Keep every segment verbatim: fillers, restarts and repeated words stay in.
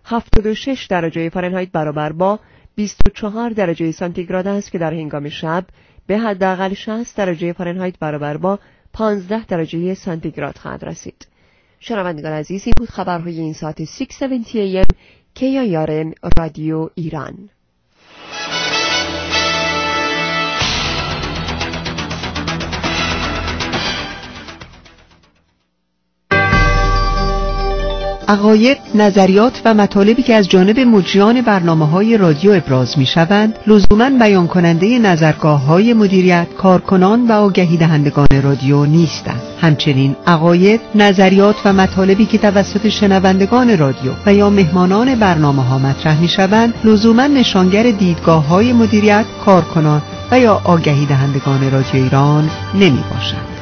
هفتاد و شش درجه فارنهایت برابر با بیست و چهار درجه سانتیگراد است که در هنگام شب به حداقل شصت درجه فارنهایت برابر با پانزده درجه سانتیگراد خواهد رسید. شنوندگان عزیز، این بود خبرهای این ساعت شش و هفتاد ام کی آی آر ان رادیو ایران. عقاید، نظریات و مطالبی که از جانب مجریان برنامه‌های رادیو ابراز می‌شوند، لزوماً بیان کننده نظرگاه‌های مدیریت، کارکنان و آگهی دهندگان رادیو نیستند. همچنین عقاید، نظریات و مطالبی که توسط شنوندگان رادیو و یا مهمانان برنامه‌ها مطرح می‌شوند، لزوماً نشانگر دیدگاه‌های مدیریت، کارکنان و یا آگهی دهندگان رادیو ایران نمی‌باشند.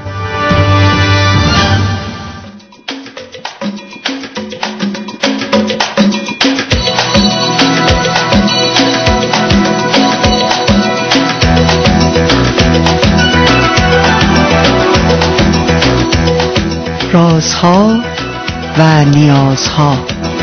رازها و نیازها.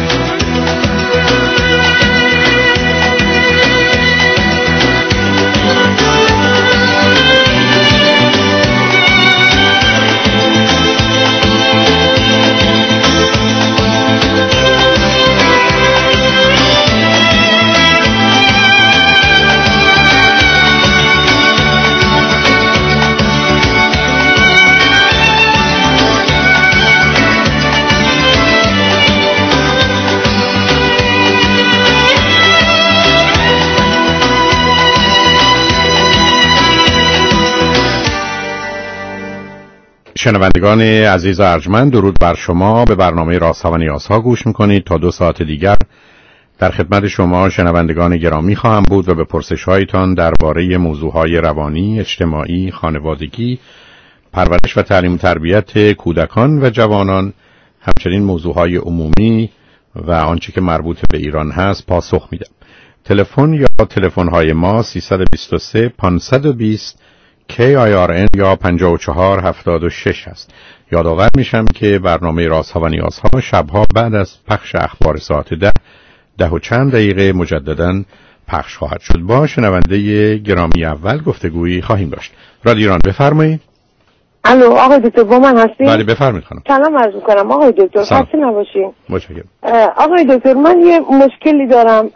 شنوندگان عزیز و ارجمند، درود بر شما. به برنامه رازها و نیازها گوش میکنید. تا دو ساعت دیگر در خدمت شما شنوندگان گرامی خواهم بود و به پرسش‌هایتان درباره موضوعهای روانی، اجتماعی، خانوادگی، پرورش و تعلیم و تربیت کودکان و جوانان، همچنین موضوعهای عمومی و آنچه که مربوط به ایران هست پاسخ میدم. تلفن یا تلفن‌های ما سیصد و بیست و سه پانصد و بیست کی آی آر ان یا پنجاه و چهار هفتاد و شش است. یادآور میشم که برنامه رازها و نیازها شبها بعد از پخش اخبار ساعت ده ده و چند دقیقه مجدداً پخش خواهد شد. با شنونده گرامی اول گفتگویی خواهیم داشت. رادیو ایران، بفرمایید. الو آقای دکتر، با من هستی؟ بله بفرمایید خانم. سلام عرض می‌کنم آقای دکتر، خسته نباشین. متشکرم. آقای دکتر، من یه مشکلی دارم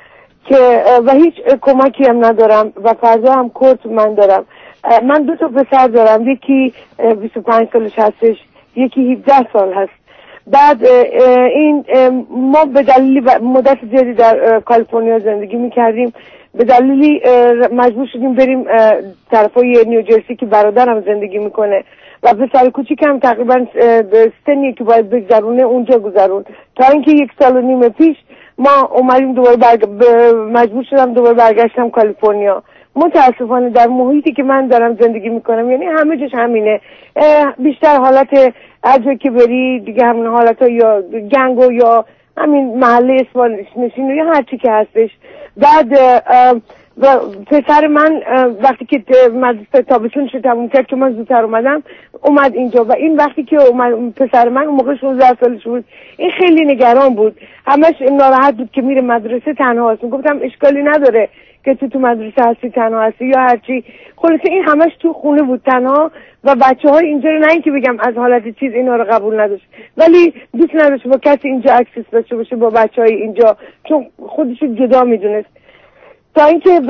که و هیچ کمکی هم ندارم و فردا هم کورت من دارم. من دو تا پسر دارم، یکی بیست و پنج سالش هستش، یکی هفده سال هست. بعد این ما به دلیلی مدت زیادی در کالیفرنیا زندگی میکردیم، به دلیلی مجبور شدیم بریم طرفای نیوجرسی که برادرم زندگی میکنه و پسر کوچیکم تقریبا سنی که باید بگذرونه اونجا گذرون، تا اینکه یک سال و نیم پیش ما اومدیم دوباره برگ... مجبور شدم دوباره برگشتم کالیفرنیا. متاسفانه در محیطی که من دارم زندگی میکنم، یعنی همه جاش همینه، بیشتر حالت هر جا که بری دیگه همین حالت ها، یا گنگو یا همین محله اسپانیش نشین یا هر چی که هستش. بعد و پسر من وقتی که مدرسه تابستونش تموم کرد، که من زودتر اومدم، اومد اینجا و این وقتی که اومد پسر من اون موقع شانزده سالش بود، این خیلی نگران بود، همش ناراحت بود که میره مدرسه تنها هست. گفتم اشکالی نداره که تو تو مدرسه هستی تنها هستی یا هرچی. خلاصه این همش تو خونه بود تنها و بچه های اینجا رو، نه اینکه بگم از حالت چیز اینا رو قبول نداشت، ولی دوست نداشت با کسی اینجا اکسس داشته باشه با بچه های اینجا، چون خودش جدا میدونست. تا اینکه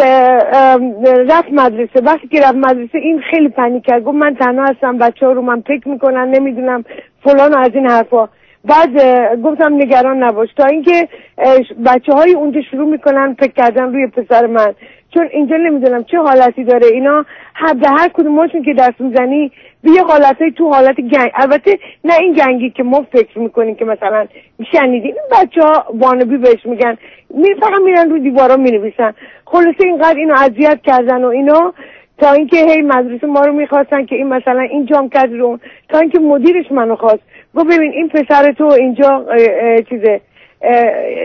رفت مدرسه، وقتی که رفت مدرسه این خیلی پنیک کرد، گفت من تنها هستم، بچه ها رو من پک میکنن، نمیدونم فلان و از این حرفا. بعد گفتم نگران نباش، تا اینکه بچه های اونجا شروع میکنن پک کردن روی پسر من، چون اینجا نمیدونم چه حالتی داره اینا، هر به هر کدومشون که دست میزنی به یه حالتای تو حالت گنگ، البته نه این گنگی که ما فکر میکنیم که مثلا شنیدین بچه ها وانبی بهش میگن، می فقط میرن رو دیوارا مینویسن. خلاصه اینقدر اینو اذیت کردن و اینا، تا اینکه هی مدرسه ما رو میخواستن که این مثلا این جام کرد رو، تا اینکه مدیرش منو خواست، گفت ببین این پسر تو اینجا چیزه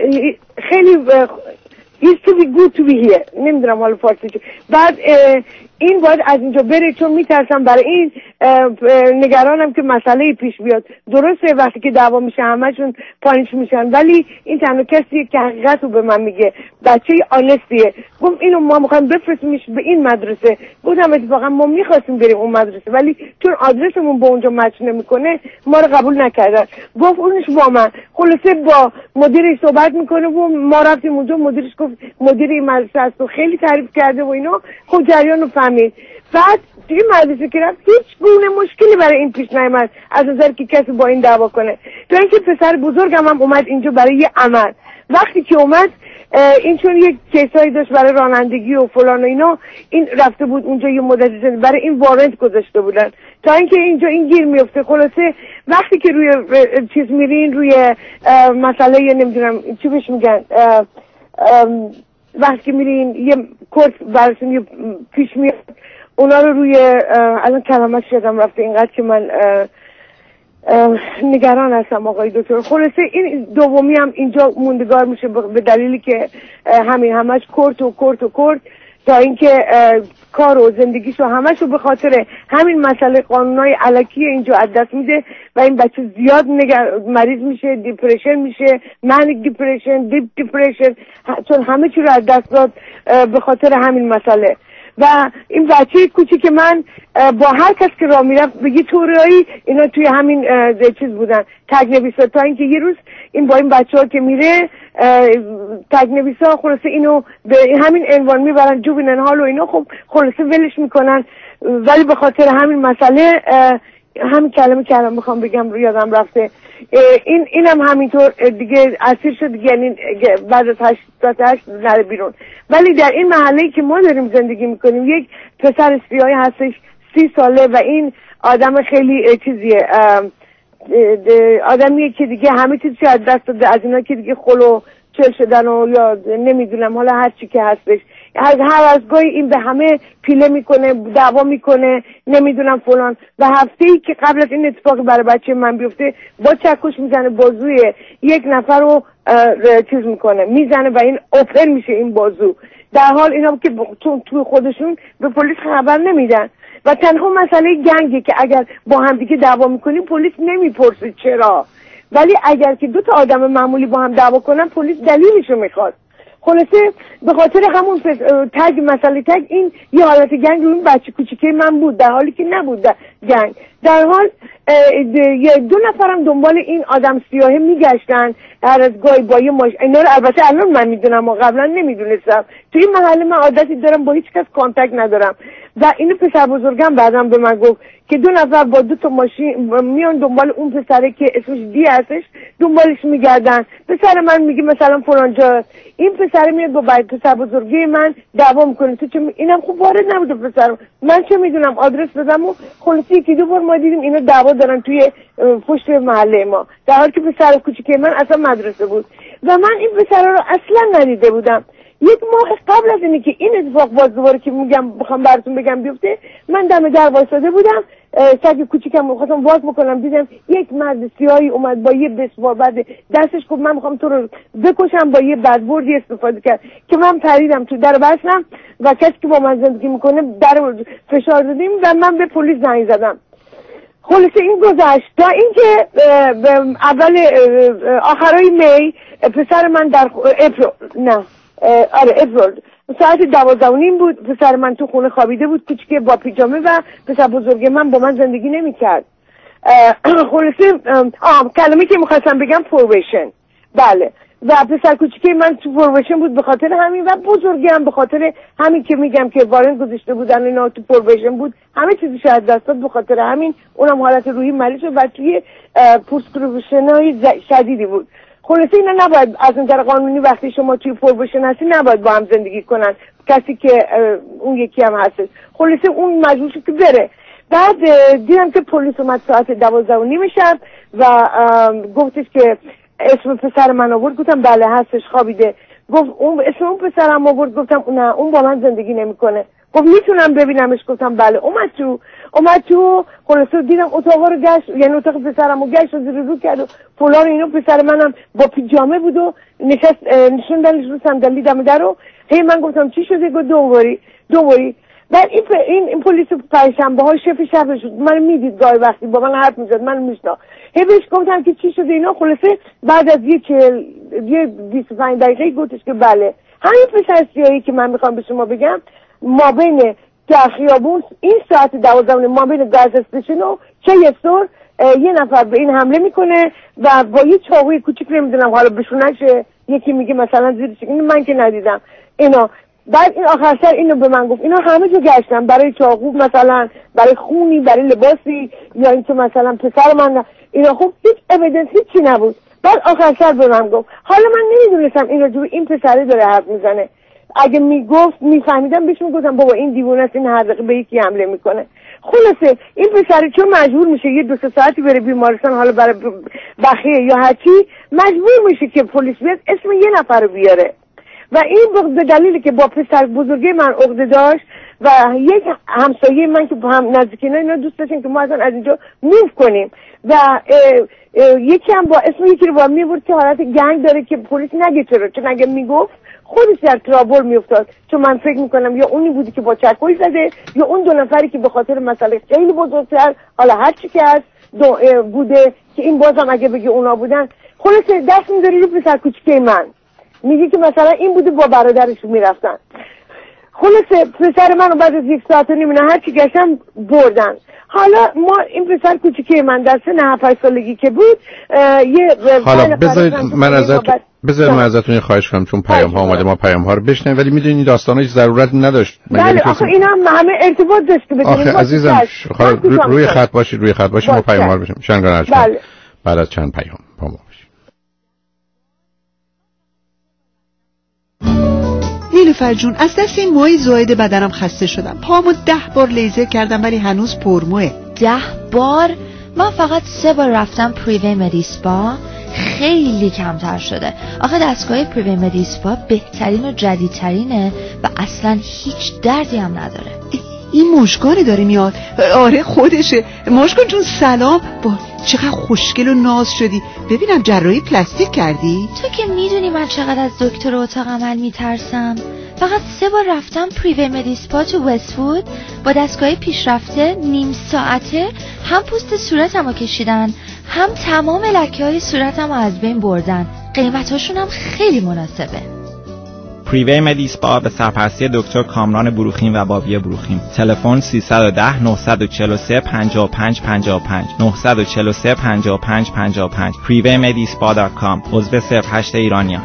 خیلی used to be good to be here، نمیدونم حالا فارسی چه. بعد این باید از اینجا بره، چون میترسم برای این نگرانم که مسئله پیش بیاد. درسته وقتی که دعوا میشه همشون پانیش میشن، ولی این تنها کسیه که حقیقت رو به من میگه، بچه آنستیه. گفت اینو ما میخوایم بفرستیمش به این مدرسه. گفتم اتفاقا ما میخواستیم بریم اون مدرسه، ولی چون آدرسمون با اونجا مچ نمیکنه ما رو قبول نکردن. گفت اونش با من. خلاصه با مدیرش صحبت میکنه و ما رفتیم اونجا، مدیرش گفت مدیر این مدرسه است و خیلی تعریف کرده و اینا. خب جریان رو فهمید. بعد توی مدرسه که رفت هیچ گونه مشکلی برای این پیش نیامد از نظر که کسی با این دعوا کنه. تو اینکه پسر بزرگم هم اومد اینجا برای یه عمل. وقتی که اومد این چون یک کیسایی داشت برای رانندگی و فلان و اینا، این رفته بود اونجا یه مدتی زنده برای این وارنت گذاشته بودن تا اینکه اینجا این گیر میفته. خلاصه وقتی که روی چیز میرین روی مسئله یا نمیدونم چی بهش میگن، وقتی که میرین یه کورس براتون یه پیش میاد، اونا رو روی الان کلمه شدم رفته اینقدر که من نگران هستم آقای دکتر. خلاصه این دومی هم اینجا موندگار میشه به دلیلی که همین همش کورت و کورت و کورت تا اینکه کار و زندگیشو همشو به خاطر همین مسئله قانونای الکی اینجا از دست میده و این بچه زیاد نگر... مریض میشه، دیپرشن میشه، منیک دیپرشن، دیپ دیپرشن، چون همه چی رو از دست داد به خاطر همین مسئله. و این بچه کوچیک من با هر کس که راه میرفت بگی طوریایی اینا توی همین چیز بودن، تگ نویسا، تا اینکه یه روز این با این بچه ها که میره تگ نویسا خلاصه اینو به همین عنوان میبرن جوبینن حال و اینا. خب خلاصه ولش میکنن، ولی به خاطر همین مسئله همین کلمه که الان میخوام بگم رو یادم رفته، این اینم همینطور دیگه اسیر شد دیگه، یعنی بعد از هشت ساعت هشت نره بیرون. ولی در این محله‌ای که ما داریم زندگی میکنیم یک پسر سیاهی هستش سی ساله و این آدم خیلی چیزیه، آدمیه که دیگه همه چیزی از دست داده، از اینا که دیگه خلو چل شدن و یا نمیدونم حالا هر چی که هستش، از هر از گاهی این به همه پیله میکنه، دعوا میکنه، نمیدونم فلان. و هفته‌ای که قبل از این اتفاق برای بچه من بیفته با چکش میزنه بازوی یک نفر رو چیز میکنه، میزنه و این اوپن میشه این بازو، در حال اینا که تو توی خودشون به پلیس خبر نمیدن. و تنها مسئله گنگه که اگر با هم دیگه دعوا میکنیم پلیس نمیپرسه چرا، ولی اگر که دو تا آدم معمولی با هم دعوا کنن پلیس دلیلشو میخواد. خلاصه به خاطر همون تگ مسئله تگ این یه حالت گنگ رو این بچه کوچیکه من بود، در حالی که نبود گنگ. در حال دو نفرم دنبال این آدم سیاهه میگشتن هر از گاهی با یه ماش... اینا رو البته الان من میدونم و قبلا نمیدونستم. توی این محله من عادتی دارم با هیچ کس کانتکت ندارم و اینو پسر بزرگم بعدم به من گفت که دو نفر با دو تا ماشین میان دنبال اون پسره که اسمش دی هستش، دنبالش میگردن. پسر من میگه مثلا فلان جا، این پسر میاد با باید پسر بزرگی من دعوا میکنه. تو چه می... اینم خوب وارد نبوده پسرم، من چه میدونم، آدرس دادم و خلاصی یکی دو بار ما دیدیم اینا دعوا دارن توی پشت محله ما، در حالی که پسر کوچیکه من اصلا مدرسه بود و من این پسر رو اصلا ندیده بودم. یک ماه قبل از اینی که این اتفاق باز دوباره که میگم بخوام براتون بگم بیفته، من دم در وایساده بودم، سگ کوچیکم می‌خواستم واز بکنم، دیدم یک مرد سیاهی اومد با یه بسوار، بعد دستش گفت من می‌خوام تو رو بکشم، با یه بدبردی استفاده کرد که من پریدم تو در بستم و کسی که با من زندگی میکنه در فشار دادیم و من به پلیس زنگ زدم. خلاصه این گذشت تا اینکه اول آخرای می پسر من در اپریل نه آره اپریل ساعت دوازده و نیم بود، پسر من تو خونه خوابیده بود کوچیکه با پیجامه و پسر بزرگ من با من زندگی نمی‌کرد. خلاصه آه کلمه‌ای که می‌خواستم بگم فورویشن، بله، و پسر کوچیکه من تو فورویشن بود به خاطر همین و بزرگی هم به خاطر همین که میگم که وارن گذاشته بودن اینا تو فورویشن بود، همه چیزش از دست داد به خاطر همین، اونم حالت روحی مریض شد و توی پوست‌کروشن‌های شدیدی بود. خلاصه اینا نباید از نظر قانونی وقتی شما توی فورویشن هستی نباید با هم زندگی کنن، کسی که اون یکی هم هست. خلاصه اون مجبور شد که بره. بعد دیدم که پلیس اومد ساعت دوازده و نیم شب و گفتش که اسم پسر من آورد، گفتم بله هستش خوابیده. گفت اون اسم اون پسرم آورد، گفتم نه اون با من زندگی نمیکنه. گفت میتونم ببینمش، گفتم بله. اومد تو اومد تو خلاصه دیدم اتاق رو گشت، یعنی اتاق پسرم رو گشت و زیر رو کرد و فلان اینو. پسر منم با پیجامه بود و نشست نشوندنش رو صندلی دم در رو. هی من گفتم چی شده؟ گفت دوباری دوباری. بعد این این, این پلیس پنجشنبه ها شف شفش من میدید گاهی وقتی با من حرف میزد، من میشنا هی بهش گفتم که چی شده اینا. خلاصه بعد از یه چهل یه بیست و پنج دقیقه گفتش که بله همین پسر سیاهی که من میخوام به شما بگم ما بین در خیابون این ساعت دوازده ما بین گاز استیشن و چه یسور یه نفر به این حمله میکنه و با یه چاقوی کوچیک نمیدونم حالا بشونش، یکی میگه مثلا زیرش، اینو من که ندیدم اینا. بعد این آخر سر اینو به من گفت اینا همه جو گشتن برای چاقو، مثلا برای خونی، برای لباسی، یا اینکه مثلا پسر من اینا. خب هیچ اویدنس هیچی نبود. بعد آخر سر به من گفت حالا من نمیدونستم این راجب این پسره داره حرف میزنه، اگه میگفت میفهمیدم بهش میگفتم بابا این دیوونه است، این هر دقیقه به یکی حمله میکنه. خلاصه این پسره چون مجبور میشه یه دو سه ساعتی بره بیمارستان، حالا برای بخیه یا هرچی، مجبور میشه که پلیس بیاد اسم یه نفر رو بیاره و این به دلیلی که با پسر بزرگی من عقده داشت و یک همسایه من که با هم نزدیکینا اینا دوست داشتن که ما اصلا از اینجا موو کنیم و اه اه یکی هم با اسم یکی رو با میبرد که حالت گنگ داره که پلیس نگه چرا، چون اگه میگفت خودش در ترابل میافتاد. چون من فکر میکنم یا اونی بودی که با چکوی زده یا اون دو نفری که به خاطر مسئله خیلی بزرگتر حالا هر چی که هست بوده که این بازم اگه بگی اونا بودن. خلاصه دست میذاری رو پسر کوچیکه من، میگه که مثلا این بوده با برادرش میرفتن. خلاصه پسر منو بعد از یک ساعت و نیم نه هر چی گشتم بردن. حالا ما این پسر کوچیکه من در سن هفت سالگی که بود یه حالا بذارید من ازت بذارید من ازتون خواهش کنم چون پیام ها اومده ما پیام ها رو بشنویم، ولی میدونید این داستانا هیچ ضرورت نداشت. بله آخه اینا هم همه ارتباط داشت که بدونید. آخه عزیزم روی, روی خط باشید، روی خط باشید ما پیام ها رو بشنویم. شنگان بله. بعد از چند پیام با ما باشید. نیلوفر جون از دست این موهای زائد بدنم خسته شدم. پامو ده بار لیزر کردم ولی هنوز پرموه. ده بار؟ من فقط سه بار رفتم پریوی مدیسپا، خیلی کمتر شده. آخه دستگاه پریوی مدیسپا بهترین و جدیدترینه و اصلا هیچ دردی هم نداره. این مشکانه داره میاد. آره خودشه. مشکان جون سلام. با چقدر خوشگل و ناز شدی. ببینم جراحی پلاستیک کردی؟ تو که میدونی من چقدر از دکتر اتاق عمل میترسم. فقط سه بار رفتم پریوی مدیسپا تو وست‌وود با دستگاه پیشرفته، نیم ساعته هم پوست صورتمو کشیدن هم تمام لکه‌های صورتمو از بین بردن. قیمتاشون هم خیلی مناسبه. پریوی مدیسپا به سرپرستی دکتر کامران بروخیم و بابی بروخیم. تلفن سیصد و ده نه چهار سه پنجاه و پنج پنجاه و پنج نه چهار سه پنجاه و پنج پنجاه و پنج پریوی مدیسپا دات کام. عضو صفر هشت ایرانیان.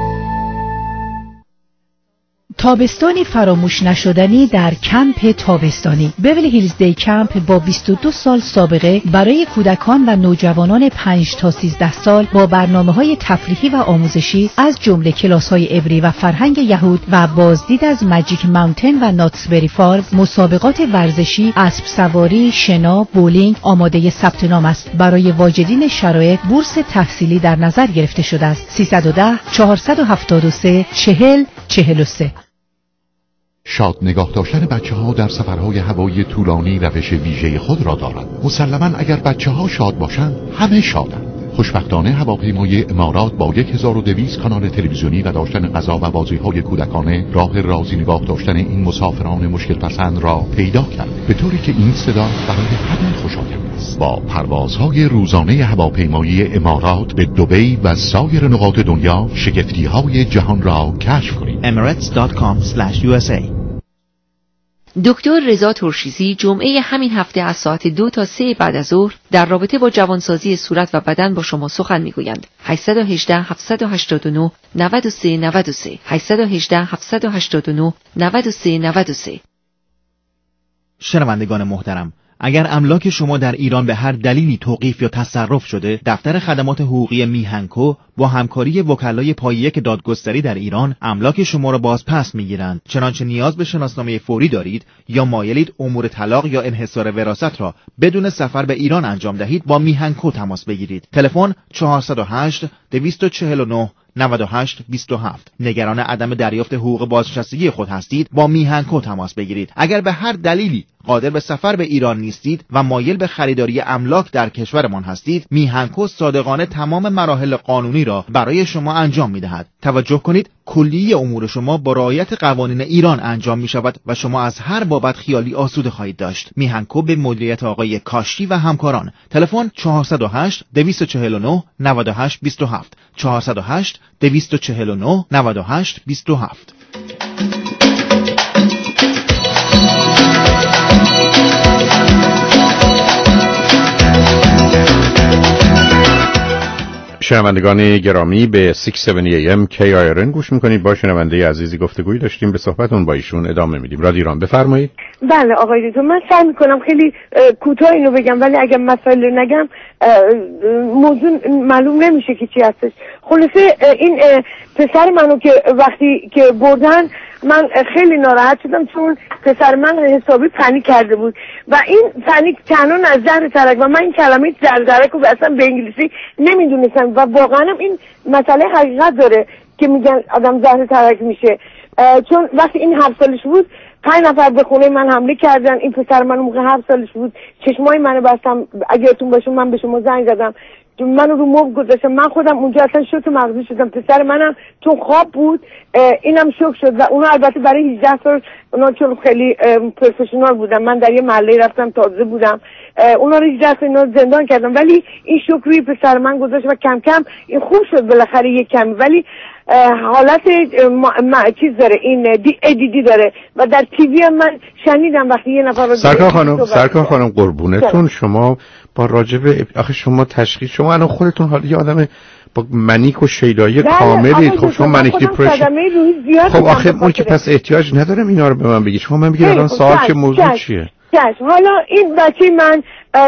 تابستانی فراموش نشدنی در کمپ تابستانی بیولی هیلز دی کمپ با بیست و دو سال سابقه برای کودکان و نوجوانان پنج تا سیزده سال با برنامه‌های تفریحی و آموزشی از جمله کلاس‌های عبری و فرهنگ یهود و بازدید از ماجیک ماونتن و ناتسبری فارم، مسابقات ورزشی، اسب سواری، شنا، بولینگ آماده ثبت نام است. برای واجدین شرایط بورس تحصیلی در نظر گرفته شده است. سیصد و ده چهارصد و هفتاد و سه چهل چهل و سه. شاد نگاه داشتن بچه ها در سفرهای هوایی طولانی روش ویژه خود را دارد. مسلماً اگر بچه ها شاد باشند همه شادند. خوشبختانه هواپیمای امارات با هزار و دویست کانال تلویزیونی و داشتن غذا و بازی‌های کودکانه راه رازی نگاه داشتن این مسافران مشکل پسند را پیدا کرد، به طوری که این صدا برای همه خوشایند است. با پروازهای روزانه هواپیمایی امارات به دبی و سایر نقاط دنیا شگفتی‌های جهان را کشف کنید. emirates dot com slash u s a. دکتر رضا ترشیزی جمعه همین هفته از ساعت دو تا سه بعد از ظهر در رابطه با جوانسازی صورت و بدن با شما سخن میگویند. هشت یک هشت هفت هشت نه نه سه نه سه هشت یک هشت هفت هشت نه نه سه نه سه. شنوندگان محترم، اگر املاک شما در ایران به هر دلیلی توقیف یا تصرف شده، دفتر خدمات حقوقی میهنکو با همکاری وکلای پایه‌یک دادگستری در ایران املاک شما را باز پس میگیرند. چنانچه نیاز به شناسنامه فوری دارید یا مایلید امور طلاق یا انحصار وراثت را بدون سفر به ایران انجام دهید، با میهنکو تماس بگیرید. تلفن چهارصد و هشت دویست و چهل و نه نود و هشت بیست و هفت. نگران عدم دریافت حقوق بازنشستگی خود هستید، با میهنکو تماس بگیرید. اگر به هر دلیلی قادر به سفر به ایران نیستید و مایل به خریداری املاک در کشورمان هستید، میهنکو صادقانه تمام مراحل قانونی را برای شما انجام می‌دهد. توجه کنید، کلیه امور شما با رعایت قوانین ایران انجام می‌شود و شما از هر بابت خیالی آسوده خواهید داشت. میهنکو به مدیریت آقای کاشی و همکاران. تلفن چهارصد و هشت دویست و چهل و نه نود و هشت بیست و هفت چهارصد و هشت دویست و چهل و نه نود و هشت بیست و هفت. شنوندگان گرامی به شش هفتاد ای ام کی آی آر ان گوش میکنید. با شنونده عزیزی گفتگویی داشتیم، به صحبتون با ایشون ادامه میدیم. رادیو ایران، بفرمایید. بله آقای دکتر، من سعی میکنم خیلی کوتاه اینو بگم، ولی اگر مسائل رو نگم موضوع معلوم نمیشه که چی هستش. خلاصه این پسر منو که وقتی که بردن من خیلی ناراحت شدم، چون پسر من حسابی پنیک کرده بود و این پنیک تنها از زهر ترک، و من این کلمه زهر ترک رو اصلا به انگلیسی نمیدونستم و واقعا این مسئله حقیقت داره که میگن آدم زهر ترک میشه. چون وقتی این هفت سالش بود پنج نفر به خونه من حمله کردن. این پسر من موقع هفت سالش بود، چشمای منو بستم، اگه اتون باشه من به شما زنگ زدم، منو رو مبل گذاشتم، من خودم اونجا اصلا شوک مغزی شدم. پسر منم چون خواب بود اینم شوک شد و اونا البته برای هجده سال، اونا چون خیلی پروفشنال بودن، من در یه محله رفتم تازه بودم، اونا رو هجده سال اینا زندان کردم، ولی این شوک روی پسر من گذاشت و کم کم این خوب شد بالاخره یک کمی، ولی حالت ما... ما... چیز داره، این دی ادیدی داره و در تیوی هم من شنیدم وقتی یه نفر رو سرکار خانم سرکار خانم قربونتون، شما با راجب آخه شما تشخیص، شما الان خودتون حالا یه آدم با منیک و شیدایی کاملید. خب شما منیک دیپرشن، خب آخه اون که پس احتیاج ندارم اینا رو به من بگی. شما من بگید الان سوال که موضوع چش. چیه؟ چش. حالا این بچه من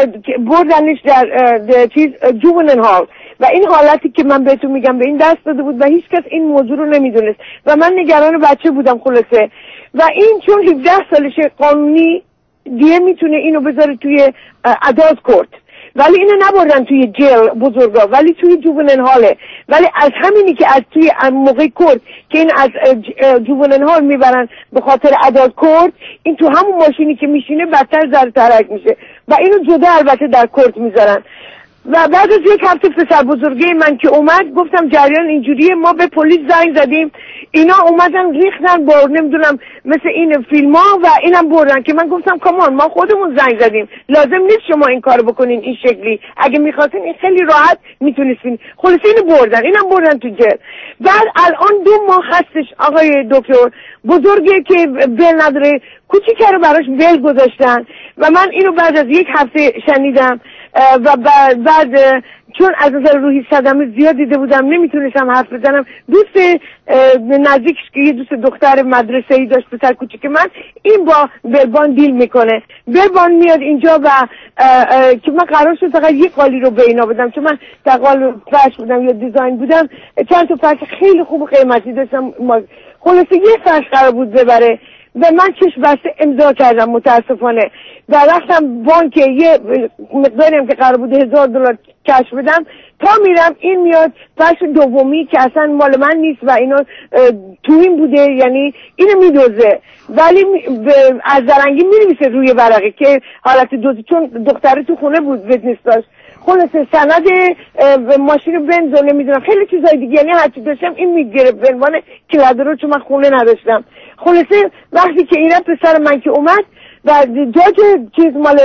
بردنش در چیز جوونن هال و این حالتی که من بهتون میگم به این دست داده بود و هیچ کس این موضوع رو نمیدونست و من نگران بچه بودم خلاصه. و این چون هفده سالشه قانونی دیگه میتونه اینو بذاره توی ادالت کورت، ولی اینو نبردن توی جیل بزرگا، ولی توی جوونن هاله. ولی از همینی که از توی موقع کورت که این از جوونن هال میبرن به خاطر ادالت کورت، این تو همون ماشینی که میشینه بدتر زر ترک میشه و اینو جدا البته در کورت میذارن. و بعد از یک هفته پسر بزرگه من که اومد گفتم جریان اینجوریه، ما به پلیس زنگ زدیم، اینا اومدن ریختن با نمیدونم مثل این فیلم ها و اینم بردن، که من گفتم کامان ما خودمون زنگ زدیم، لازم نیست شما این کارو بکنین این شکلی، اگه میخواستین این خیلی راحت میتونستین. خلاص اینو بردن، اینم بردن تو جل. بعد الان دو ماه هستش آقای دکتر، بزرگه که بل نداره، کوچیکه رو براش بل گذاشتن و من اینو بعد از یک هفته شنیدم و بعد, بعد چون از نظر روحی صدمه زیاد دیده بودم نمیتونستم حرف بزنم. دوست نزدیکش که یه دوست دختر مدرسه‌ای داشت پسر کوچیک من، این با بربان دیل میکنه، بربان میاد اینجا و که من قرار شد فقط یک قالی رو به اینا بدم، چون من تقال فرش بودم یا دیزاین بودم، چند تا فرش خیلی خوب و قیمتی داشتم. خلاصه یه فرش قرار بود ببره و من چشم بسته امضا کردم متاسفانه و رفتم بانک یه مقداری هم که قرار بود هزار دلار کش بدم، تا میرم این میاد فرش دومی که اصلا مال من نیست و اینو تو این بوده، یعنی اینو میدوزه ولی از زرنگی مینویسه روی ورقه که حالت دوزی، چون دختره تو خونه بود ویتنس داشت. خلاصه سند ماشین بنز و نمیدونم خیلی چیزای دیگه، یعنی هرچی داشتم این میگرفت به عنوان کلاد رو، چون من خونه نداشتم. خلاصه وقتی که اینا پسر من که اومد و جاج چیز مال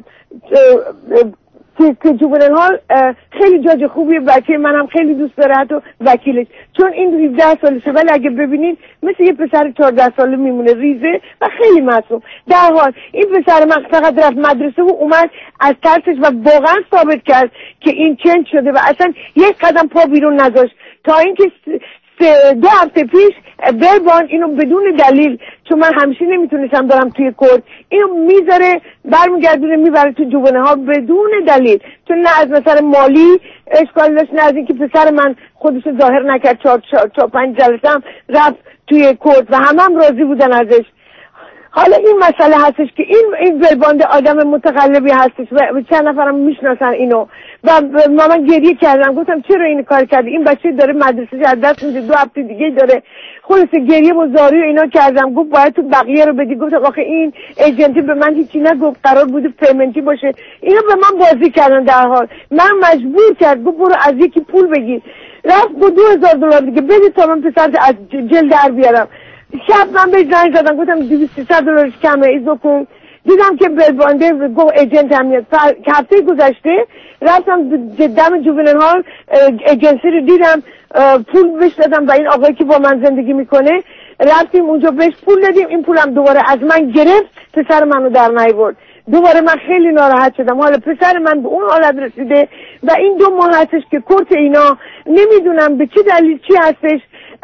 که جوونن هال خیلی جاج خوبیه، بچه منم خیلی دوست داره حتی وکیلش، چون این هفده سالشه ولی اگه ببینید مثل یه پسر چهارده ساله میمونه، ریزه و خیلی معصوم. در حال این پسر من فقط رفت مدرسه و اومد از ترسش و واقعا ثابت کرد که این چنج شده و اصلا یک قدم پا بیرون نداشت تا اینکه دو هفته پیش بربان اینو بدون دلیل، چون من همیشه نمیتونستم برم توی کورت، اینو میذاره برمیگردونه میبره تو جوونه ها بدون دلیل، چون نه از نظر مالی اشکال داشت، نه از اینکه پسر من خودش ظاهر نکرد. چهار چهار پنج جلسه هم رفت توی کورت و همه هم راضی بودن ازش. حالا این مسئله هستش که این این ولباند آدم متقلبی هستش و چند نفرم میشناسن اینو و من گریه کردم، گفتم چرا این کار کردی؟ این بچه داره مدرسه‌ش از دست میده، دو هفته دیگه داره. خلاص گریه و زاری و اینا کردم. گفت باید تو بقیه رو بدی. گفتم آخه این ایجنتی به من هیچی نگفت، قرار بود پیمنتی باشه. اینا به من بازی کردن. در حال من مجبور کرد، گفت برو از یکی پول بگیر. رفت با دو هزار دلار دیگه بده تا من پسر از جل در بیارم. شب من بهش زنگ زدم، گفتم دویست سیصد دلارش کمه، ایزو کن. دیدم که بلبانده گفت ایجنت هم میاد. هفته گذشته رفتم دم جوونل هال ایجنسی رو دیدم، پول بهش دادم و این آقایی که با من زندگی میکنه رفتیم اونجا بهش پول دادیم. این پولم دوباره از من گرفت، پسر منو در نیاورد. دوباره من خیلی ناراحت شدم. حالا پسر من به اون حالت رسیده و این دو ماه هستش که کورت اینا نمیدونم به چه دلیل چی هستش.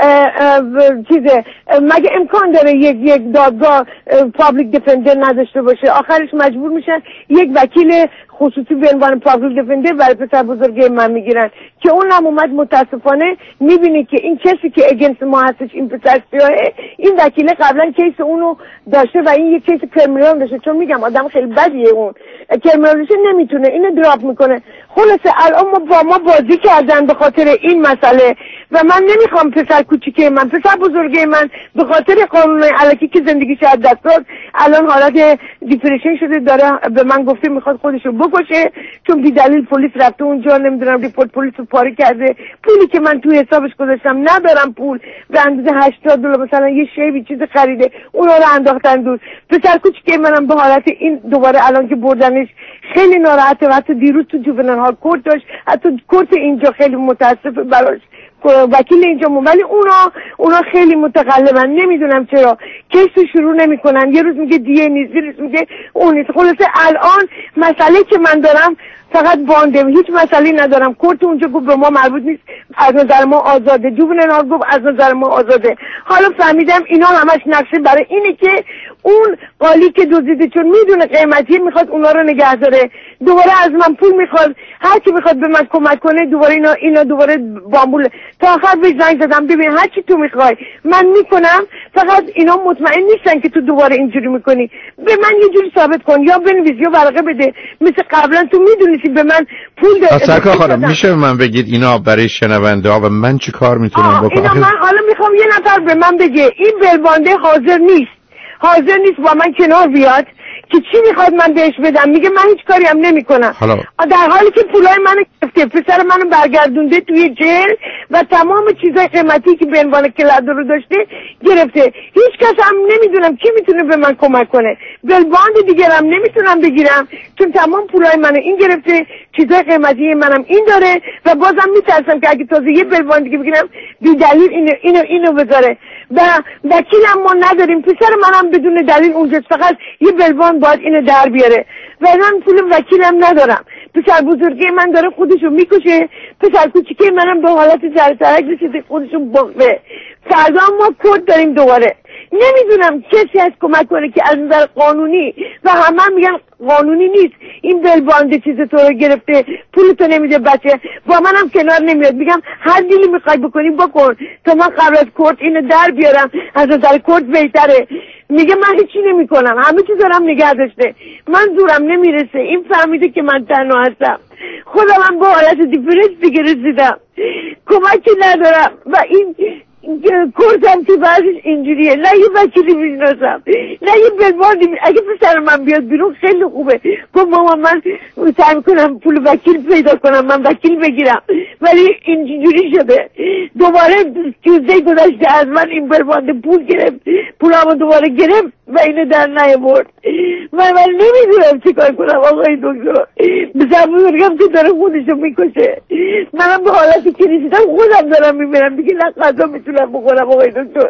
چیزه مگه امکان داره یک یک دادگاه پابلیک دیفندر نداشته باشه؟ آخرش مجبور میشن یک وکیل خصوصی به عنوان پابلیک دیفندر برای پسر بزرگی من میگیرن که اون هم اومد. متاسفانه میبینی که این کسی که اگنس ما هستش، این پسر سیاهه، این وکیل قبلا کیس اونو داشته و این یک کیس کرمینال داشته. چون میگم آدم خیلی بدیه، اون کرمینالش نمیتونه اینو دراپ میکنه. خلاصه الان ما با ما بازی کردن به خاطر این مسئله و من نمیخوام پسر کوچیکه من، پسر بزرگه من به خاطر قانون الکی که زندگیش از دست داد الان حالت دیپرشن شده، داره به من گفته میخواد خودشو بکشه چون بی دلیل پلیس رفته اونجا، نمیدونم ریپورت پلیس رو پاره کرده. پولی که من توی حسابش گذاشتم ندارم، پول به اندازه هشتاد دلار مثلا یه شیبی چیز خریده اونا رو انداختن دور. پسر کوچیکه منم به حالت این دوباره الان که بردنش خیلی ناراحته و حتی دیروز تو جوونل ها کورت داشت، حتی کورت اینجا خیلی متاسفه براش وکیل اینجا مون. ولی اونا اونا خیلی متقلبن، نمیدونم چرا کیسو شروع نمیکنن. یه روز میگه دیه نیست، یه روز میگه اون نیست. خلاصه الان مسئله که من دارم فقط بانده، هیچ مسئله ندارم. کورت اونجا گفت به ما مربوط نیست، از نظر ما آزاده. جوونل گفت از نظر ما آزاده. حالا فهمیدم اینا همش نقشه برای اینه که اون قالی که دزدیده چون میدونه قیمتی میخواد اونا رو نگه داره، دوباره از من پول میخواد. هر کی میخواد به من کمک کنه دوباره اینا اینا دوباره بامبول. تا آخر بهش زنگ زدم ببین هر چی تو میخوای من میکنم، فقط اینا مطمئن نیستن که تو دوباره اینجوری میکنی. به من یه جوری ثابت کن، یا بنویس یا ورقه بده مثل قبلا تو میدونی به من پول داد. سرکار خانم میشه من بگید اینا برای شنونده ها و من چی کار میتونم بکنم؟ اینا من حالا میخوام یه نفر به من بگه این بلبانده حاضر نیست، حاضر نیست با من کنار بیاد که چی میخواد من بهش بدم. میگه من هیچ کاری هم نمی کنم، در حالی که پولای منو گرفته، پسر منو برگردونده توی جیل و تمام چیزای قیمتی که به عنوان کلاد رو داشته گرفته. هیچ کس هم نمیدونم کی میتونه به من کمک کنه. بلباند دیگر هم نمیتونم بگیرم چون تمام پولای منو این گرفته، چیزای قیمتی منم این داره و بازم میترسم که اگه تازه یه بلباند دیگه بگیرم بی دلیل اینو اینو اینو بذاره. و وکیلم ما نداریم، پسر منم بدون دلیل اونجاست، فقط یه بلباند باید اینو در بیاره و من پول وکیلم ندارم. پسر بزرگی من داره خودشو میکشه، پسر کوچیکه منم به حالت سرسرک رسیده خودشو باقه. فردا ما کد داریم دوباره. نمیدونم کسی از کمک کنه که از نظر قانونی و همه هم میگن قانونی نیست این بلبانده چیز تو رو گرفته پولتو نمیده بچه، با منم کنار نمیاد. میگم هر دیلی میخوای بکنی بکن تا من قبل از کورت اینو در بیارم، از نظر کورت بهتره. میگه من هیچی نمی کنم، همه چیز دارم نگه داشته، من زورم نمیرسه. این فهمیده که من تنها هستم، خودم هم با حالت دیپرس دیگه رسیدم، کمکی ندارم و این کورتم که بعضش اینجوریه. نه یه وکیلی میشناسم نه یه بلباندی. اگه پسر من بیاد بیرون خیلی خوبه. گفت ماما من سعی میکنم پول وکیل پیدا کنم، من وکیل بگیرم، ولی اینجوری شده. دوباره توزده گذشته از من این بلباند پول گرفت، پولمو دوباره گرفت و اینو در نیاورد. من من نمیدونم چی کار کنم آقای دکتر. بسر بزرگم که داره خودشو میکشه، منم به حالتی که رسیدم خودم دارم میمیرم دیگه، نه غذا میتونم بخورم آقای دکتر،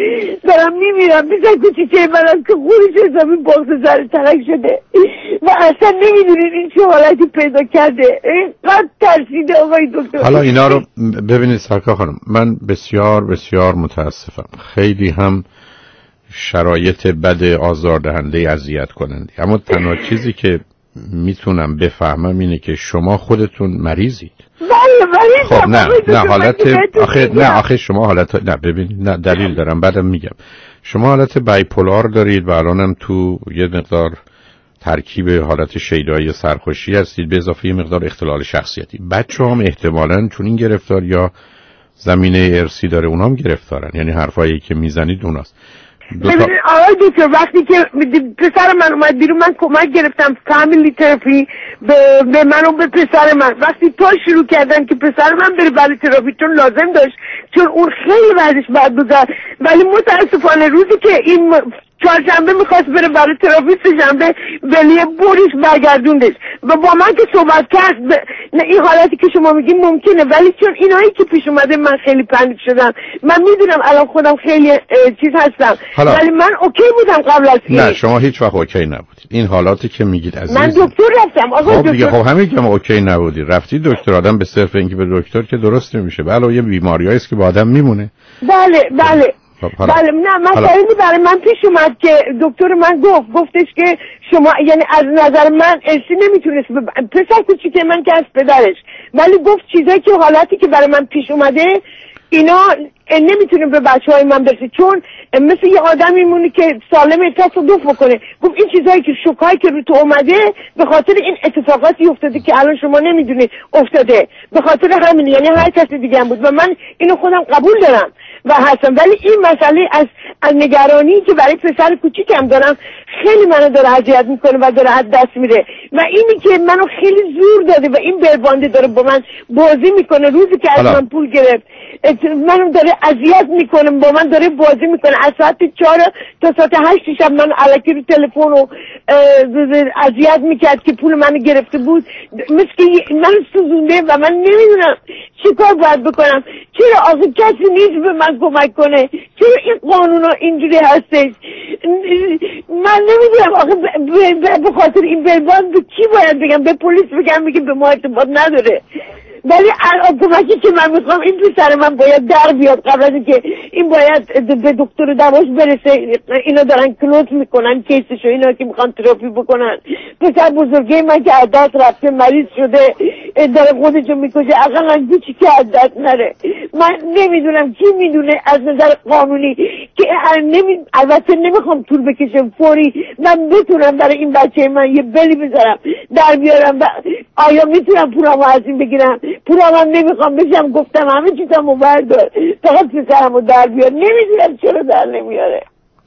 دارم میمیرم. بسر کوچیچه منم که خودش حسابی باغز سر ترک شده و اصلا نمیدونین این چه حالتی پیدا کرده. اینقدر ترسیده آقای دکتر. حالا اینا رو ببینید سرکار خانم، من بسیار بسیار متاسفم، خیلی هم شرایط بد آزاردهنده اذیت کننده، اما تنها چیزی که میتونم بفهمم اینه که شما خودتون مریضید. بله ولی خب نه نه حالت آخه نه آخه شما حالت نه ببینید نه دلیل دارم بعدم میگم. شما حالت بایپولار دارید و الانم تو یه مقدار ترکیب حالت شیدایی سرخوشی هستید به اضافه یه مقدار اختلال شخصیتی. بچه‌هام احتمالاً چون این گرفتار یا زمینه ارثی داره اونام گرفتارن، یعنی حرفایی که میزنید اوناست. ببینید آقای دکتر وقتی که پسر من اومد بیرون من کمک گرفتم فامیلی تراپی به, به من و به پسر من. وقتی تا شروع کردن که پسر من بره برای تراپی چون لازم داشت چون اون خیلی بعدش بد بود، ولی متاسفانه روزی که این چهارشنبه میخواست بره برای تراپی سه‌شنبه ولی بوریش برگردوندش و با من که صحبت کرد ب... نه این حالتی که شما میگین ممکنه، ولی چون اینایی که پیش اومده من خیلی پنیک شدم. من میدونم الان خودم خیلی چیز هستم حالا... ولی من اوکی بودم قبل از این. نه شما هیچ وقت اوکی نبودید. این حالاتی که میگید عزیز من دکتر رفتم آقا خب دکتر. دیگه خب همین که ما اوکی نبودی رفتی دکتر، آدم به صرف اینکه به دکتر که درست نمیشه. بله یه بیماریایی است که با آدم میمونه. بله بله حالا. بله نه مسائلی برای من پیش اومد که دکتر من گفت گفتش که شما یعنی از نظر من ارسی نمیتونست ب... پسر کوچیک من که از پدرش، ولی گفت چیزایی که حالاتی که برای من پیش اومده اینا نمیتونه به بچه های من برسه چون مثل یه آدم میمونه که سالمه تصادف بکنه. گفت این چیزایی که شوکایی که رو تو اومده به خاطر این اتفاقاتی افتاده که الان شما نمیدونی افتاده، به خاطر همین یعنی هر کسی دیگه هم بود و من اینو خودم قبول دارم و هستم، ولی این مسئله از از نگرانی که برای پسر کوچیکم دارم خیلی منو داره اذیت میکنه و داره از دست میره و اینی که منو خیلی زور داده و این بربنده داره با من بازی میکنه. روزی که از من پول گرفت منو داره اذیت میکنه، با من داره بازی میکنه از ساعت چهار تا ساعت هشت شب من الکی رو تلفن و اذیت میکرد که پول منو گرفته بود، مثل که منو سوزونده و من نمیدونم چی کار باید بکنم. چرا آخه کسی نیست به من کمک کنه؟ چرا این قانونا اینجوری هستش؟ من نمیدونم آخه به خاطر این بربند به کی باید بگم؟ به پلیس بگم بگم به ما ارتباط نداره؟ ولی الان کمکی که من میخوام این پسر من باید در بیاد قبل از اینکه این باید به دکتر دواش برسه. اینا دارن کلوز میکنن کیسشو، اینا که میخوان تراپی بکنن. پسر بزرگه من که از دست رفته مریض شده داره خودشو میکشه، اقلا هیچی که از دست نره. من نمیدونم کی میدونه از نظر قانونی که نمی... البته نمیخوام طول بکشم فوری من بتونم برای این بچه من یه بلی بذارم در بیارم و آیا میتونم پولمو از این بگیرم؟ پولم نمیخوام بشم گفتم همه چیزمو بردار فقط پسرمو در بیار. نمیدونم چرا در نمیاره.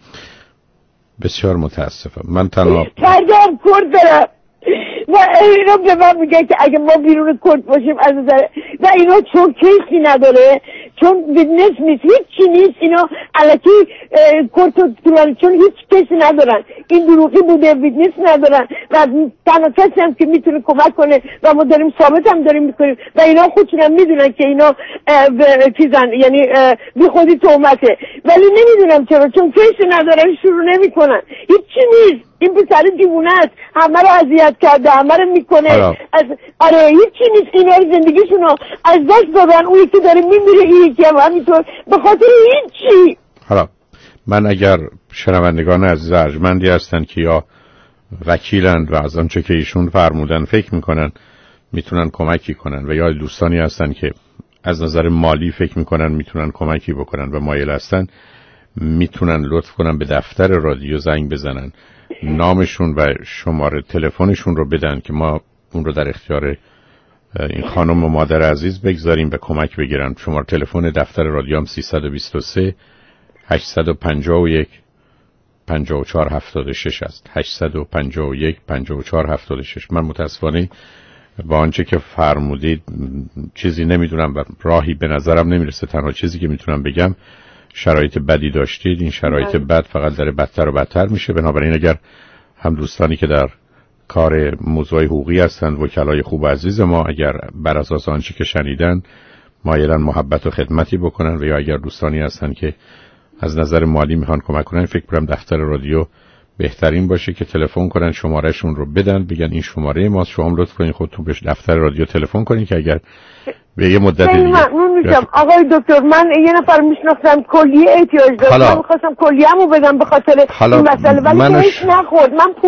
بسیار متاسفم. من تنها فردام کرد دارم و اینا به من میگن که اگه ما بیرون کرد باشیم از نظر و اینا چون کیسی نداره چون بیزنس نیست هیچی نیست، اینا الکی کرد و چون هیچ کیسی ندارن این دروغی بوده بیزنس ندارن و تنها کسی هم که میتونه کمک کنه و ما داریم ثابت هم داریم میکنیم و اینا خودشون هم میدونن که اینا چیزن یعنی بی خودی تومته، ولی نمیدونم چرا چون کیسی ندارن شروع نمیکنن. هیچی نیست، این پسر دیوونه است، همه رو اذیت کرده، همه رو میکنه از... آره هیچی نیست، اینا رو زندگیشون رو از دست دادن، اون یکی داره میمیره این یکی هم همینطور به خاطر هیچی. حالا من اگر شنوندگان عزیز ارجمندی هستن که یا وکیلند و از آنچه که ایشون فرمودن فکر میکنن میتونن کمکی کنن و یا دوستانی هستن که از نظر مالی فکر میکنن میتونن کمکی بکنن و مایل هستن میتونن لطف کنن به دفتر رادیو زنگ بزنن، نامشون و شماره تلفنشون رو بدن که ما اون رو در اختیار این خانم و مادر عزیز بگذاریم و کمک بگیرن. شماره تلفن دفتر رادیو هم سیصد و بیست و سه هشتصد و پنجاه و یک پنجاه و چهار هفتاد و شش است. هشتصد و پنجاه و یک پنجاه و چهار هفتاد و شش. من متاسفانه با آنچه که فرمودید چیزی نمیدونم و راهی به نظرم نمیرسه. تنها چیزی که میتونم بگم شرایط بدی داشتید، این شرایط بد فقط داره بدتر و بدتر میشه. بنابراین اگر هم دوستانی که در کار موضوع حقوقی هستند وکلای خوب عزیز ما اگر بر اساس آنچه که شنیدن مایلن محبت و خدمتی بکنن و یا اگر دوستانی هستن که از نظر مالی میخوان کمک کنن فکر کنم دفتر رادیو بهترین باشه که تلفن کنن، شمارهشون رو بدن، بگن این شماره ماست، شما لطف کنین خودتون به دفتر رادیو تلفن کنین که اگر به یه مدت دیگه ممنون میشم. آقای دکتر من یه نفر میشناختم کلیه احتیاج داشت، من میخواستم کلیه‌مو بدم به خاطر این مسئله ولی من هیچ نخورد. من پول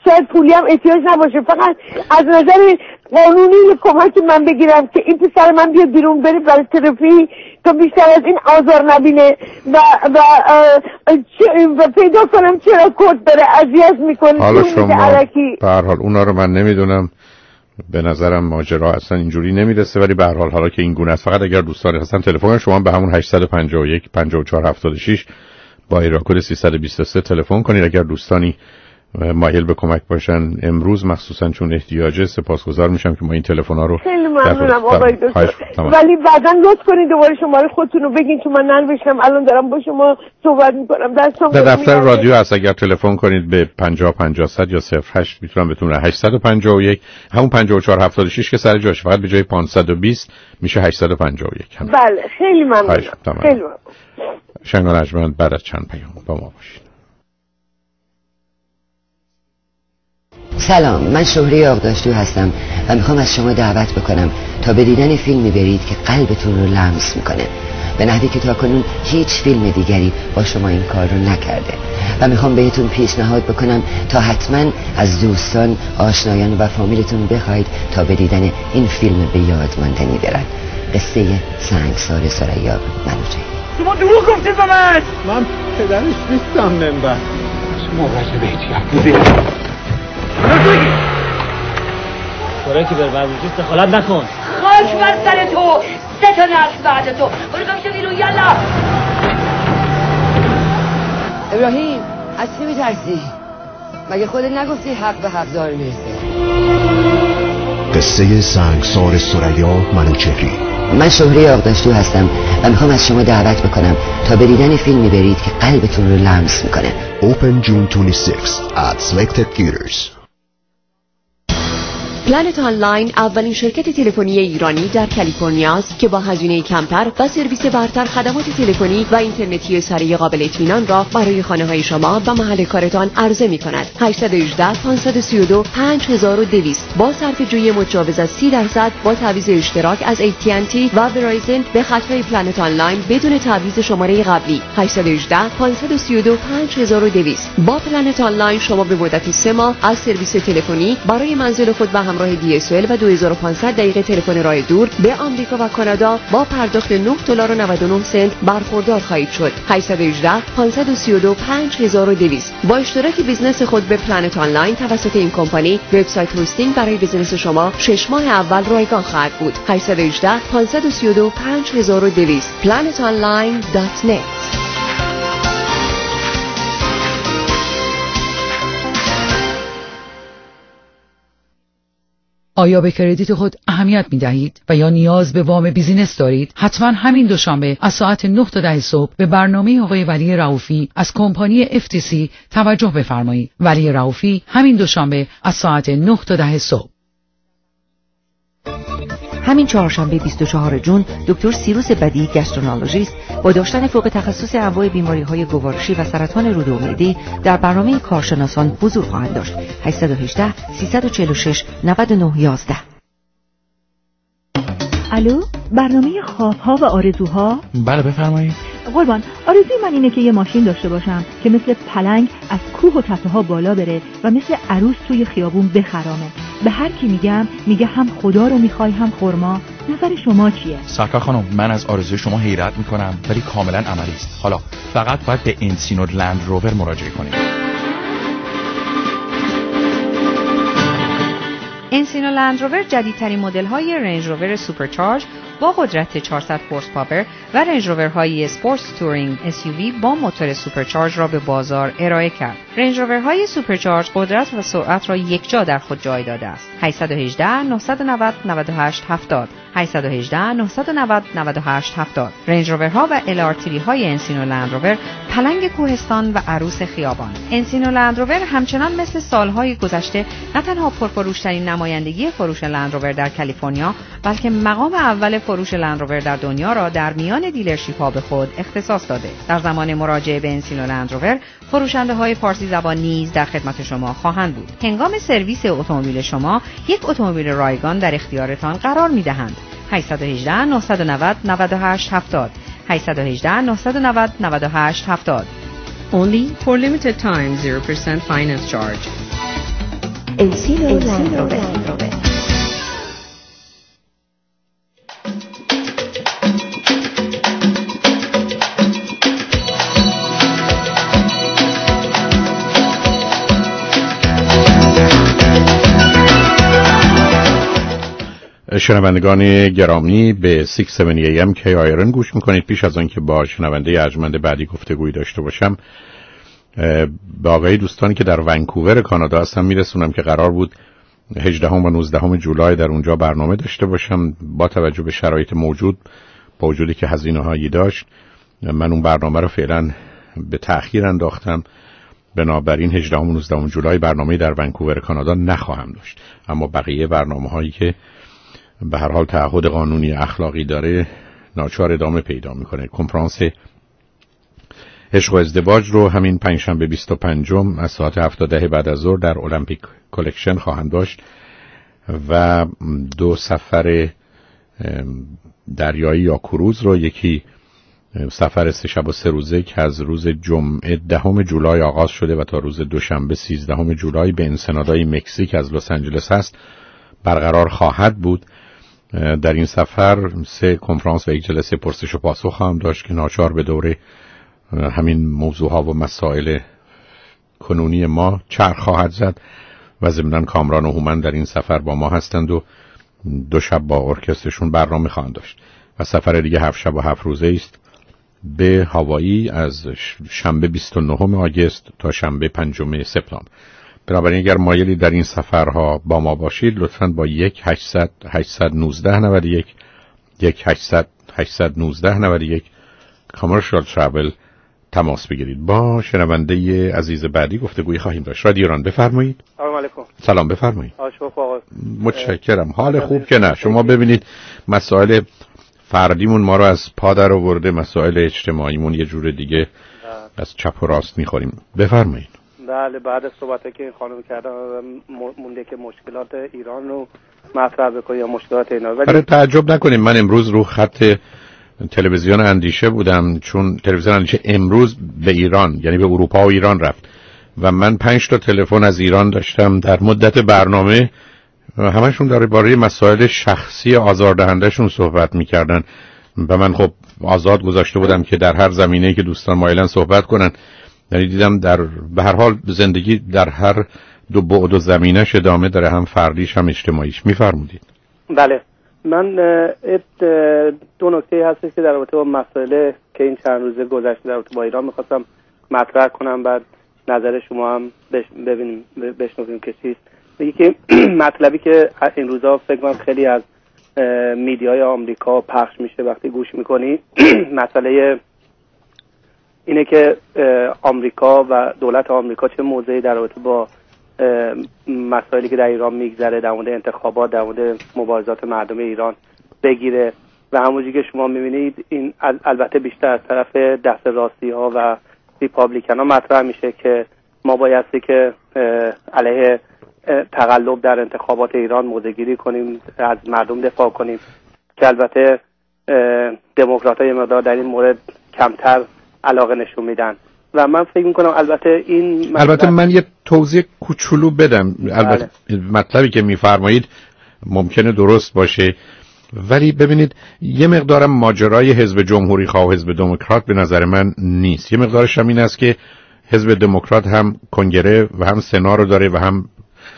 شاید پولی هم احتیاج نباشه، فقط از نظر قانونی کمک من بگیرم که این پسر من بیاد بیرون بره برای ترافی تا بیشتر از این آزار نبینه و و, و پیدا کنم چرا کد داره اذیت میکنه. حالا شما به هر حال اونا رو من نمیدونم، به نظرم ماجرا اصلا اینجوری نمیرسه، ولی به هر حال حالا که این گونه است، فقط اگر دوستان هستن تلفن شما به همون هشت پنج یک پنجاه و چهار هفتاد و شش با ایراد کد سیصد و بیست و سه تلفن کنید. اگر دوستانی مایل به کمک باشن امروز مخصوصا چون احتیاجه، سپاسگزار میشم که ما این تلفن‌ها رو خیلی ممنونم آقای دکتر، ولی بعداً لطف کنید دوباره شماره خودتون رو بگین چون من ننوشتم، الان دارم با شما صحبت میکنم. دستم در دفتر رادیو هست، اگر تلفن کنید به پنجاه پنجاه صد یا صفر هشت میتونم بهتون هشت پنج یک همون پنجاه و چهار هفتاد و شش که سر جاش، فقط به جای پانصد و بیست میشه هشت پنج یک. بله خیلی ممنونم. خیلی ممنونم. شنگان ارجمند بعد از چند پیام با ما باشید. سلام، من شهری آقداشتو هستم و میخوام از شما دعوت بکنم تا به دیدن فیلمی برید که قلبتون رو لمس میکنه، به نحوی که تاکنون هیچ فیلم دیگری با شما این کار رو نکرده و میخوام بهتون پیشنهاد بکنم تا حتما از دوستان، آشنایان و فامیلتون بخواید تا به دیدن این فیلم به یاد ماندنی برن. قصه سنگسار ثریا منوچهری. شما دروغ گفتید به من. من پدرش نیستم. نمبر شما راجع به احتیاط بودید برای که بر وزیجی دخالت نکن. خاک بر سر تو، سه تا نسل بعد تو. برو گم شو بیرون، یالا. ابراهیم از چی میترسی؟ مگه خودت نگفتی حق به حق دار میرسه؟ قصه سنگسار ثریا منوچهری. من شهری آقداشتو هستم و میخوام از شما دعوت بکنم تا به دیدن فیلمی برید که قلبتون رو لمس میکنه. Open June twenty-sixth at Selected Theaters. پلنت آنلاین اولین شرکت تلفنی ایرانی در کالیفرنیا است که با هزینه کمتر و سرویس برتر خدمات تلفنی و اینترنتی سریع قابل اطمینان را برای خانه‌های شما و محل کارتان عرضه می‌کند. هشت یک هشت پانصد و سی و دو پنج هزار و دویست با صرفه‌جویی مجاوز از سی درصد با تعویض اشتراک از ای تی ان تی و ورایزن به خطهای پلنت آنلاین بدون تعویض شماره قبلی. هشت یک هشت پانصد و سی و دو پنج هزار و دویست. با پلنت آنلاین شما به مدت سه ماه از سرویس تلفنی برای منزل خود و همراه دی اس ال و دو هزار و پانصد دقیقه تلفن راه دور به آمریکا و کانادا با پرداخت نه دلار و نود و نه سنت برخوردار خواهید شد. هشت یک هشت پانصد و سی و دو پنج هزار و دویست. با اشتراک بیزنس خود به پلنت آنلاین توسط این کمپانی وبسایت هاستینگ برای بیزنس شما شش ماه اول رایگان خواهد بود. هشت یک هشت پانصد و سی و دو پنج هزار و دویست planet online dot net. آیا به کردیت خود اهمیت می دهید و یا نیاز به وام بیزینس دارید؟ حتما همین دوشنبه از ساعت نه تا ده صبح به برنامه آقای ولی رؤوفی از کمپانی اف تی سی توجه بفرمایید. ولی رؤوفی همین دوشنبه از ساعت نه تا ده صبح. همین چهارشنبه بیست و چهارم ژوئن دکتر سیروس بدی گاسترونولوژیست با داشتن فوق تخصص انواع بیماری‌های گوارشی و سرطان روده و معده در برنامه کارشناسان حضور خواهند داشت. هشت یک هشت سه چهار شش نه نه یک یک. الو، برنامه خواب‌ها و آرزوها؟ بله بفرمایید. قربان، آرزوی من اینه که یه ماشین داشته باشم که مثل پلنگ از کوه و تپه ها بالا بره و مثل عروس توی خیابون بخرامه. به هر کی میگم میگه هم خدا رو میخوای هم خرما. نظر شما چیه؟ سرکار خانم، من از آرزوی شما حیرت میکنم ولی کاملا عملی است. حالا فقط باید به انسینو لند روور مراجعه کنید. انسینو لند روور جدیدترین مدل های رنج روور سوپرچارج با قدرت چهارصد هورس پاور و رنج روورهای اسپورتس تورینگ اس یو وی با موتور سوپرچارج را به بازار ارائه کرد. رنج روورهای سوپرچارج قدرت و سرعت را یکجا در خود جای داده است. هشت یک هشت نه نه صفر نه نه نه هشت هفتاد هشت یک هشت نه نه صفر نه نه نه هشت هفتاد. رنج روورها و ال آر تری های انسینو لند روور پلنگ کوهستان و عروس خیابان. انسینو لند روور همچنان مثل سالهای گذشته نه تنها پرفروشترین نمایندگی فروش لند روور در کالیفرنیا بلکه مقام اول فروش لند روور در دنیا را در میان دیلرشیپ ها به خود اختصاص داده. در زمان مراجعه به انسینو لند روور فروشنده های فارسی زبان نیز در خدمت شما خواهند بود. هنگام سرویس اتومبیل شما یک اتومبیل رایگان در اختیارتان قرار می دهند. هشت یک هشت نه نه صفر نه نه هشت هفتاد هشت یک هشت نه صفر نه نه هشت هفتاد. Only for limited time zero percent finance charge. انسینو لندروور. شنوندگان گرامی به شش هفتاد و هفت ام کی آیرن گوش میکنید. پیش از آن که با شنونده ارجمند بعدی گفتگویی داشته باشم، به آقای دوستانی که در ونکوور کانادا هستم میرسونم که قرار بود هجدهم و نوزدهم جولای در اونجا برنامه داشته باشم. با توجه به شرایط موجود، با وجودی که هزینه هایی داشت، من اون برنامه رو فعلا به تأخیر انداختم. بنابراین هجدهم و نوزدهم جولای برنامه در ونکوور کانادا نخواهم داشت، اما بقیه برنامه هایی که به هر حال تعهد قانونی اخلاقی داره ناچار ادامه پیدا میکنه. کنفرانس عشق و ازدواج رو همین پنجشنبه بیست و پنجم از ساعت هفت تا ده بعد از ظهر در المپیک کلکشن خواهند داشت و دو سفر دریایی یا کروز رو، یکی سفر سه شب و سه روزه که از روز جمعه دهم جولای آغاز شده و تا روز دوشنبه سیزدهم جولای به انسنادای مکزیک از لس آنجلس هست برقرار خواهد بود. در این سفر سه کنفرانس و یک جلسه پرسش و پاسخ خواهم داشت که ناچار به دوره همین موضوعها و مسائل کنونی ما چرخ خواهد زد و ضمناً کامران و هومن در این سفر با ما هستند و دو شب با ارکسترشون برنامه خواهند داشت. و سفر دیگه هفت شب و هفت روزه است به هاوایی از شنبه بیست و نهم آگوست تا شنبه پنجم سپتامبر. بنابراین اگر مایلی در این سفرها با ما باشید، لطفاً با یک هشتصد هشتصد و نوزده نود و یک یک هشتصد هشتصد و نوزده نود و یک کامرشال ترافل تماس بگیرید. با شنونده عزیز بعدی گفتگویی خواهیم داشت. رادیو ایران، بفرمایید. سلام علیکم. سلام، بفرمایید. آقا متشکرم. حال خوب که نه. شما ببینید مسائل فردیمون ما رو از پا در آورده، مسائل اجتماعیمون یه جور دیگه از چپ و راست می‌خوریم. بفرمایید. بله، بعد از صحبتی که این خانم کردن مونده که مشکلات ایران رو مطرح بکنید یا مشکلات اینا. ولی تعجب نکنیم، من امروز رو خط تلویزیون اندیشه بودم، چون تلویزیون اندیشه امروز به ایران، یعنی به اروپا و ایران رفت و من پنج تا تلفن از ایران داشتم در مدت برنامه. همشون درباره مسائل شخصی آزاردهندهشون صحبت میکردن و من خب آزاد گذاشته بودم که در هر زمینه‌ای که دوستان مایلن صحبت کنن. یعنی دیدم در به هر حال زندگی در هر دو بعد و زمینه‌اش ادامه داره، هم فردیش هم اجتماعیش. میفرمودید. بله، من دو نکته هست که در رابطه با مسائل که این چند روزه گذشته در رابطه با ایران می‌خواستم مطرح کنم، بعد نظر شما هم ببینیم بشنویم که چیست. میگه که مطلبی که این روزا فکر کنم خیلی از میدیای آمریکا پخش میشه وقتی گوش میکنی، مسئله اینه که آمریکا و دولت آمریکا چه موضعی در رابطه با مسائلی که در ایران میگذره، در مورد انتخابات، در مورد مبارزات مردم ایران بگیره و همونجوری که شما میبینید این البته بیشتر از طرف دست راستی ها و ریپابلیکن ها مطرح میشه که ما بایستی که علیه تقلب در انتخابات ایران موضع‌گیری کنیم، از مردم دفاع کنیم، که البته دموکرات‌ها یه مقدار در این مورد کمتر علاقه نشون میدن و من فکر میکنم البته این البته من یه توضیح کوچولو بدم. البته مطلبی که میفرمایید ممکنه درست باشه، ولی ببینید یه مقدارم ماجرای حزب جمهوری خواه و حزب دموکرات به نظر من نیست. یه مقدارش هم این است که حزب دموکرات هم کنگره و هم سنا رو داره و هم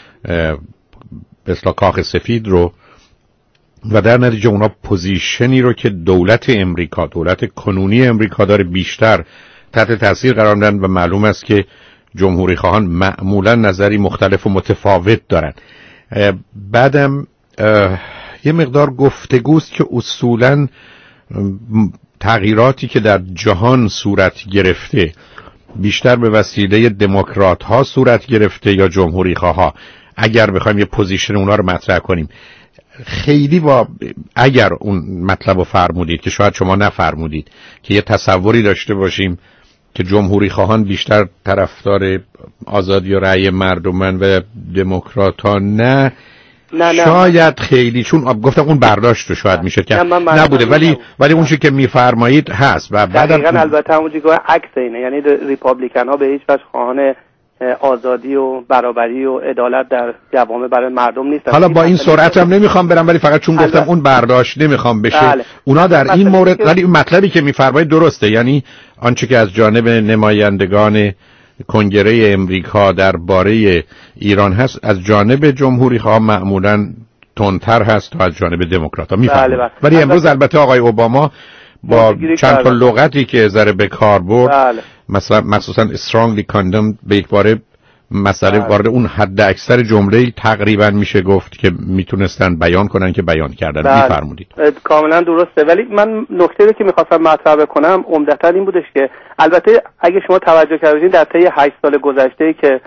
به اصطلاح کاخ سفید رو، و در نتیجه اونا پوزیشنی رو که دولت امریکا، دولت کنونی امریکا داره، بیشتر تحت تاثیر قرار میدن و معلوم است که جمهوری خواهان معمولا نظری مختلف و متفاوت دارن. بعدم یه مقدار گفتگوست که اصولا تغییراتی که در جهان صورت گرفته بیشتر به وسیله دموکرات ها صورت گرفته یا جمهوری خواه ها. اگر بخوایم یه پوزیشن اونا رو مطرح کنیم، خیلی با اگر اون مطلب رو فرمودید که شاید شما نفرمودید که یه تصوری داشته باشیم که جمهوری خواهان بیشتر طرفدار آزادی و رأی مردمن و دموکرات ها نه نه شاید نه. خیلی چون گفتم اون برداشت رو شاید میشه که نبوده، ولی ولی اون چیزی که میفرمایید هست و بعد دقیقاً البته همونجوری که عکس اینه، یعنی ریپابلیکن ها به هیچ وجه خواهان آزادی و برابری و عدالت در جوامع برای مردم نیست. حالا با این سرعت هم نمیخوام برم، ولی فقط چون گفتم اون برداشت نمیخوام بشه. بله. اونا در این مورد، ولی مطلبی که میفرمایید درسته، یعنی آنچه که از جانب نمایندگان کنگره امریکا درباره ایران هست از جانب جمهوری خواه معمولاً تندتر هست تا از جانب دموکرات‌ها میفرمایید. بله ولی امروز البته آقای اوباما با چند تا لغتی که ذره به کار برد، بله. مثلا مخصوصا strongly condemned به یک باره مسئله بله. وارد اون حد اکثر جمله تقریبا میشه گفت که میتونستن بیان کنن که بیان کردن. بله. میفرمودید کاملا درسته، ولی من نکته‌ای که میخواستم مطرح کنم عمدتاً این بودش که البته اگه شما توجه کردین در طی هشت سال گذشته که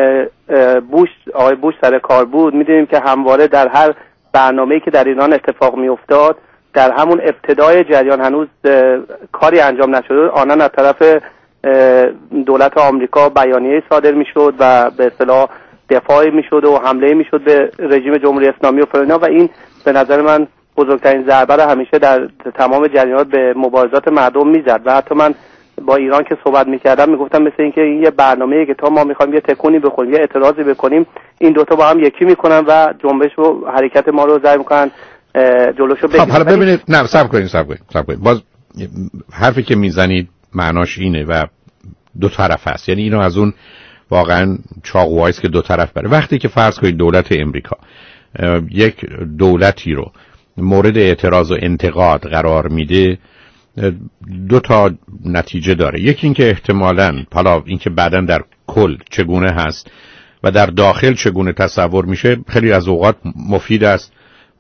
بوش آقای بوش سر کار بود، میدونیم که همواره در هر برنامه‌ای که در ایران اتفاق میافتاد در همون ابتدای جریان هنوز کاری انجام نشده، آنان از طرف دولت آمریکا بیانیه صادر میشد و به اصطلاح دفاعی میشد و حمله میشد به رژیم جمهوری اسلامی و فلان، و این به نظر من بزرگترین ضربه را همیشه در تمام جریانات به مبارزات مردم میزد. و حتی من با ایران که صحبت میکردم میگفتم مثل اینکه این یه برنامه‌ایه که تا ما میخوایم یه تکونی بخوریم، یه اعتراضی بکنیم، این دوتا با هم یکی میکنن و جنبش و حرکت ما رو ضعیف میکنن، جلوشو بگیرن. خب حالا ببینید، نه صبر کنید صبر کنید صبر کنید باز حرفی که میزنید معناش اینه و دو طرف هست، یعنی اینو از اون واقعا چاقوهایی است که دو طرف بره. وقتی که فرض کنید دولت امریکا یک دولتی رو مورد اعتراض و انتقاد قرار میده، دو تا نتیجه داره. یکی این که احتمالاً حالا این که بعداً در کل چگونه هست و در داخل چگونه تصور میشه خیلی از اوقات مفید است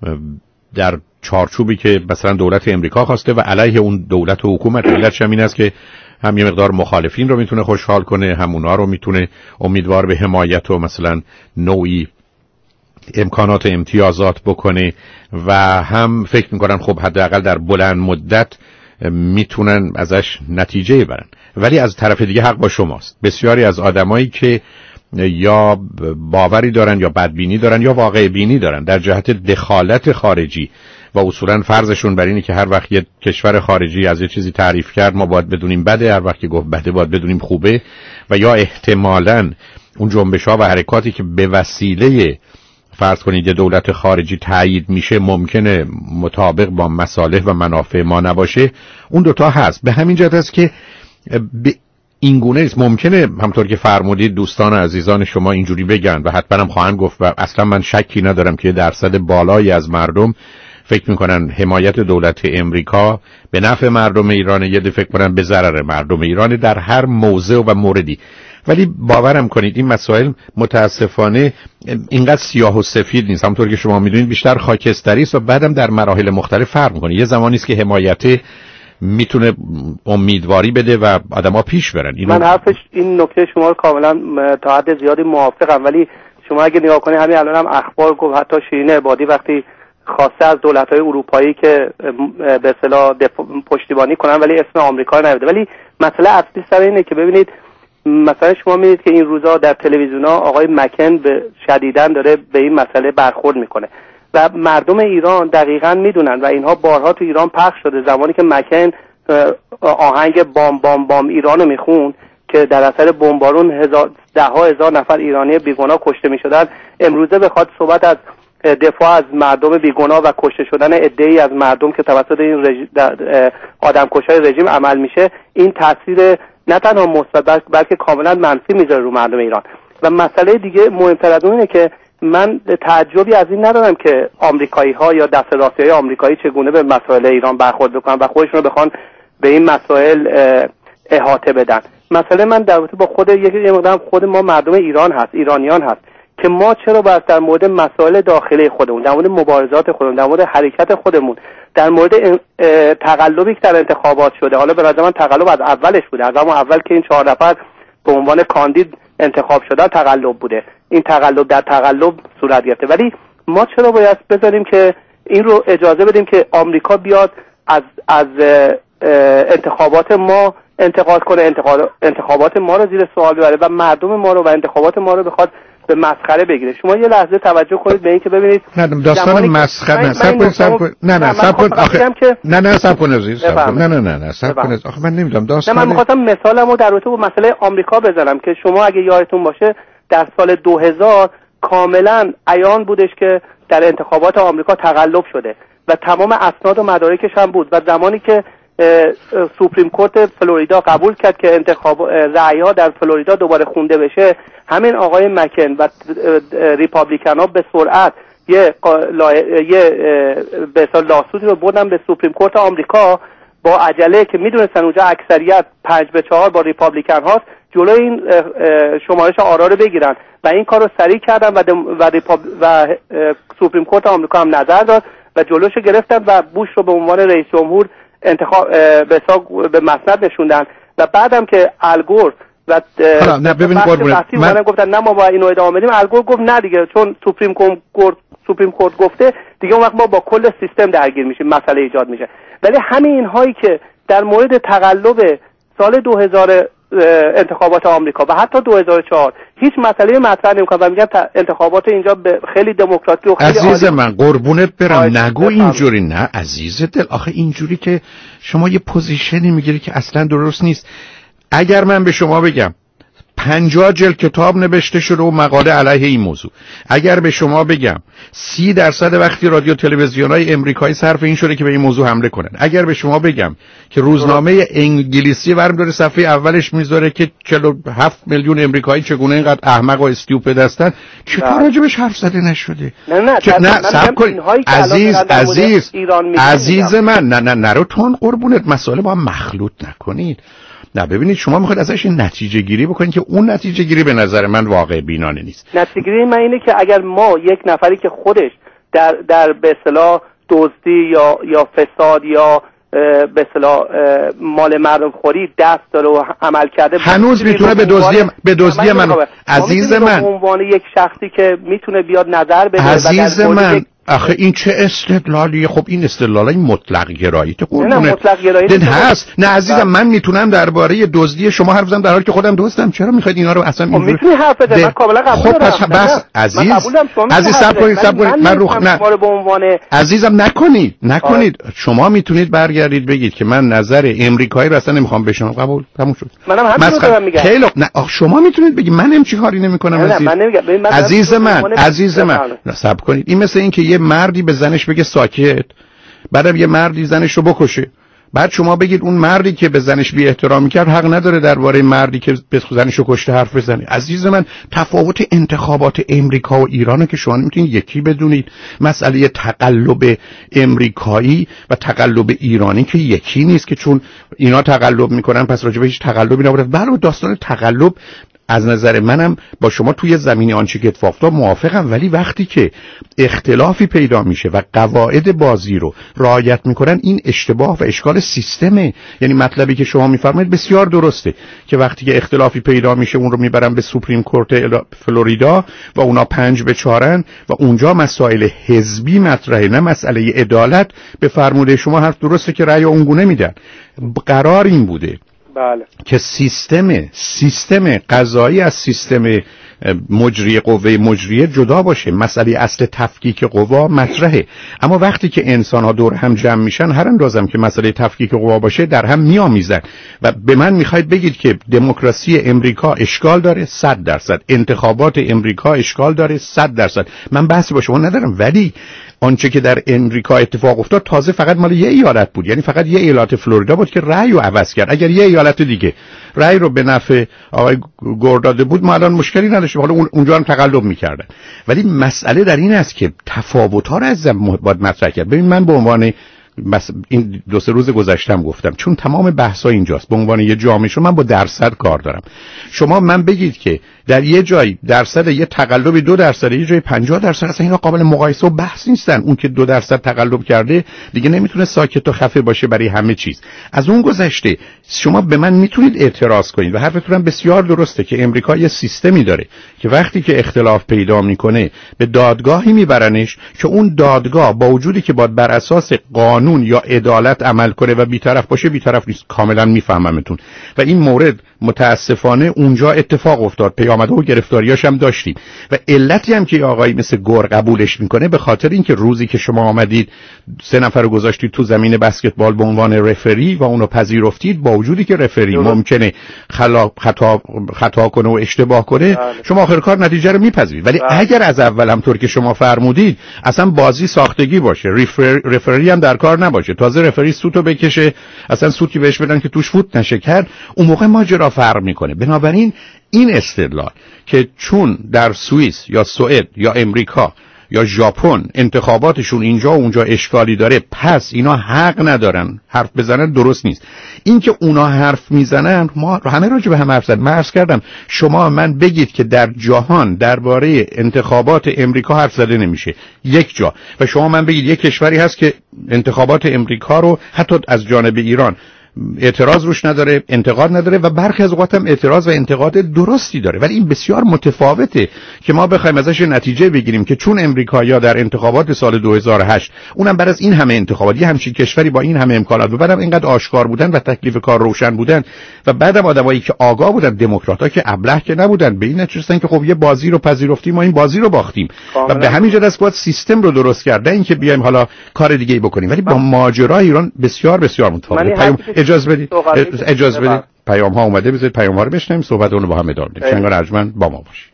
در چارچوبی که مثلا دولت امریکا خواسته و علیه اون دولت و حکومت. علتش هم این است که هم یه مقدار مخالفین رو میتونه خوشحال کنه، هم اونا رو میتونه امیدوار به حمایت و مثلا نوعی امکانات امتیازات بکنه و هم فکر میکنن خب حداقل در بلند مدت میتونن ازش نتیجه ببرن. ولی از طرف دیگه حق با شماست. بسیاری از آدمایی که یا باوری دارن یا بدبینی دارن یا واقع بینی دارن در جهت دخالت خارجی و اصولا فرضشون بر اینه که هر وقت یه کشور خارجی از یه چیزی تعریف کرد ما باید بدونیم بده، هر وقت که گفت بده باید بدونیم خوبه، و یا احتمالاً اون جنبش‌ها و حرکاتی که به وسیله فرض کنید یه دولت خارجی تایید میشه ممکنه مطابق با مصالح و منافع ما نباشه. اون دوتا هست. به همین جهت است که به این گونه است. ممکنه همطور که فرمودید دوستان عزیزان شما اینجوری بگن و حتما هم خواهند گفت و اصلا من شکی ندارم که درصد بالایی از مردم فکر میکنن حمایت دولت امریکا به نفع مردم ایران، یه ده فکر کنن به ضرر مردم ایران در هر موضع و موردی. ولی باورم کنید این مسائل متاسفانه اینقدر سیاه و سفید نیست. همونطور که شما میدونید بیشتر خاکستری است و بعدم در مراحل مختلف فرق میکنه. یه زمانی است که حمایت میتونه امیدواری بده و آدما پیش برن. اینو... من حرفش این نکته شما رو کاملا تا حد زیادی موافقم، ولی شما اگه نگاه کنید همین الان هم اخبار گفت حتی شیرین عبادی وقتی خواسته از دولت‌های اروپایی که به اصطلاح پشتیبانی کنن ولی اسم آمریکا رو نیاورده. ولی مسئله اصلی سر اینه که ببینید مثلا شما می‌بینید که این روزا در تلویزیون‌ها آقای مکن به شدیداً داره به این مسئله برخورد میکنه و مردم ایران دقیقاً میدونن و اینها بارها تو ایران پخش شده. زمانی که مکن آهنگ بام بام بام ایرانو میخوند که در اثر بمبارون هزار ده ها هزار نفر ایرانی بیگناه کشته میشدن، امروزه بخواد صحبت از دفاع از مردم بیگناه و کشته شدن عده‌ای از مردم که توسط این رژ... آدمکشای رژیم عمل میشه، این تاثیر نه تنها مثبت بلکه کاملا منفی میذاره رو مردم ایران. و مسئله دیگه مهمتر از اون اینه که من تعجبی از این ندارم که آمریکایی‌ها یا دست راستی‌های آمریکایی چگونه به مسائل ایران برخورد بکنن و خودشون رو بخوان به این مسائل احاطه بدن. مسئله من در رابطه با خود یه مقدار خود ما مردم ایران هست، ایرانیان هست که ما چرا باید در مورد مسائل داخلی خودمون، در مورد مبارزات خودمون، در مورد حرکت خودمون، در مورد تقلبی که در انتخابات شده، حالا به نظر من تقلب از اولش بوده، از همون اول که این چهار نفر به عنوان کاندید انتخاب شده تقلب بوده، این تقلب در تقلب صورت گرفته، ولی ما چرا باید بذاریم که این رو اجازه بدیم که آمریکا بیاد از از انتخابات ما انتقاد کنه، انتخابات ما رو زیر سوال ببره و مردم ما رو و انتخابات ما رو بخواد به مسخره بگیره. شما یه لحظه توجه کنید به این که ببینید نه داستان مسخره نه صبر کن صبر کن نه نه صبر کن آخه نه نه صبر کن عزیز صبر کن نه نه نه نه صبر کن آخه من نمیدونم داستان نه من می‌خواستم مثالمو در رابطه با مسئله آمریکا بزنم که شما اگه یادتون باشه در سال دو هزار کاملا عیان بودش که در انتخابات آمریکا تقلب شده و تمام اسناد و مدارکش هم بود و زمانی که سوپریم کورت فلوریدا قبول کرد که انتخاب رأی‌ها در فلوریدا دوباره خونده بشه، همین آقای مکن و ریپابلیکن‌ها به سرعت یه یه به اصطلاح لاسودی رو بردن به سوپریم کورت آمریکا با عجله که میدونستن اونجا اکثریت پنج به چهار با ریپابلیکن هاست، جلوی این شمارش آرا رو بگیرن و این کار رو سریع کردن و و, و سوپریم کورت آمریکا هم نظر داد و جلوشو گرفتن و بوش رو به عنوان رئیس جمهور انتخاب به به مسند نشوندن و بعدم که الگور و حالا نه ببینید قربونت من گفتن نه ما با اینو ادامه بدیم، الگور گفت نه دیگه چون سوپریم کورت سوپریم کورت گفته دیگه اون وقت ما با کل سیستم درگیر میشیم، مسئله ایجاد میشه. ولی همین اینهایی که در مورد تقلب سال دو هزار انتخابات آمریکا و حتی دو هزار و چهار هیچ مسئله مطرح نمیکنن و میگن انتخابات اینجا خیلی دموکراتیک و خیلی عزیز عالی. من قربونت برم نگو اینجوری، نه عزیز دل، آخه اینجوری که شما یه پوزیشنی میگیری که اصلا درست نیست. اگر من به شما بگم پنجاه جلد کتاب نوشته شده و مقاله علیه این موضوع، اگر به شما بگم سی درصد وقتی رادیو تلویزیون‌های امریکایی صرف این شده که به این موضوع حمله کنن، اگر به شما بگم که روزنامه انگلیسی ورم داره صفحه اولش میذاره که چهل و هفت میلیون امریکایی چگونه اینقدر احمق و استیوپد هستن، چطور راجبش حرف زده نشده؟ نه نه که نه صبر کن عزیز عزیز عزیز من نه نه نرو تون قربونت، مسئله با هم مخلوط نکنید. نه ببینید شما میخواید ازش نتیجه گیری بکنید که اون نتیجه گیری به نظر من واقع بینانه نیست. نتیجه گیری من اینه که اگر ما یک نفری که خودش در در به اصطلاح دزدی یا یا فساد یا به اصطلاح مال مردم خوری دست داره و عمل کرده، هنوز میتونه به دزدی به دزدی من عزیز من به عنوان یک شخصی که میتونه بیاد نظر بده عزیز من آخه این چه استدلالیه؟ خب این استدلالای مطلق گرایی تو قربونه نه مطلق گرایی هست. نه عزیزم من میتونم درباره دزدی شما حرف بزنم در حالی که خودم دزدم. چرا میخواید اینا رو اصلا اینجوری میتونی حرف بزنی؟ من کاملا قبول دارم. خب بس عزیز عزیز صبر کنید صبر کنید من رو نه به عنوان عزیزم نکنید نکنید آه. شما میتونید برگردید بگید که من نظر امریکایی رو اصلا نمیخوام بشنوم. قبول تموم شد. منم همین رو میگم. خیلی نه شما میتونید بگید من هم چی کاری نمیکنم عزیز. عزیز من عزیز من صبر کنید. این مثل این که یه مردی به زنش بگه ساکت، بعدم یه مردی زنش رو بکشه، بعد شما بگید اون مردی که به زنش بی احترامی کرد حق نداره درباره مردی که به زنش رو کشته حرف بزنه. عزیز من تفاوت انتخابات امریکا و ایرانه که شما نمیتونید یکی بدونید. مسئله تقلب امریکایی و تقلب ایرانی که یکی نیست که چون اینا تقلب میکنن پس راجع به هیچ تقلبی نباید. بله داستان تقلب از نظر منم با شما توی زمینی آنچه که اتفاق افتاد موافقم، ولی وقتی که اختلافی پیدا میشه و قواعد بازی رو رعایت میکنن این اشتباه و اشکال سیستمه. یعنی مطلبی که شما میفرمایید بسیار درسته که وقتی که اختلافی پیدا میشه اون رو میبرن به سوپریم کورت فلوریدا و اونا پنج به چهارن و اونجا مسائل حزبی مطرحه نه مسئله عدالت. به فرموده شما حرف درسته که رأی اونگونه میدن. قرار این بوده بله. که سیستم سیستم قضایی از سیستم مجری قوه مجریه جدا باشه. مسئله اصل تفکیک قوا مطرحه، اما وقتی که انسان ها دور هم جمع میشن هر اندازم که مسئله تفکیک قوا باشه در هم میامیزن. و به من میخواید بگید که دموکراسی امریکا اشکال داره صد درصد، انتخابات امریکا اشکال داره صد درصد، من بحثی با شما ندارم. ولی آنچه که در امریکا اتفاق افتاد تازه فقط مال یه ایالت بود، یعنی فقط یه ایالت فلوریدا بود که رأی رو عوض کرد. اگر یه ایالت دیگه رأی رو به نفع آقای گور داده بود ما الان مشکلی نداشتیم، حالا اونجا هم تقلب می‌کردن. ولی مسئله در این است که تفاوت‌ها رو از باید مطرح کرد. ببین من به عنوان بس این دو سه روز گذشتم گفتم چون تمام بحث‌ها اینجاست، به عنوان یه جامعه شما من با درصد کار دارم. شما من بگید که در یه جای درصد یه تقلبی دو درصد، یه جای پنجاه درصد، اصلا اینا قابل مقایسه و بحث نیستن. اون که دو درصد تقلب کرده دیگه نمیتونه ساکت و خفه باشه برای همه چیز. از اون گذشته شما به من میتونید اعتراض کنید و حرفتون هم بسیار درسته که امریکا یه سیستمی داره که وقتی که اختلاف پیدا میکنه به دادگاهی میبرنش که اون دادگاه با وجودی که باید بر اساس قانون یا عدالت عمل کنه و بی‌طرف باشه بی‌طرف نیست. کاملا میفهممتون و این مورد متاسفانه اونجا اتفاق افتاد، پیامده و گرفتاریاش هم داشتیم و علتی هم که آقایی مثل گور قبولش میکنه به خاطر اینکه روزی که شما آمدید سه نفر رو گذاشتید تو زمین بسکتبال به عنوان رفری و اونو پذیرفتید، با وجودی که رفری ممکنه خلا خطا خطا کنه و اشتباه کنه بله. شما آخر کار نتیجه رو میپذیرید، ولی بله. اگر از اول همطور که شما فرمودید اصلا بازی ساختگی باشه، رفر... رفری هم در کار نباشه، تازه رفری سوتو بکشه، اصلا سوتی بهش بدن که توش فوت نشه کرد، اون موقع ماجرا فرق میکنه. بنابراین این استدلال که چون در سوئیس یا سوئد یا امریکا یا ژاپن انتخاباتشون اینجا و اونجا اشکالی داره پس اینا حق ندارن حرف بزنن درست نیست. این که اونا حرف میزنن ما همه راجع به هم حرف زدن. من عرض کردم شما من بگید که در جهان درباره انتخابات امریکا حرف زده نمیشه یک جا، و شما من بگید یک کشوری هست که انتخابات امریکا رو حتی از جانب ایران اعتراض روش نداره، انتقاد نداره و برخی از اوقات هم اعتراض و انتقاد درستی داره، ولی این بسیار متفاوته که ما بخوایم ازش نتیجه بگیریم که چون امریکایی‌ها در انتخابات سال دو هزار و هشت اونم بعد از این همه انتخابات یه همچین کشوری با این همه امکانات و بعدم اینقدر آشکار بودن و تکلیف کار روشن بودن و بعدم آدمایی که آگاه بودن، دموکرات‌ها که ابله که نبودن، به این نتیجه که خب یه بازی رو پذیرفتیم ما این بازی رو باختیم و به همین جهت است باید سیستم رو درست کرده این که بیایم حالا کار دیگه ای بکنیم، ولی با ماجرای ایران بسیار بسیار متفاوته. اجازه بدید اجازه بدید پیام ها اومده، بذارید پیام ها رو بشنویم، صحبت اون رو با هم ادامه بدیم. شنگار ارجمند با ما باشید.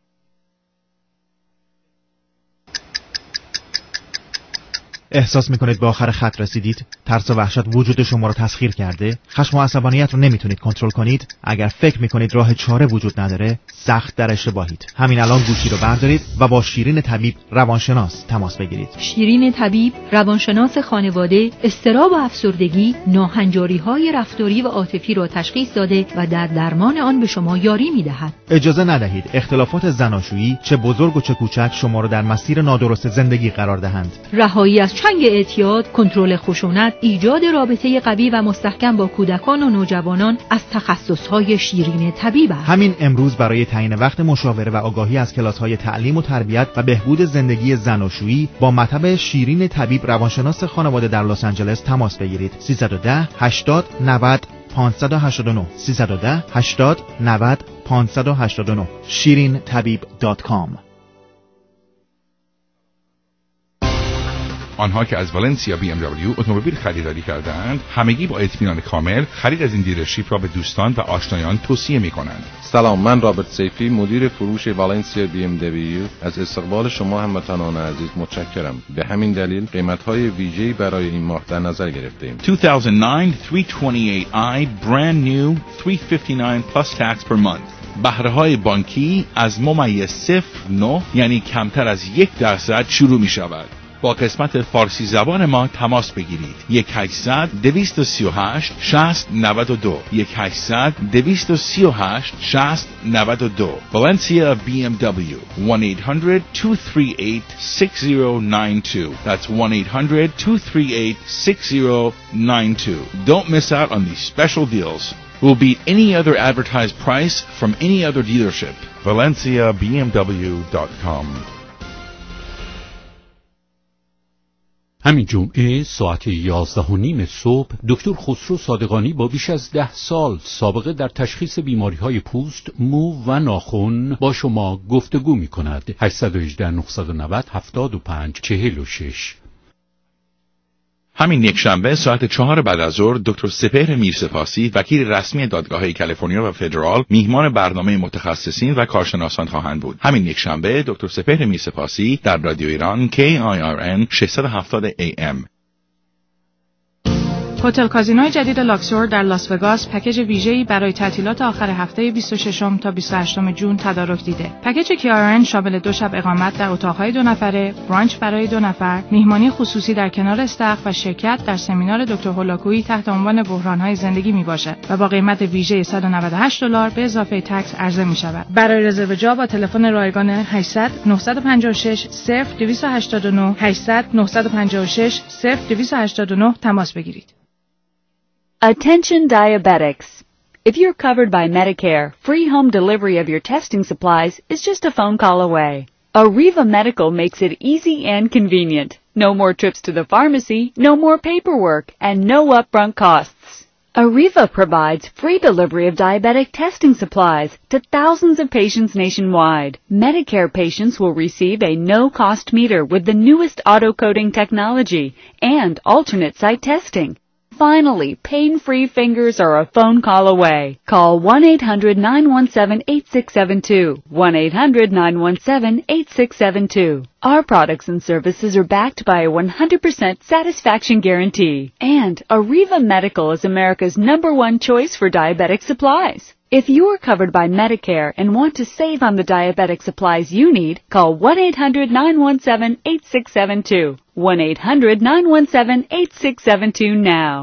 احساس میکنید به آخر خط رسیدید؟ ترس و وحشت وجود شما رو تسخیر کرده؟ خشم و عصبانیت رو نمیتونید کنترل کنید؟ اگر فکر میکنید راه چاره وجود نداره، سخت در اشتباهید. همین الان گوشی رو بردارید و با شیرین طبیب روانشناس تماس بگیرید. شیرین طبیب روانشناس خانواده اضطراب و افسردگی، ناهنجاری‌های رفتاری و عاطفی را تشخیص داده و در درمان آن به شما یاری میدهد. اجازه ندهید اختلافات زناشویی چه بزرگ و چه کوچک شما رو در مسیر نادرست زندگی قرار دهند. رهایی از چنگ اعتیاد، کنترل خشونت، ایجاد رابطه قوی و مستحکم با کودکان و نوجوانان از تخصص‌های شیرین طبیب است. همین امروز برای تعیین وقت مشاوره و آگاهی از کلاس‌های تعلیم و تربیت و بهبود زندگی زناشویی با مطب شیرین طبیب روانشناس خانواده در لس آنجلس تماس بگیرید. سیصد و ده هشتاد نود پانصد و هشتاد و نه سیصد و ده هشتاد نود پانصد و هشتاد و نه شیرین طبیب دات کام. آنها که از والنسیا بی ام دبلیو اتومبیل خریداری کردند همگی با اطمینان کامل خرید از این دیلرشیپ را به دوستان و آشنایان توصیه می‌کنند. سلام، من رابرت سیفی مدیر فروش والنسیا بی ام دبلیو از استقبال شما هموطنان عزیز متشکرم. به همین دلیل قیمت‌های ویژه‌ای برای این ماه در نظر گرفته‌ایم. two thousand nine three twenty-eight i brand new three fifty-nine plus tax per month. بهره‌های بانکی از ممیز صفر نه یعنی کمتر از یک درصد شروع می‌شود. با قسمت فارسی زبان ما تماس بگیرید. یک هشتصد دویست و سی و هشت شصت نود و دو یک هشتصد دویست و سی و هشت شصت نود و دو Valencia بی ام دبلیو one eight hundred two three eight six zero nine two. That's one eight hundred two three eight six zero nine two. Don't miss out on these special deals. Will beat any other advertised price from any other dealership. Valencia B M W dot com. همین جمعه ساعت یازده و نیم صبح دکتر خسرو صادقانی با بیش از ده سال سابقه در تشخیص بیماری‌های پوست، مو و ناخن با شما گفتگو می‌کند. هشت یک هشت نه نه صفر هفت پنج چهار شش. همین یک شنبه ساعت چهار بعد از ظهر دکتر سپهر میرسپاسی وکیل رسمی دادگاه‌های کالیفرنیا و فدرال میهمان برنامه متخصصین و کارشناسان خواهند بود. همین یک شنبه دکتر سپهر میرسپاسی در رادیو ایران کی آی آر ان ششصد و هفتاد ای ام. هتل کازینوی جدید لاکسور در لاس وگاس پکیج ویژه‌ای برای تعطیلات آخر هفته بیست و ششم تا بیست و هشتم ژوئن تدارک دیده. پکیج کی آر ان شامل دو شب اقامت در اتاق‌های دو نفره، برانچ برای دو نفر، میهمانی خصوصی در کنار استخر و شرکت در سمینار دکتر هولاکویی تحت عنوان بحران‌های زندگی میباشد و با قیمت ویژه صد و نود و هشت دلار به اضافه تکس عرضه می‌شود. برای رزرو جا با تلفن رایگان هشتصد نه پنج شش صفر دویست و هشتاد و نه هشتصد نه پنج شش صفر دویست و هشتاد و نه تماس بگیرید. Attention diabetics. If you're covered by Medicare, free home delivery of your testing supplies is just a phone call away. Arriva Medical makes it easy and convenient. No more trips to the pharmacy, no more paperwork, and no upfront costs. Arriva provides free delivery of diabetic testing supplies to thousands of patients nationwide. Medicare patients will receive a no-cost meter with the newest auto-coding technology and alternate site testing. Finally, pain-free fingers are a phone call away. Call one eight hundred nine one seven eight six seven two, one eight hundred nine one seven eight six seven two. Our products and services are backed by a one hundred percent satisfaction guarantee. And Arriva Medical is America's number one choice for diabetic supplies. If you are covered by Medicare and want to save on the diabetic supplies you need, call one eight hundred nine one seven eight six seven two, one eight hundred nine one seven eight six seven two now.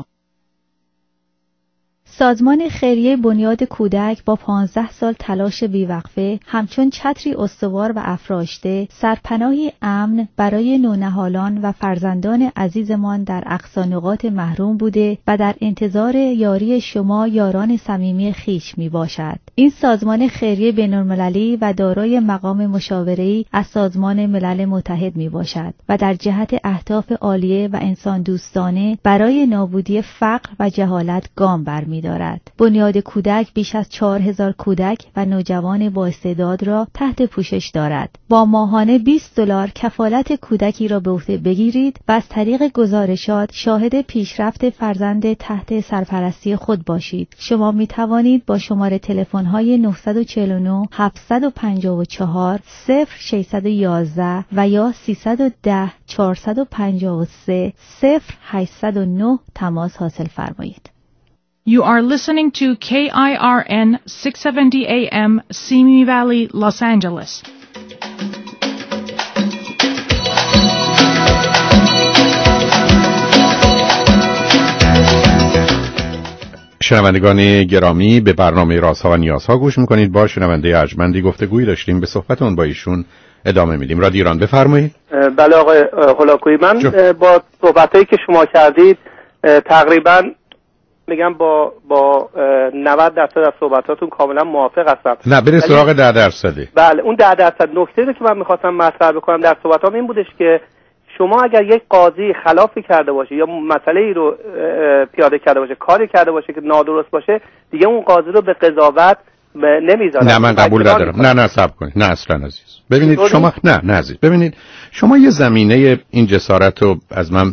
سازمان خیریه بنیاد کودک با پانزده سال تلاش بیوقفه همچون چتری استوار و افراشته سرپناهی امن برای نونهالان و فرزندان عزیزمان در اقصا نقاط محروم بوده و در انتظار یاری شما یاران صمیمی خویش می باشد. این سازمان خیریه بین‌المللی و دارای مقام مشاوره‌ای از سازمان ملل متحد می باشد و در جهت اهداف عالیه و انسان دوستانه برای نابودی فقر و جهالت گام برمی دارد. بنیاد کودک بیش از چهار هزار کودک و نوجوان با استعداد را تحت پوشش دارد. با ماهانه بیست دلار کفالت کودکی را به عهده بگیرید و از طریق گزارشات شاهد پیشرفت فرزند تحت سرپرستی خود باشید. شما می توانید با شماره تلفن های نه چهار نه هفت پنج چهار صفر شش یک یک و یا سیصد و ده چهارصد و پنجاه و سه صفر هشتصد و نه تماس حاصل فرمایید. You are listening to K I R N six seventy A M, Simi Valley, Los Angeles. شنوندگان گرامی، به برنامه رازها و نیازها گوش میکنید. با شنونده ارجمندی گفتگویی داشتیم، به صحبتون با ایشون ادامه میدیم. رادیو ایران، بفرمایید. بله آقای هولاکویی، من جو. با صحبتایی که شما کردید تقریبا میگم با با نود درصد از صحبتاتون کاملا موافق هستم. نه برید سراغ ده درصدی. بله اون ده درصد نکته‌ای که من میخواستم مطرح بکنم در صحبتام این بودش که شما اگر یک قاضی خلافی کرده باشه یا مسئله‌ای رو پیاده کرده باشه، کاری کرده باشه که نادرست باشه، دیگه اون قاضی رو به قضاوت نمیذاره. نه من قبول ندارم. نه نه صبر کنید. نه اصلا عزیز. ببینید شما نه نه عزیز. ببینید شما یه زمینه این جسارت رو از من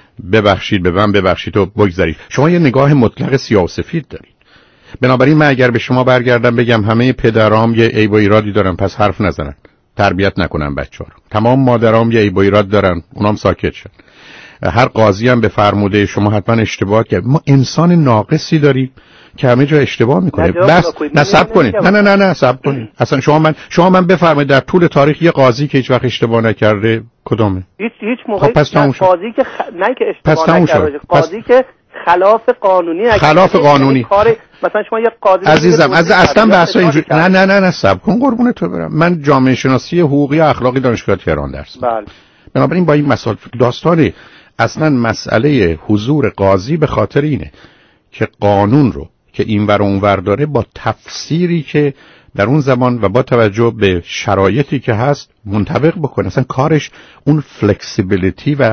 ببخشید به من ببخشید و بگذارید. شما یه نگاه مطلق سیاه و سفید دارید. بنابراین من اگر به شما برگردم بگم همه پدرام یه عیب و ایرادی دارن پس حرف نزنن، تربیت نکنن بچه‌ها رو، تمام مادرام یه عیب و ایراد دارن اونام ساکت شن، هر قاضی هم به فرموده شما حتما اشتباه کرد، ما انسان ناقصی داریم که همه جا اشتباه میکنه. بس نصب کنید. نه نه نه نه صبر کنید. اصلا شما من شما من بفرمایید در طول تاریخ یه قاضی که هیچ وقت اشتباه نکرده کدومه؟ هیچ هیچ موقع خب قاضی که خ... نه که اشتباه نکرده، قاضی که خلاف قانونی خلاف قانونی کار مثلا شما یه قاضی عزیزم از اصلا بحثا اینجوری نه نه نه نه صبر کن قربون تو برم. من جامعه شناسی حقوقی و اخلاقی دانشگاه تهران درس دادم. بله. بنابراین با این مسائل داستانی اصلا مسئله حضور قاضی به خاطر اینه که قانون رو که این ور اون ور داره با تفسیری که در اون زمان و با توجه به شرایطی که هست منطبق بکنه. اصلا کارش اون فلکسیبیلیتی و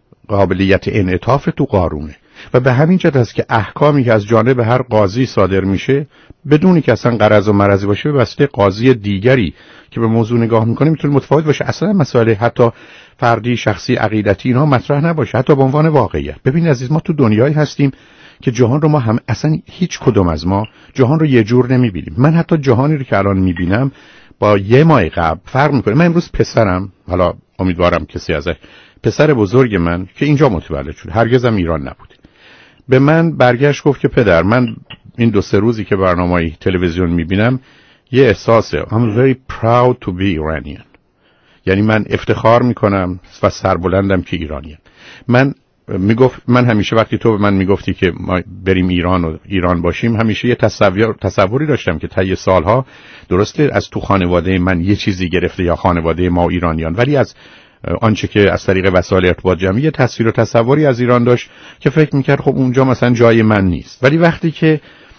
قابلیت انعطاف تو قانونه و به همین جهت است که احکامی که از جانب هر قاضی صادر میشه بدونی که اصلا غرض و مرضی باشه به واسطه قاضی دیگری که به موضوع نگاه میکنه میتونه متفاوت باشه. اصلا مسائل حتی فردی شخصی عقیدتی اینا مطرح نباشه، حتی به عنوان واقعیت. ببین عزیز، ما تو دنیایی هستیم که جهان رو ما هم اصلا هیچ کدوم از ما جهان رو یه جور نمیبینیم. من حتی جهانی رو که الان میبینم با یه ماه قبل فرق میکنه. من امروز پسرم، حالا امیدوارم کسی ازش، پسر بزرگ من که اینجا متولد شد، هرگزم ایران نبود، به من برگشت گفت که پدر من این دو سه روزی که برنامه‌ای تلویزیون میبینم یه احساسه I'm very proud to be Iranian، یعنی من افتخار میکنم و سربلندم که ایرانیم. من میگفت من همیشه وقتی تو به من میگفتی که ما بریم ایران و ایران باشیم همیشه یه تصور تصوری داشتم که طی سالها درسته از تو خانواده من یه چیزی گرفته یا خانواده ما ایرانیان، ولی از آنچه که از طریق وسایل ارتباط جمعی تصویر و تصوری از ایران داشت که فکر میکرد خب اونجا مثلا جای من نیست. ولی وقتی که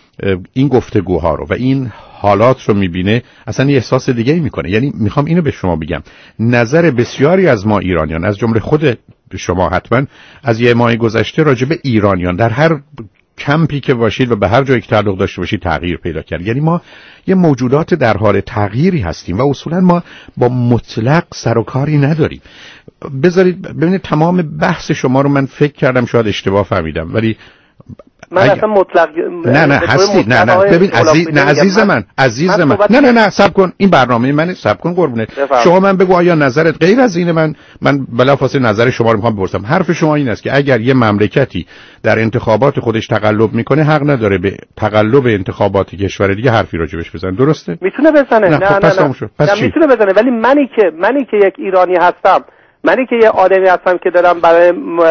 این گفتگوها رو و این حالات رو میبینه اصلا یه احساس دیگه ای میکنه. یعنی میخوام اینو به شما بگم، نظر بسیاری از ما ایرانیان، از جمله خود شما حتما از یه ماه گذشته راجع به ایرانیان در هر کمپی که باشید و به هر جایی که تعلق داشته باشید تغییر پیدا کرد. یعنی ما یه موجودات در حال تغییری هستیم و اصولا ما با مطلق سر و کاری نداریم. بذارید ببینید تمام بحث شما رو من فکر کردم شاید اشتباه فهمیدم، ولی من اصلا مطلق نه نه هستی نه نه ببین عزیز نه عزیز من عزیز من, من. نه نه نه صبر کن، این برنامه منه، صبر کن قربونت. شما من بگو آیا نظرت غیر از اینه؟ من من بلافاصله نظر شما رو میخوام بپرسم. حرف شما این است که اگر یه مملکتی در انتخابات خودش تقلب میکنه حق نداره به تقلب انتخابات کشور دیگه حرفی راجبش بزنه، درسته؟ میتونه بزنه. نه نه نه, نه, نه. نه میتونه بزنه، ولی منی که منی که یک ایرانی هستم، منی که یه آدمی هستم که دارم برای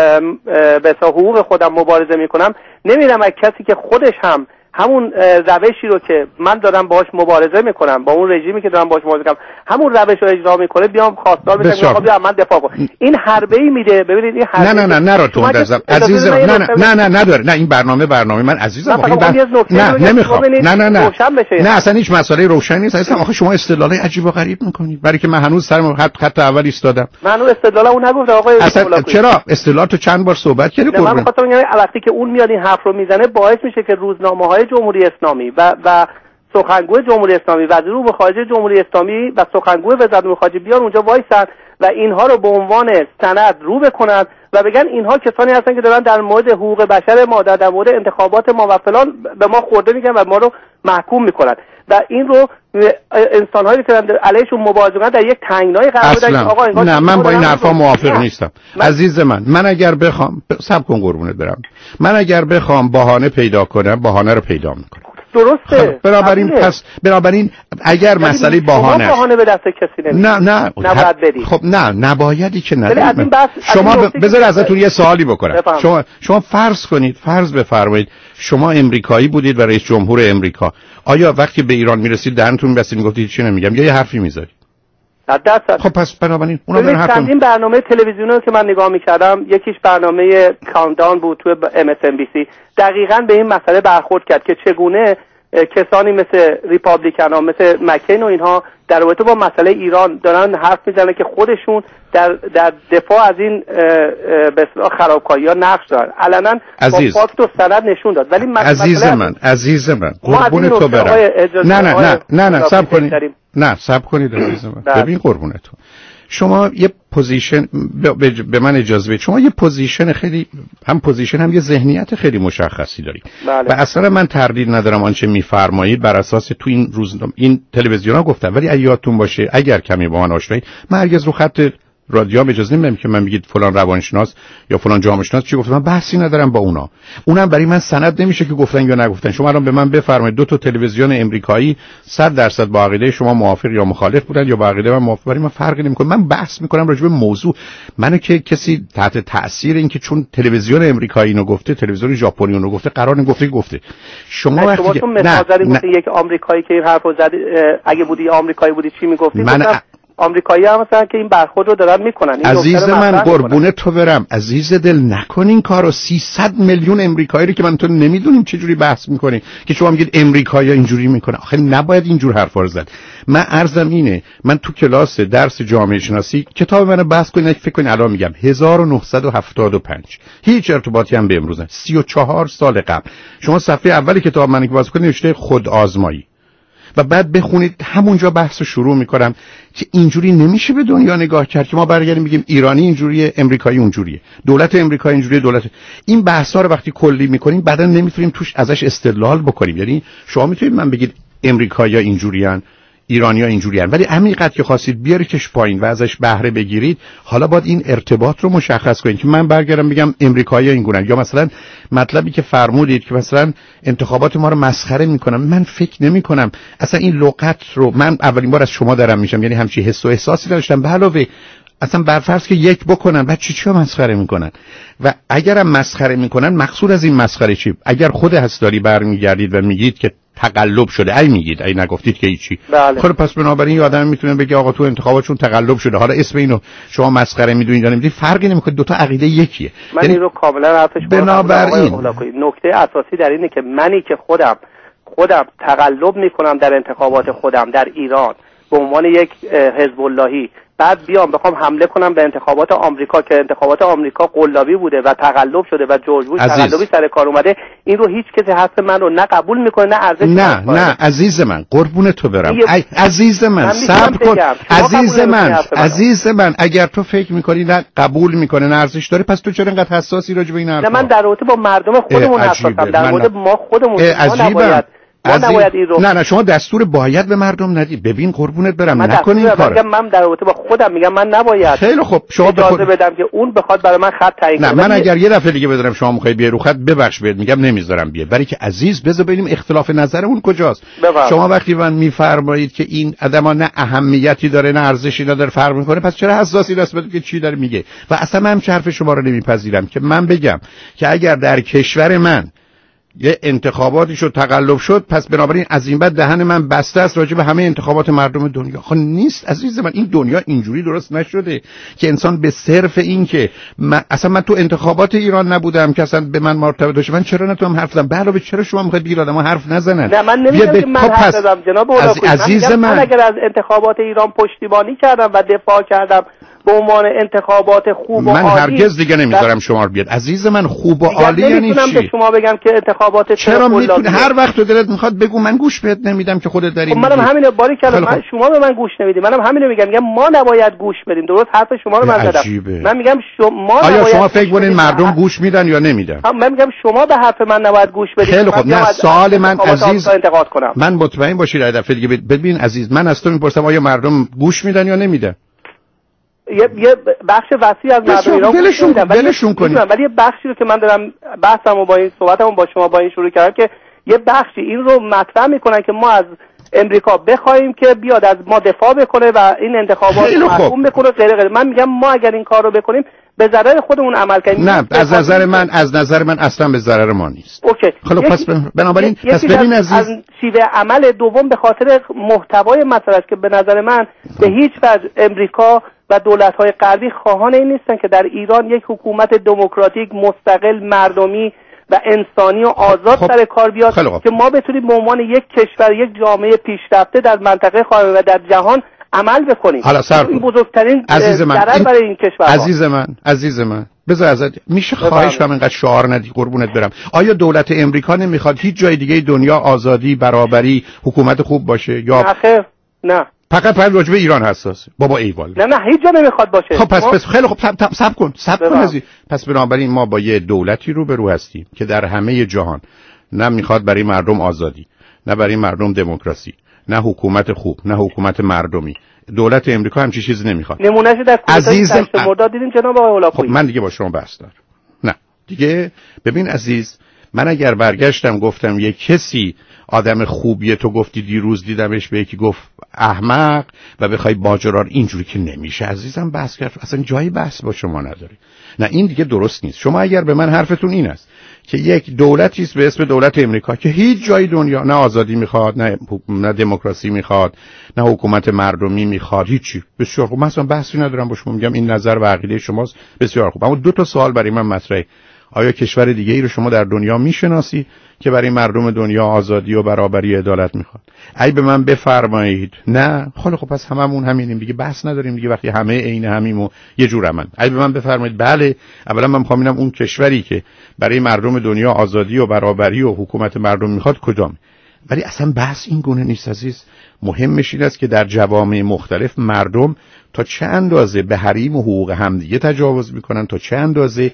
به حقوق خودم مبارزه میکنم، نمیرم از کسی که خودش هم همون روشی رو که من دارم باهاش مبارزه میکنم، با اون رژیمی که دارم باهاش مبارزه میکنم همون روش رو اجرا میکنه، بیام خواستار بشم آقا بیا من دفاع کن. این حربه‌ای میده. ببینید این حربه نه نه نه نرو تو درزم عزیزم. نه نه نه نه نداره. نه این برنامه برنامه من عزیزم. این بر... نه نمیخوام. نه نه نه نه اصلا هیچ مسئله روشن نیست. اصلا آخه شما استدلال عجیب و غریب میکنید، برای که من هنوز سر خط خط اول ایستادم. من هنوز استدلالمو نگفتم آقای اصلا. چرا استدلال تو چند بار صحبت کردی قربون؟ من می‌خواستم بگم وقتی که اون میاد این حرف رو میزنه باعث میشه که روزنامه‌های جمهوری اسلامی و و سخنگوی جمهوری اسلامی، وزیر امور خارجه جمهوری اسلامی و سخنگوی وزارت امور خارجه بیان اونجا وایسن و اینها رو به عنوان سند رو بکنن و بگن اینها کسانی هستن که دارن در مورد حقوق بشر ما، در مورد انتخابات ما و فلان به ما خورده میگن و ما رو محکوم میکنن و این رو انسان‌هایی که علیهشون مبارزه میکنن در یک تنگنای قرار بدن. آقا اینها نه من با این حرفا موافق نیستم. من... عزیز من من اگر بخوام صبر کن قربونت برم، من اگر بخوام بهانه پیدا کنم بهانه رو پیدا میکنم. درسته. بنابراین پس بنابراین اگر مسئله بهانه بهانه به دست کسی نمیده. نه نه نباید بدی. خب نه نبایدی که نداری. شما ب... بذار ازتون یه سوالی بکنم. بفهم. شما شما فرض کنید فرض بفرمایید شما امریکایی بودید و رئیس جمهور امریکا، آیا وقتی به ایران میرسید دهنتون می‌بستید میگفتید چی نمیگم یا یه حرفی می‌زدید؟ درصد. خب پس بنابراین اونا دارن حرف چندین برنامه تلویزیونی که من نگاه می‌کردم، یکیش برنامه کاونتداون بود تو ام اس ان بی سی، دقیقاً به این مسئله برخورد کرد که چگونه کسانی مثل ریپابلیکن ها مثل مکین و اینها در رابطه با مسئله ایران دارن حرف میزنن که خودشون در در دفاع از این به اصطلاح خرابکاری ها نقش دارن، علنا با فاکت و سند نشون داد. ولی عزیز من عزیز من قربون تو برم. نه نه نه نه نه صبر کنید نه صبر کنید عزیز من. ببین قربون تو شما یه پوزیشن به من اجازه بدید، شما یه پوزیشن خیلی هم پوزیشن هم یه ذهنیت خیلی مشخصی دارید. بله. و اصلا من تردید ندارم آنچه میفرمایید بر اساس تو این روزنامه این تلویزیونا گفتم، ولی اگه یادتون باشه اگر کمی با من آشنایید من هرگز رو خط رادیو اجازه نمیدم که من بگید فلان روانشناس یا فلان جامعه شناس چی گفت، من بحثی ندارم با اونا. اونم برای من سند نمیشه که گفتن یا نگفتن. شما الان به من بفرمایید دو تا تلویزیون امریکایی صد درصد با عقیده شما موافق یا مخالف بودن یا با عقیده من موافق، برای من فرقی نمیکنه. من بحث میکنم راجع به موضوع. منو که کسی تحت تاثیر این که چون تلویزیون امریکایی اینو گفته تلویزیون ژاپنی اونو گفته قرار نگفته گفته. شما وقتی که نه, نه. یک آمریکایی که این حرفو زد اگه بودی آمریکایی بودی چی میگفتی؟ من آمریکایی هم مثلا که این برخورد رو دارن میکنن. عزیز من قربونه تو برم، عزیز دل نکن این کارو. سیصد میلیون امریکایی رو که من تو نمیدونیم چه جوری بحث میکنی که شما میگید امریکایی اینجوری میکنه. آخه نباید اینجور حرفا رو زد. من عرضم اینه، من تو کلاس درس جامعه شناسی کتاب منو بحث کنید فکر کنید الان میگم هزار و نهصد و هفتاد و پنج، هیچ ارتباطی هم به امروز نداره. سی و چهار سال قبل شما صفحه اولی کتاب منو که باز کنید نوشته خود آزمایی و بعد بخونید همونجا بحث رو شروع میکنم که اینجوری نمیشه به دنیا نگاه کرد که ما برگردیم بگیم ایرانی اینجوریه امریکایی اونجوریه، دولت امریکا اینجوریه دولت. این بحثا رو وقتی کلی میکنیم بعدا نمیتونیم توش ازش استدلال بکنیم. یعنی شما میتونید من بگید امریکایی‌ها اینجوریان ایرانی‌ها اینجوریان، ولی همینقدر که خواستید بیاریدش پایین و ازش بهره بگیرید، حالا باید این ارتباط رو مشخص کنید که من برگردم بگم امریکایی‌ها اینگونن. یا مثلا مطلبی که فرمودید که مثلا انتخابات ما رو مسخره میکنم، من فکر نمی‌کنم اصلا این لغت رو من اولین بار از شما دارم میشم، یعنی همچی حس و احساسی داشتم. به علاوه اصلا برفرض که یک بکنن بعد چی چی مسخره میکنن و اگرم مسخره میکنن مقصود از این مسخره چی؟ اگر خود هستاری برمیگردید و میگید که تقلب شده، ای میگید ای نگفتید که هیچی. بله. خب پس بنابراین یه آدم میتونه بگه آقا تو انتخاباتشون تقلب شده، حالا اسم اینو شما مسخره میدونید یا نمیدونید فرقی نمیکنه، دو تا عقیده یکیه. من این رو کاملا حرفش بنابراین نکته اساسی در اینه که منی که خودم خودم تقلب میکنم در انتخابات خودم در ایران به عنوان یک حزب اللهی بعد بیام بخوام حمله کنم به انتخابات آمریکا که انتخابات آمریکا قلابی بوده و تقلب شده و جورج بوش تقلبی سر کار اومده، این رو هیچ کسی حرف من رو نه قبول میکنه نه ارزش نه نه عزیز من قربون تو برم ای عزیز من صبر کن عزیز من عزیز من اگر تو فکر میکنی نه قبول میکنه نه ارزش داره، پس تو چرا اینقدر حساسی راجع به این حرفا؟ نه من در رابطه با مردم خودمون حساسم، در مورد ما خودمون ما نباید ما نباید این رو نه نه شما دستور باید به مردم ندی. ببین قربونت برم نکن این کارو. من در رابطه با خودم میگم من نباید خیلی خوب شما اجازه بخود... بدم که اون بخواد برای من خط تعیین کنه. نه من اگر یه دفعه دیگه بدونم شما میخوای بیای رو خط ببخش بهت میگم نمیذارم بیاد، برای که عزیز بذار ببینیم اختلاف نظرمون کجاست. ببرم. شما وقتی من میفرمایید که این آدما نه اهمیتی داره نه ارزشی نداره فرق میکنه، پس چرا حساسی نسبت که چی داره میگه؟ و اصلا من چه حرف شما رو نمیپذیرم که من بگم که اگر در کشور من یه انتخاباتی شد تقلب شد پس بنابراین از این بعد دهن من بسته است راجع به همه انتخابات مردم دنیا. خب نیست عزیز من، این دنیا اینجوری درست نشده که انسان به صرف این که من اصلا من تو انتخابات ایران نبودم که اصلا به من مرتبط باشه من چرا نتونم حرف بزنم؟ علاوه چرا شما میخواید بگید آدم‌ها حرف نزنن؟ نه من نمیگم که من حرف بزنم جناب اولاکویی، عزیز من, من اگر از انتخابات ایران پشتیبانی کردم و دفاع کردم به عنوان انتخابات خوب و من عالی، هرگز دیگه نمیذارم شما رو بیاد عزیز من. خوب و عالی یعنی چی؟ نمیتونم به شما بگم که انتخابات چرا میتونی هر وقت تو دلت میخواد بگو من گوش بهت نمیدم که خودت داری. خب منم همینو باری کردم، من شما به من گوش نمیدی، منم همینو میگم، میگم ما نباید گوش بدیم. درست حرف شما رو من زدم. من میگم شما آیا شما فکر کنین مردم گوش میدن یا نمیدن؟ من میگم شما به حرف من نباید گوش بدید. خیلی خب نه سوال من عزیز من مطمئن باشید دفعه دیگه ببین عزیز من از تو میپرسم آیا مردم گوش میدن یا نمیدن؟ یه یه بخش وسیع از مردم ایران ولشون ولشون کنید، ولی یه بخشی رو که من دارم بحثمو با این صحبتمو با شما با این شروع کردم که یه بخشی این رو مطرح میکنن که ما از امریکا بخوایم که بیاد از ما دفاع بکنه و این انتخابات رو محکوم بکنه غیره غیره. من میگم ما اگر این کار رو بکنیم به ضرر خودمون عمل کنیم. نه از نظر من از نظر من اصلا به ضرر ما نیست. اوکی خب پس بنابراین پس ببین عزیز از شیوه عمل دوم به خاطر محتوای مسئله است که به نظر من به هیچ وجه امریکا و دولت‌های غربی خواهان این نیستن که در ایران یک حکومت دموکراتیک مستقل مردمی و انسانی و آزاد خب. سر کار بیاد که ما بتونیم به عنوان یک کشور یک جامعه پیشرفته در منطقه خاور و در جهان عمل بکنیم. حالا سر این بزرگترین ضرر برای این کشور. عزیز من عزیز من بذار ازت میشه خواهش کنم اینقدر شعار ندی قربونت برم. آیا دولت امریکا نمیخواد هیچ جای دیگه دنیا آزادی برابری حکومت خوب باشه یا نه خیر نه فقط فقط راجع به ایران حساسه؟ بابا ایوال نه نه هیچ جا نمیخواد باشه. خب پس پس خیلی خب صبر کن صبر کن عزیز. پس بنابراین ما با یه دولتی روبرو هستیم که در همه جهان نه میخواد برای مردم آزادی، نه برای مردم دموکراسی، نه حکومت خوب، نه حکومت مردمی. دولت امریکا هم چیزی چیزی نمیخواد. نمونهش در عزیزم مرداد دیدین جناب آقای اولاکویی. خب من دیگه با شما بحث دارم. نه دیگه ببین عزیز من اگر برگشتم گفتم یه کسی آدم خوبیه تو گفتی دیروز دیدمش به یکی گفت احمق و بخوای ماجرا اینجوری که نمیشه عزیزم بحث کرد اصلا جایی بحث با شما نداره. نه این دیگه درست نیست. شما اگر به من حرفتون این است که یک دولتی است به اسم دولت امریکا که هیچ جای دنیا نه آزادی میخواد نه نه دموکراسی میخواد نه حکومت مردمی میخواد هیچی، بسیار خوب. مثلا بحثی ندارم با شما، میگم این نظر و عقیده شماست بسیار خوب. اما دو تا سوال برای من مطرحه. آیا کشور دیگه ای رو شما در دنیا میشناسی که برای مردم دنیا آزادی و برابری عدالت میخواد؟ ای به من بفرمایید نه. خب خب پس هممون همینیم دیگه بحث نداریم دیگه وقتی همه عین همیم و یه جور عمل. ای به من بفرمایید بله اولا من میخوام ببینم اون کشوری که برای مردم دنیا آزادی و برابری و حکومت مردم میخواد کدام. ولی اصلا بحث این گونه نیست عزیز. مهمش این است که در جوامع مختلف مردم تا چه اندازه به حریم و حقوق همدیگه تجاوز میکنن، تا چه اندازه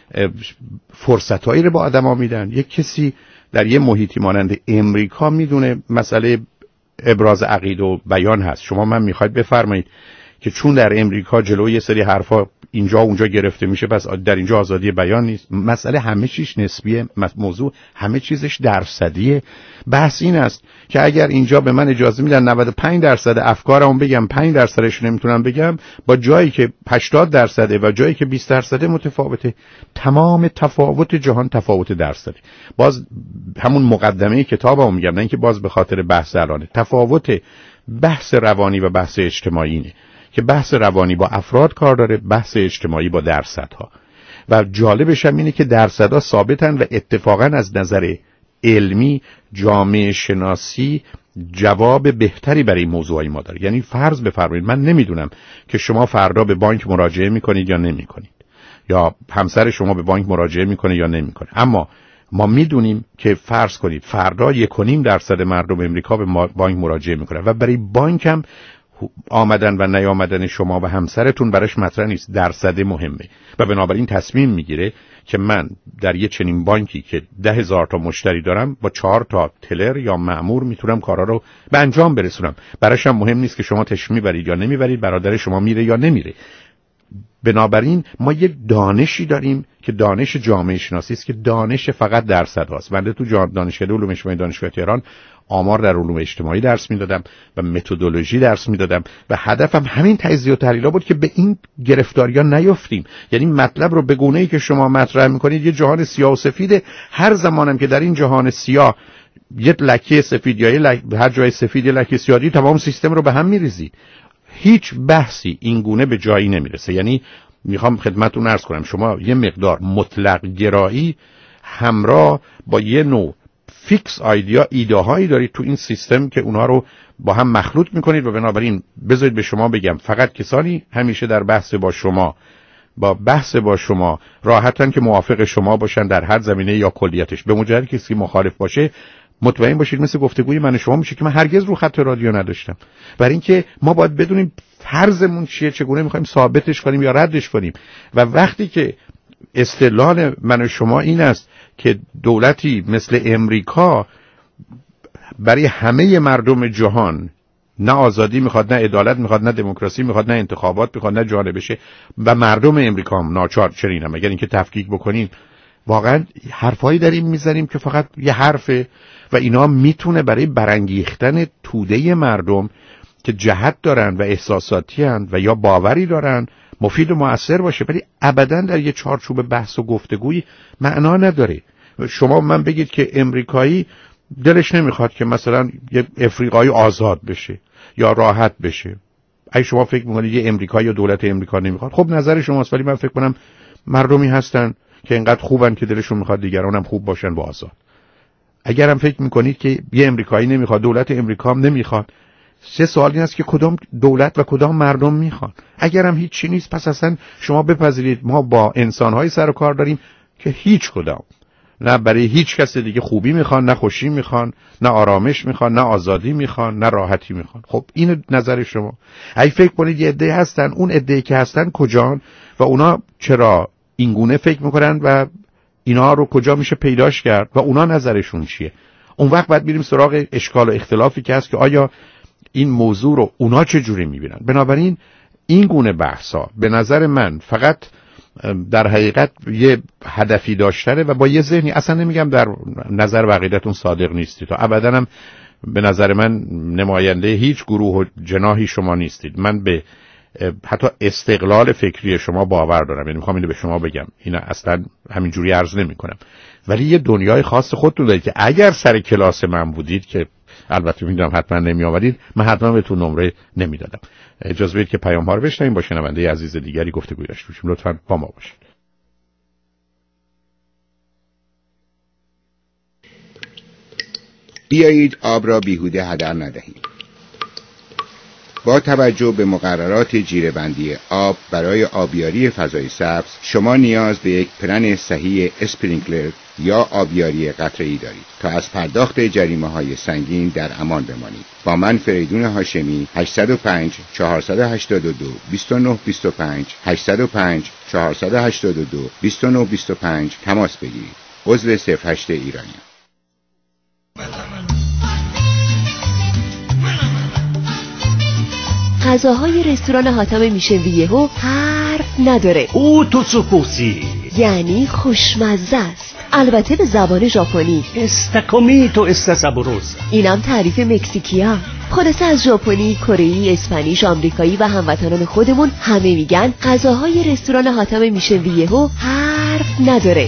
فرصتایی رو با آدما میدن. یک کسی در یه محیطی مانند امریکا میدونه مسئله ابراز عقیده و بیان هست. شما من میخواید بفرمایید که چون در امریکا جلوی یه سری حرفا اینجا اونجا گرفته میشه پس در اینجا آزادی بیان نیست؟ مسئله همه چیش نسبیه، موضوع همه چیزش درصدیه. بحث این است که اگر اینجا به من اجازه میدن نود و پنج درصد افکارمو بگم پنج درصدش نمیتونم بگم، با جایی که هشتاد درصده و جایی که بیست درصده متفاوته. تمام تفاوت جهان تفاوت درصده. باز همون مقدمه کتابمو میگم، نه اینکه باز به خاطر بحث الانه. تفاوت بحث روانی و بحث اجتماعی اینه که بحث روانی با افراد کار داره، بحث اجتماعی با درصدها. و جالبش هم اینه که درصدها ثابتن و اتفاقا از نظر علمی جامعه شناسی جواب بهتری برای این موضوعی ما داره. یعنی فرض بفرمایید من نمیدونم که شما فردا به بانک مراجعه میکنید یا نمیکنید، یا همسر شما به بانک مراجعه میکنه یا نمیکنه، اما ما میدونیم که فرض کنید فردا یک و نیم درصد مردم امریکا به بانک مراجعه میکنن و برای بانک هم آمدن و نیامدن شما و همسرتون براش مطرح نیست، درصد مهمه و بنابراین تصمیم میگیره که من در یه چنین بانکی که ده هزار تا مشتری دارم با چهار تا تلر یا مأمور میتونم کارا رو به انجام برسونم. براش هم مهم نیست که شما تش میبرید یا نمیبرید، برادر شما میره یا نمیره. بنابراین ما یه دانشی داریم که دانش جامعه شناسی است که دانش فقط درصد هاست. بنده تو دانشکده علوم اجتماعی دانشگاه تهران آمار در علوم اجتماعی درس میدادم و متدولوژی درس میدادم و هدفم همین تجزیه و تحلیل بود که به این گرفتاری‌ها نیفتیم. یعنی مطلب رو به گونه‌ای که شما مطرح میکنید یه جهان سیاه و سفیده، هر زمانم که در این جهان سیاه یه لکه سفید یا یه لک... هر جای سفید یه لکه سیاهی، تمام سیستم رو به هم میریزید. هیچ بحثی این گونه به جایی نمیرسه. یعنی میخوام خدمتتون عرض کنم شما یه مقدار مطلق گرایی همراه با یه نوع فیکس آیدیا ایده هایی دارید تو این سیستم که اونها رو با هم مخلوط میکنید و بنابراین بذارید به شما بگم فقط کسانی همیشه در بحث با شما با بحث با شما راحتن که موافق شما باشن در هر زمینه یا کلیتش. به مجرد کسی مخالف باشه مطمئن باشید مثل گفتگوی من و شما میشه که من هرگز رو خط رادیو نداشتم، برای اینکه ما باید بدونیم فرضمون چیه، چگونه میخوایم ثابتش کنیم یا ردش کنیم. و وقتی که استدلال من و شما این است که دولتی مثل امریکا برای همه مردم جهان نه آزادی میخواد، نه عدالت میخواد، نه دموکراسی میخواد، نه انتخابات میخواد، نه جانبه بشه و مردم امریکا هم ناچار چنینه، مگر اینکه تفکیک بکنین، واقعا حرفایی داریم میزنیم که فقط یه حرفه و اینا میتونه برای برانگیختن توده مردم که جهت دارن و احساساتی هن و یا باوری دارن مفید و مؤثر باشه، ولی ابدا در یه چارچوب بحث و گفتگوی معنا نداره. شما من بگید که امریکایی دلش نمیخواد که مثلا یه افریقایی آزاد بشه یا راحت بشه. اگه شما فکر میکنید یه امریکایی یا دولت امریکا نمیخواد، خب نظر شماست، ولی من فکر کنم مردمی هستن که اینقدر خوبن که دلشون میخواد دیگران هم خوب باشن و آزاد. اگر هم فکر میکنید که یه امریکایی نمیخواد، دولت امریکا هم نمیخواد، سه سوال این است که کدام دولت و کدام مردم میخوان. اگر هم هیچ چی نیست، پس اصلا شما بپذیرید ما با انسانهای سر و کار داریم که هیچ کدام نه برای هیچ کس دیگه خوبی میخوان، نه خوشی میخوان، نه آرامش میخوان، نه آزادی میخوان، نه راحتی میخوان. خب این نظر شما. اگه فکر کنید یه عده هستن، اون عده‌ای که هستن کجان و اونا چرا اینگونه فکر میکنن و اینا رو کجا میشه پیداش کرد و اونا نظرشون چیه؟ اون وقت باید بریم سراغ اشکال و اختلافی که هست که آیا این موضوع رو اونا چه جوری میبینن. بنابراین این گونه بحثا به نظر من فقط در حقیقت یه هدفی داشتنه و با یه ذهنی، اصلا نمیگم در نظر و عقیدتون صادق نیستید و ابدا هم به نظر من نماینده هیچ گروه و جناحی شما نیستید. من به حتی استقلال فکری شما باور دارم، یعنی میخوام اینو به شما بگم، اینا اصلا همینجوری عرض نمی کنم، ولی یه دنیای خاص خودتون دارید که اگر سر کلاس من بودید که البته میدونم حتما نمی آمدید، من حتما بهتون نمره نمیدادم. اجازه بدید که پیام ها رو بشنویم، با شنونده عزیز دیگری گفتگو داشته باشیم. لطفاً با ما باشید. بیایید آب را بیهوده هدر ندهیم. با توجه به مقررات جیره‌بندی آب برای آبیاری فضای سبز، شما نیاز به یک پلن صحیح اسپرینکلر یا آبیاری قطره‌ای دارید تا از پرداخت جریمه‌های سنگین در امان بمانید. با من فریدون هاشمی هشت صفر پنج چهار هشت دو دو نه دو پنج هشت صفر پنج چهار هشت دو دو نه دو پنج تماس بگیرید. عضو صفر هشت ایرانی. غذاهای رستوران حاتم میشن ویهو حرف نداره. او توتسوکوسی یعنی خوشمزه است، البته به زبان ژاپنی. استاکومیتو استاسابوروز. اینم تعریف مکزیکیا. خلاصه از ژاپنی، کره‌ای، اسپانیش، آمریکایی و هموطنان خودمون همه میگن غذاهای رستوران حاتم میشن ویهو حرف نداره.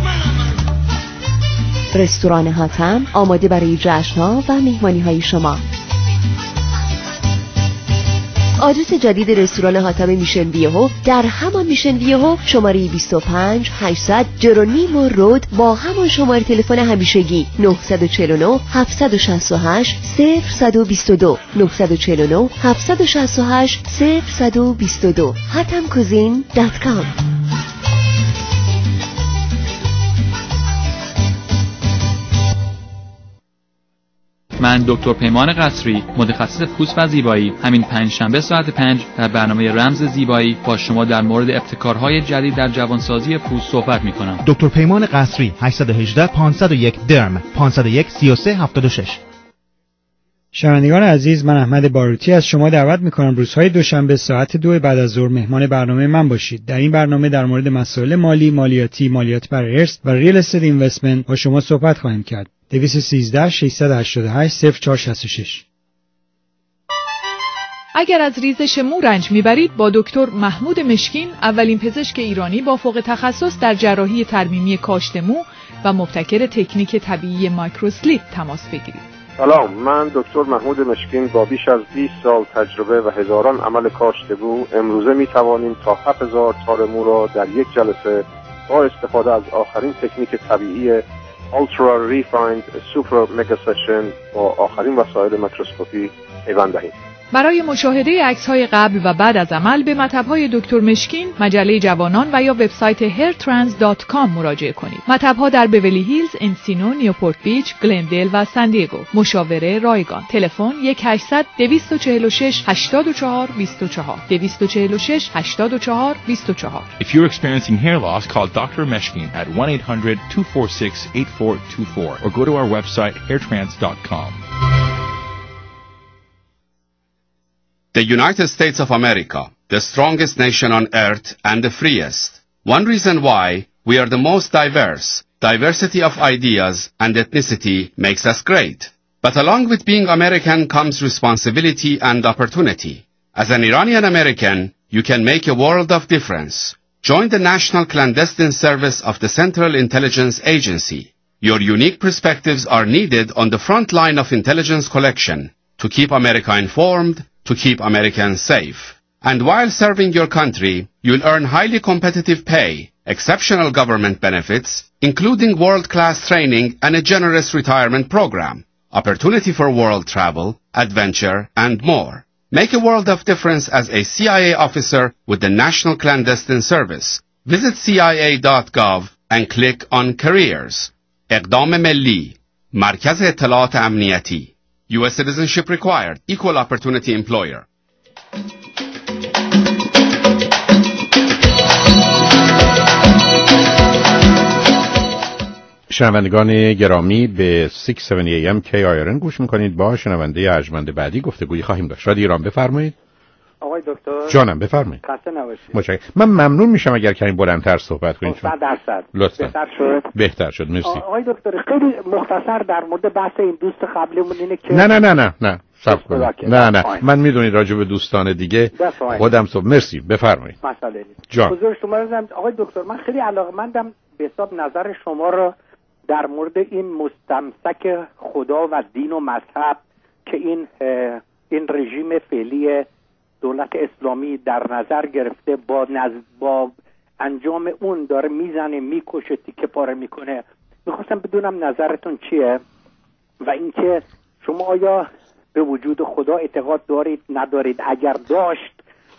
رستوران حاتم آماده برای جشن‌ها و مهمانی‌های شما. آدرس جدید رستوران حاتم میشن ویهو در همان میشن ویهو، شماره بیست و پنج هشتصد جرونیمو رود با همان شماره تلفن همیشگی نه چهار نه هفت شش هشت صفر دو دو نه چهار نه هفت شش هشت صفر دو دو حاتم کوزین دات کام. من دکتر پیمان قصری، متخصص پوست و زیبایی، همین پنج شنبه ساعت پنج در برنامه رمز زیبایی با شما در مورد ابتکارهای جدید در جوانسازی پوست صحبت می‌کنم. دکتر پیمان قصری، هشت یک هشت پنج صفر یک درم پنج صفر یک سه سه هفت شش. شنوندگان عزیز، من احمد باروتی از شما دعوت می‌کنم روزهای دوشنبه ساعت دو بعد از ظهر مهمان برنامه من باشید. در این برنامه در مورد مسائل مالی، مالیاتی، مالیات بر ارث و ریل استیت اینوستمنت با شما صحبت خواهیم کرد. دویست و سیزده ششصد و هشتاد و هشت صفر چهار شصت و شش. اگر از ریزش مو رنج میبرید با دکتر محمود مشکین، اولین پزشک ایرانی با فوق تخصص در جراحی ترمیمی کاشت مو و مبتکر تکنیک طبیعی مایکروسلیپ تماس بگیرید. سلام، من دکتر محمود مشکین با بیش از بیست سال تجربه و هزاران عمل کاشت مو امروزه می توانیم تا هفت هزار تار مو را در یک جلسه با استفاده از آخرین تکنیک طبیعی Ultra Refined Super Mega Session با آخرین وسایل میکروسکوپی پیوند دهید. برای مشاهده عکس‌های قبل و بعد از عمل به مطب‌های دکتر مشکین، مجله جوانان و یا وبسایت هیر ترانس دات کام مراجعه کنید. مطب‌ها در بیولی هیلز، انسینو، نیوپورت بیچ، گلندل و سان دیگو. مشاوره رایگان. تلفن یک هشتصد دویست و چهل و شش هشتاد و چهار بیست و چهار دویست و چهل و شش هشتاد و چهار بیست و چهار. If you're experiencing hair loss, call Doctor Meshkin at one eight hundred two four six eight four two four or go to our website hair trance dot com. The United States of America, the strongest nation on earth and the freest. One reason why we are the most diverse, diversity of ideas and ethnicity makes us great. But along with being American comes responsibility and opportunity. As an Iranian American, you can make a world of difference. Join the National Clandestine Service of the Central Intelligence Agency. Your unique perspectives are needed on the front line of intelligence collection to keep America informed, to keep Americans safe. And while serving your country, you'll earn highly competitive pay, exceptional government benefits, including world-class training and a generous retirement program, opportunity for world travel, adventure, and more. Make a world of difference as a C I A officer with the National Clandestine Service. Visit C I A dot gov and click on Careers. اقدام ملی، مرکز اطلاعات امنیتی. U S citizenship required. Equal opportunity employer. شنوندگان گرامی به ششصد و هفتاد ای ام کی آی آر ان گوش میکنید. با شنونده ارجمند بعدی گفتگویی خواهیم داشت. رادیو ایران، بفرمایید. آقای دکتر جانم بفرمایید. خسته نباشید. متشکرم. من ممنون میشم اگر کمی بلندتر صحبت کنید. صد درصد. لطفاً. بهتر شد. بهتر شد. مرسی. آقای دکتر خیلی مختصر در مورد بحث این دوست قبلیمون اینه که نه نه نه نه نه صبر کنید. نه نه آه. من میدونید راجع به دوستان دیگه خودم صبح. مرسی بفرمایید. مسئله نیست. جان. حضور شما رو آقای دکتر من خیلی علاقه‌مندم به حساب نظر شما رو در مورد این مستمسک خدا و دین و مذهب که این این رژیم فعلی دولت اسلامی در نظر گرفته با نز... با انجام اون داره میزنه میکشه تیکه پاره میکنه. میخواستم بدونم نظرتون چیه و اینکه شما آیا به وجود خدا اعتقاد دارید ندارید؟ اگر داشت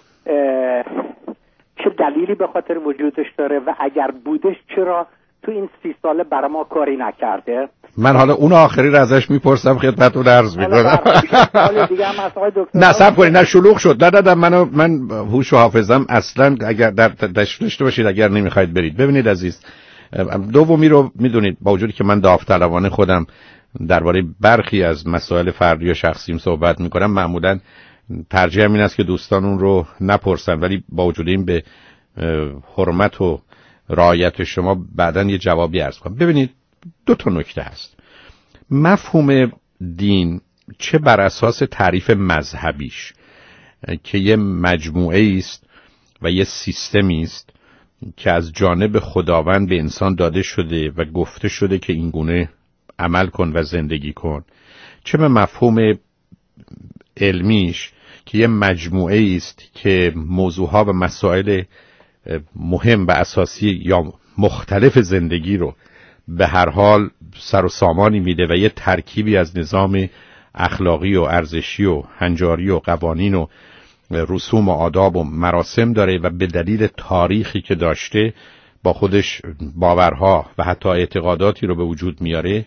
چه دلیلی به خاطر وجودش داره و اگر بودش چرا تو این سی ساله برای ما کاری نکرده؟ من حالا اون آخری رو ازش میپرسم خدمتتون عرض میکنم. نه صبر کنید، نه شلوغ شد. نه نه منو من هوش و حافظم اصلا اگر در داشته باشید اگر نمیخواید برید. ببینید عزیز، دومی رو میدونید با وجودی که من داوطلبانه خودم درباره برخی از مسائل فردی و شخصیم صحبت میکنم، معمولا ترجیحم این است که دوستان اون رو نپرسن، ولی با وجود این به حرمت و رعایت شما بعداً یه جوابی عرض کنم. ببینید دو تا نکته هست. مفهوم دین چه بر اساس تعریف مذهبیش که یه مجموعه است و یه سیستمی است که از جانب خداوند به انسان داده شده و گفته شده که این گونه عمل کن و زندگی کن، چه به مفهوم علمیش که یه مجموعه است که موضوعها و مسائل مهم و اساسی یا مختلف زندگی رو به هر حال سر و سامانی میده و یه ترکیبی از نظام اخلاقی و ارزشی و هنجاری و قوانین و رسوم و آداب و مراسم داره و به دلیل تاریخی که داشته با خودش باورها و حتی اعتقاداتی رو به وجود میاره.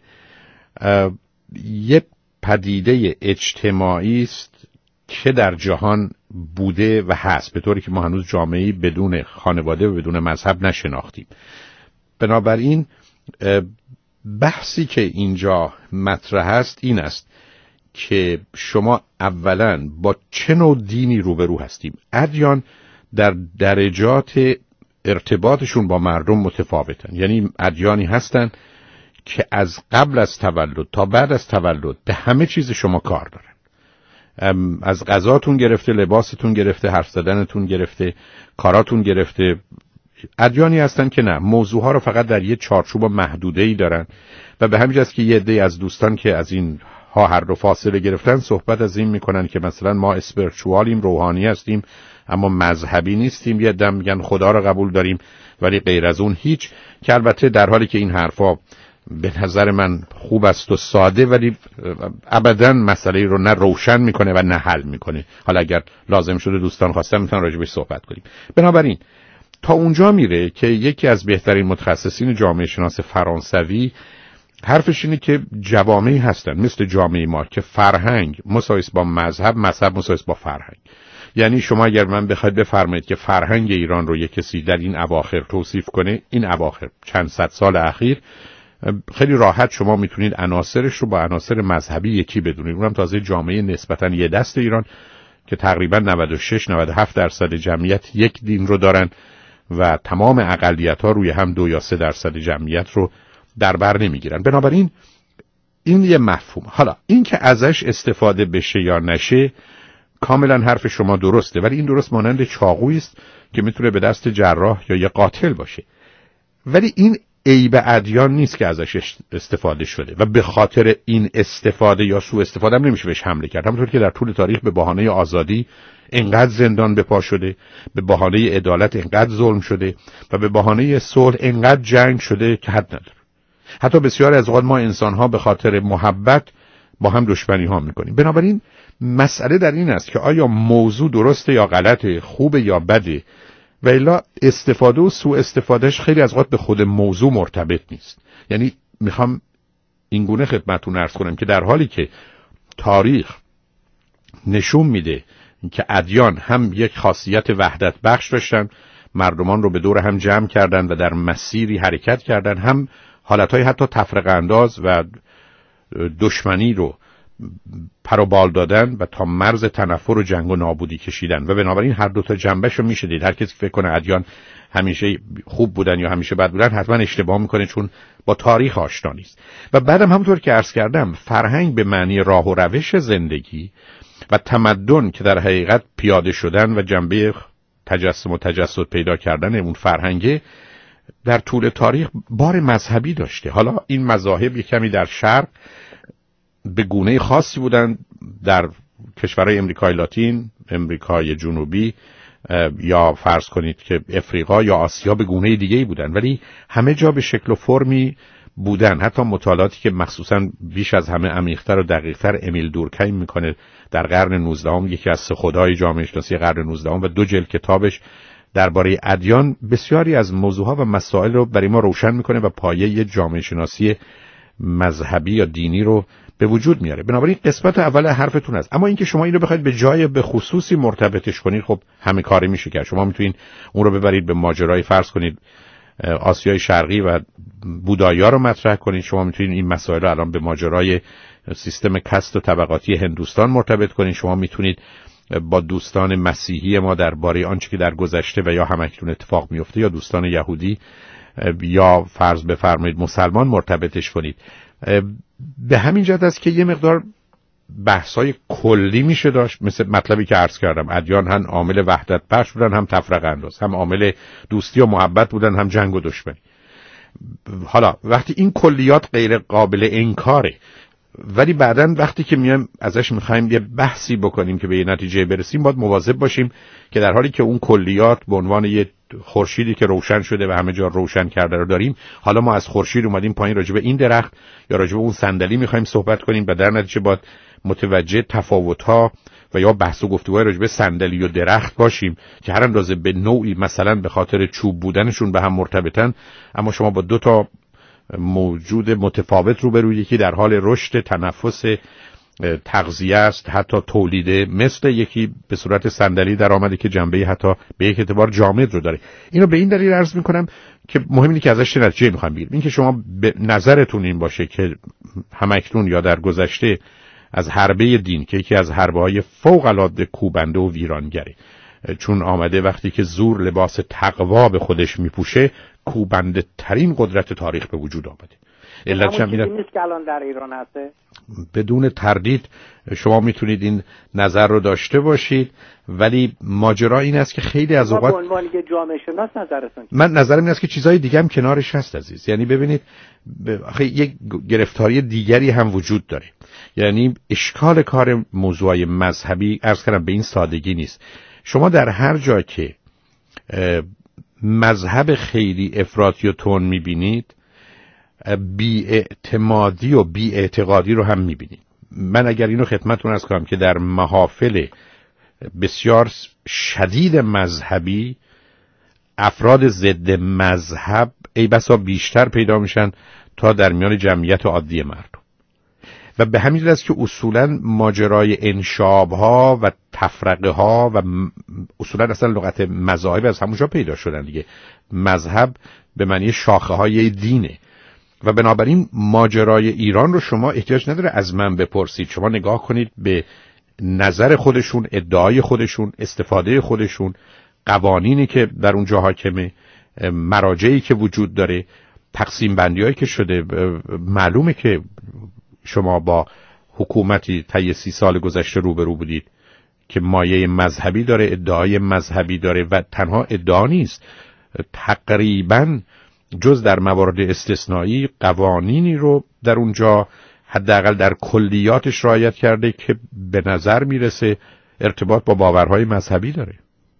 یه پدیده اجتماعی است که در جهان بوده و هست، به طوری که ما هنوز جامعه‌ای بدون خانواده و بدون مذهب نشناختیم. بنابراین بحثی که اینجا مطرح است این است که شما اولاً با چه نوع دینی روبرو هستیم. ادیان در درجات ارتباطشون با مردم متفاوتن، یعنی ادیانی هستن که از قبل از تولد تا بعد از تولد به همه چیز شما کار دارن، از غذاتون گرفته، لباستون گرفته، حرف زدنتون گرفته، کاراتون گرفته. ادیانی هستن که نه، موضوعها رو فقط در یه چارچوب محدوده‌ای دارن و به همین جاست که یه عده از دوستان که از این ها هر دو فاصله گرفتن صحبت از این میکنن که مثلا ما اسپریچوالیم، روحانی هستیم اما مذهبی نیستیم. یه عده میگن خدا رو قبول داریم ولی غیر از اون هیچ، که البته در حالی که این حرفا به نظر من خوب است و ساده ولی ابداً مسئله رو نه روشن میکنه و نه حل میکنه. حالا اگر لازم شده دوستان خواستن میتونن راجع بهش صحبت کنیم. بنابراین تا اونجا میره که یکی از بهترین متخصصین جامعه شناس فرانسوی حرفش اینه که جوامعی هستن مثل جامعه ما که فرهنگ مساوی با مذهب، مذهب مساوی با فرهنگ. یعنی شما اگر من بخواید بفرمایید که فرهنگ ایران رو یک کسی در این اواخر توصیف کنه، این اواخر چند صد سال اخیر، خیلی راحت شما میتونید عناصرش رو با عناصر مذهبی یکی بدونید. اونم تازه جامعه نسبتاً یه دست ایران که تقریباً نود و شش نود و هفت درصد جمعیت یک دین رو دارن و تمام اقلیت‌ها روی هم دو یا سه درصد جمعیت رو در بر نمیگیرن. بنابراین این یه مفهوم. حالا این که ازش استفاده بشه یا نشه کاملا حرف شما درسته، ولی این درست مانند چاقویی است که میتونه به دست جراح یا یه قاتل باشه. ولی این عیب ادیان نیست که ازش استفاده شده و به خاطر این استفاده یا سوء استفاده هم نمیشه بهش حمله کرد. همونطور که در طول تاریخ به بهانه آزادی اینقدر زندان بپا شده، به بهانه عدالت اینقدر ظلم شده و به بهانه صلح اینقدر جنگ شده که حد نداره. حتی بسیار از اوقات ما انسان‌ها به خاطر محبت با هم دشمنی ها میکنیم. بنابراین مسئله در این است که آیا موضوع درسته یا غلطه، خوبه یا بده، و الا استفاده و سوء استفادهش خیلی از اوقات به خود موضوع مرتبط نیست. یعنی میخوام این گونه خدمتتون عرض کنم که در حالی که تاریخ نشون میده که ادیان هم یک خاصیت وحدت بخش داشتن، مردمان رو به دور هم جمع کردن و در مسیری حرکت کردن، هم حالتهای حتی تفرقه انداز و دشمنی رو پر و بال دادن و تا مرز تنفر و جنگ و نابودی کشیدن. و بنابراین هر دو تا جنبش رو میشه دید. هر کسی فکر کنه ادیان همیشه خوب بودن یا همیشه بد بودن حتما اشتباه میکنه، چون با تاریخ آشنا نیست. و بعدم همونطور که عرض کردم فرهنگ به معنی راه و روش زندگی و تمدن که در حقیقت پیاده شدن و جنبه تجسم و تجسد پیدا کردن اون فرهنگه در طول تاریخ بار مذهبی داشته. حالا این مذاهب یک کمی در شرق به گونه خاصی بودن، در کشورهای امریکای لاتین، امریکای جنوبی یا فرض کنید که افریقا یا آسیا به گونه دیگه‌ای بودن، ولی همه جا به شکل و فرمی بودن. حتی مطالعاتی که مخصوصاً بیش از همه عمیق‌تر و دقیق‌تر امیل دورکهیم میکنه در قرن نوزدهم، یکی از سه خدای جامعه شناسی قرن نوزدهم و دو جلد کتابش درباره ادیان بسیاری از موضوعها و مسائل رو برای ما روشن میکنه و پایه جامعه شناسی مذهبی یا دینی رو به وجود میاره. بنابراین قسمت اول حرفتون است. اما اینکه شما اینو بخواید به جای به خصوصی مرتبطش کنید، خب همه کاری میشه کرد. شما میتونید اون رو ببرید به ماجرای فرض کنید آسیای شرقی و بودایا رو مطرح کنید. شما میتونید این مسائل رو الان به ماجرای سیستم کست و طبقاتی هندوستان مرتبط کنید. شما میتونید با دوستان مسیحی ما درباره آنچه که در گذشته و یا همکنون اتفاق میفته یا دوستان یهودی یا فرض بفرمایید مسلمان مرتبطش کنید. به همین جهت است که یه مقدار بحث‌های کلی میشه داشت، مثل مطلبی که عرض کردم. ادیان هم عامل وحدت بخش بودن، هم تفرقه انداز، هم عامل دوستی و محبت بودن، هم جنگ و دشمنی. حالا وقتی این کلیات غیر قابل انکاره ولی بعداً وقتی که میایم ازش میخوایم یه بحثی بکنیم که به یه نتیجه برسیم، باید مواظب باشیم که در حالی که اون کلیات به عنوان یه خورشیدی که روشن شده و همه جا روشن کرده رو داریم، حالا ما از خورشید اومدیم پایین راجع به این درخت یا راجع به اون صندلی میخوایم صحبت کنیم و در نتیجه باید متوجه تفاوت‌ها و یا بحث و گفتگوهای راجع به صندلی و درخت باشیم که هر اندازه به نوعی مثلا به خاطر چوب بودنشون به هم مرتبطن، اما شما با دو تا موجود متفاوت روبرویی، یکی در حال رشد، تنفس، تغذیه است، حتی تولیده، مثل یکی به صورت صندلی در آمده که جنبه حتی به یک اعتبار جامد رو داره. اینو به این دلیل عرض میکنم که مهم اینه که ازش نتیجه میخوام بگیریم. این که شما به نظرتون این باشه که همکنون یا در گذشته از حربه دین که یکی از حربه‌های فوق العاده کوبنده و ویرانگره، چون آمده وقتی که زور لباس تقوا به خودش میپوشه، کوبنده ترین قدرت تاریخ به وجود آمده. علتش هم اینه نیست که الان در ایران هسته. بدون تردید شما میتونید این نظر رو داشته باشید، ولی ماجرا این است که خیلی از اوقات به عنوان یک جامعه شناس نظرتون، من نظرم این است که چیزای دیگه هم کنارش هست عزیز. یعنی ببینید آخه یک گرفتاری دیگری هم وجود داره. یعنی اشکال کار موضوعی مذهبی عرض کردم به این سادگی نیست. شما در هر جا که مذهب خیلی افراطی و تون میبینید، بی‌اعتمادی و بی‌اعتقادی رو هم میبینید. من اگر اینو خدمتتون عرض کنم که در محافل بسیار شدید مذهبی افراد ضد مذهب ای بسا بیشتر پیدا میشن تا در میان جمعیت عادی مردم، و به همین دلیل است که اصولاً ماجرای انشاب‌ها و تفرقه ها و اصولاً اصلا لغت مذاهب از همونجا پیدا شدن دیگه. مذهب به معنی شاخه های دینه و بنابراین ماجرای ایران رو شما احتیاج نداره از من بپرسید. شما نگاه کنید به نظر خودشون، ادعای خودشون، استفاده خودشون، قوانینی که در اونجا حاکمه، مراجعی که وجود داره، تقسیم بندی‌هایی که شده. معلومه که شما با حکومتی طی سی سال گذشته روبرو بودید که مایه مذهبی داره، ادعای مذهبی داره و تنها ادعا نیست، تقریباً جز در موارد استثنایی قوانینی رو در اونجا حداقل در کلیاتش رعایت کرده که به نظر میرسه ارتباط با باورهای مذهبی داره.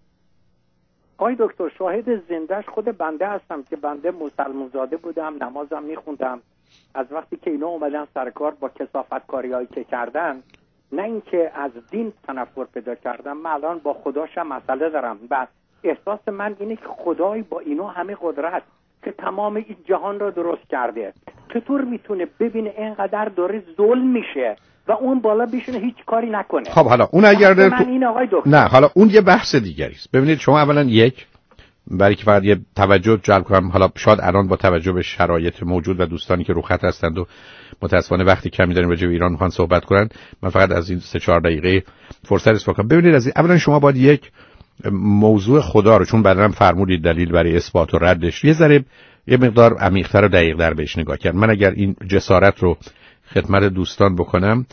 آقای دکتر، شاهد زندهش خود بنده هستم که بنده مسلمان زاده بودم، نمازم میخوندم. از وقتی که اینا اومدن سرکار با کثافتکاریایی که کردن، نه اینکه از دین تنفر پیدا کردم، من الان با خداشم مسئله دارم و احساس من اینه که خدای با اینا همه قدرت که تمام این جهان را درست کرده، چطور میتونه ببینه اینقدر داره ظلم میشه و اون بالا بشینه هیچ کاری نکنه؟ خب حالا اون اگر در تو... این آقای دکتر، نه حالا اون یه بحث دیگری است. ببینید شما اولا یک، برای که فقط یه توجه جلب کنم، حالا شاید الان با توجه به شرایط موجود و دوستانی که رو خط هستند و متاسفانه وقتی کمی داریم راجع به ایران میخوان صحبت کنن، من فقط از این سه چهار دقیقه فرصت استفاده کنم. ببینید از این اولا شما باید یک موضوع خدا رو، چون بعداً فرمودید دلیل برای اثبات و ردش، یه ذره یه مقدار عمیق‌تر و دقیق‌تر بهش نگاه کرد. من اگر این جسارت رو خدمت دوستان بکنم،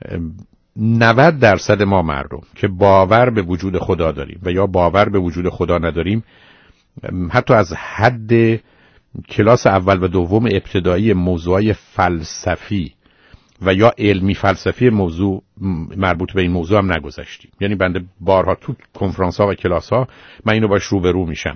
نود درصد ما مردم که باور به وجود خدا داریم و یا باور به وجود خدا نداریم، حتی از حد کلاس اول و دوم ابتدایی موضوعای فلسفی و یا علمی فلسفی موضوع مربوط به این موضوع هم نگذشتیم. یعنی بنده بارها تو کنفرانس ها و کلاس ها من اینو باش روبرو میشم.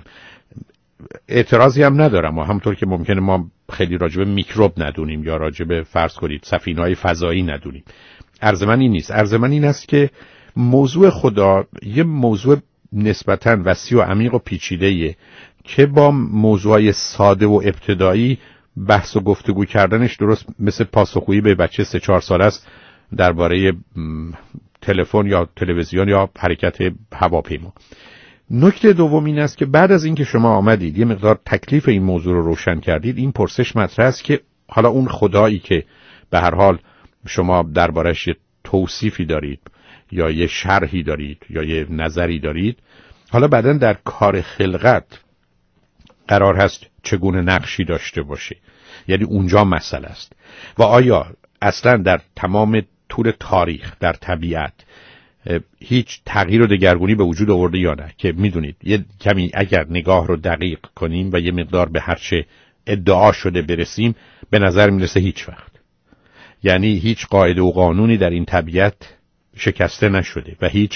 اعتراضی هم ندارم، و همونطور که ممکنه ما خیلی راجب میکروب ندونیم یا راجب فرض کنید سفینه‌های فضایی ندونیم. عرض من این نیست. عرض من این است که موضوع خدا یه موضوع نسبتاً وسیع و عمیق و پیچیده‌ایه که با موضوعای ساده و ابتدایی بحث و گفتگو کردنش درست مثل پاسخگویی به بچه سه چهار ساله است درباره تلفن یا تلویزیون یا حرکت هواپیما. نکته دوم این است که بعد از اینکه شما آمدید یه مقدار تکلیف این موضوع رو روشن کردید، این پرسش مطرح است که حالا اون خدایی که به هر حال شما دربارش یه توصیفی دارید یا یه شرحی دارید یا یه نظری دارید، حالا بعداً در کار خلقت قرار هست چگونه نقشی داشته باشه. یعنی اونجا مسئله است. و آیا اصلا در تمام طول تاریخ در طبیعت هیچ تغییر و دگرگونی به وجود آورده یا نه؟ که میدونید یه کمی اگر نگاه رو دقیق کنیم و یه مقدار به هرچه ادعا شده برسیم، به نظر میرسه هیچ وقت. یعنی هیچ قاعده و قانونی در این طبیعت شکسته نشده و هیچ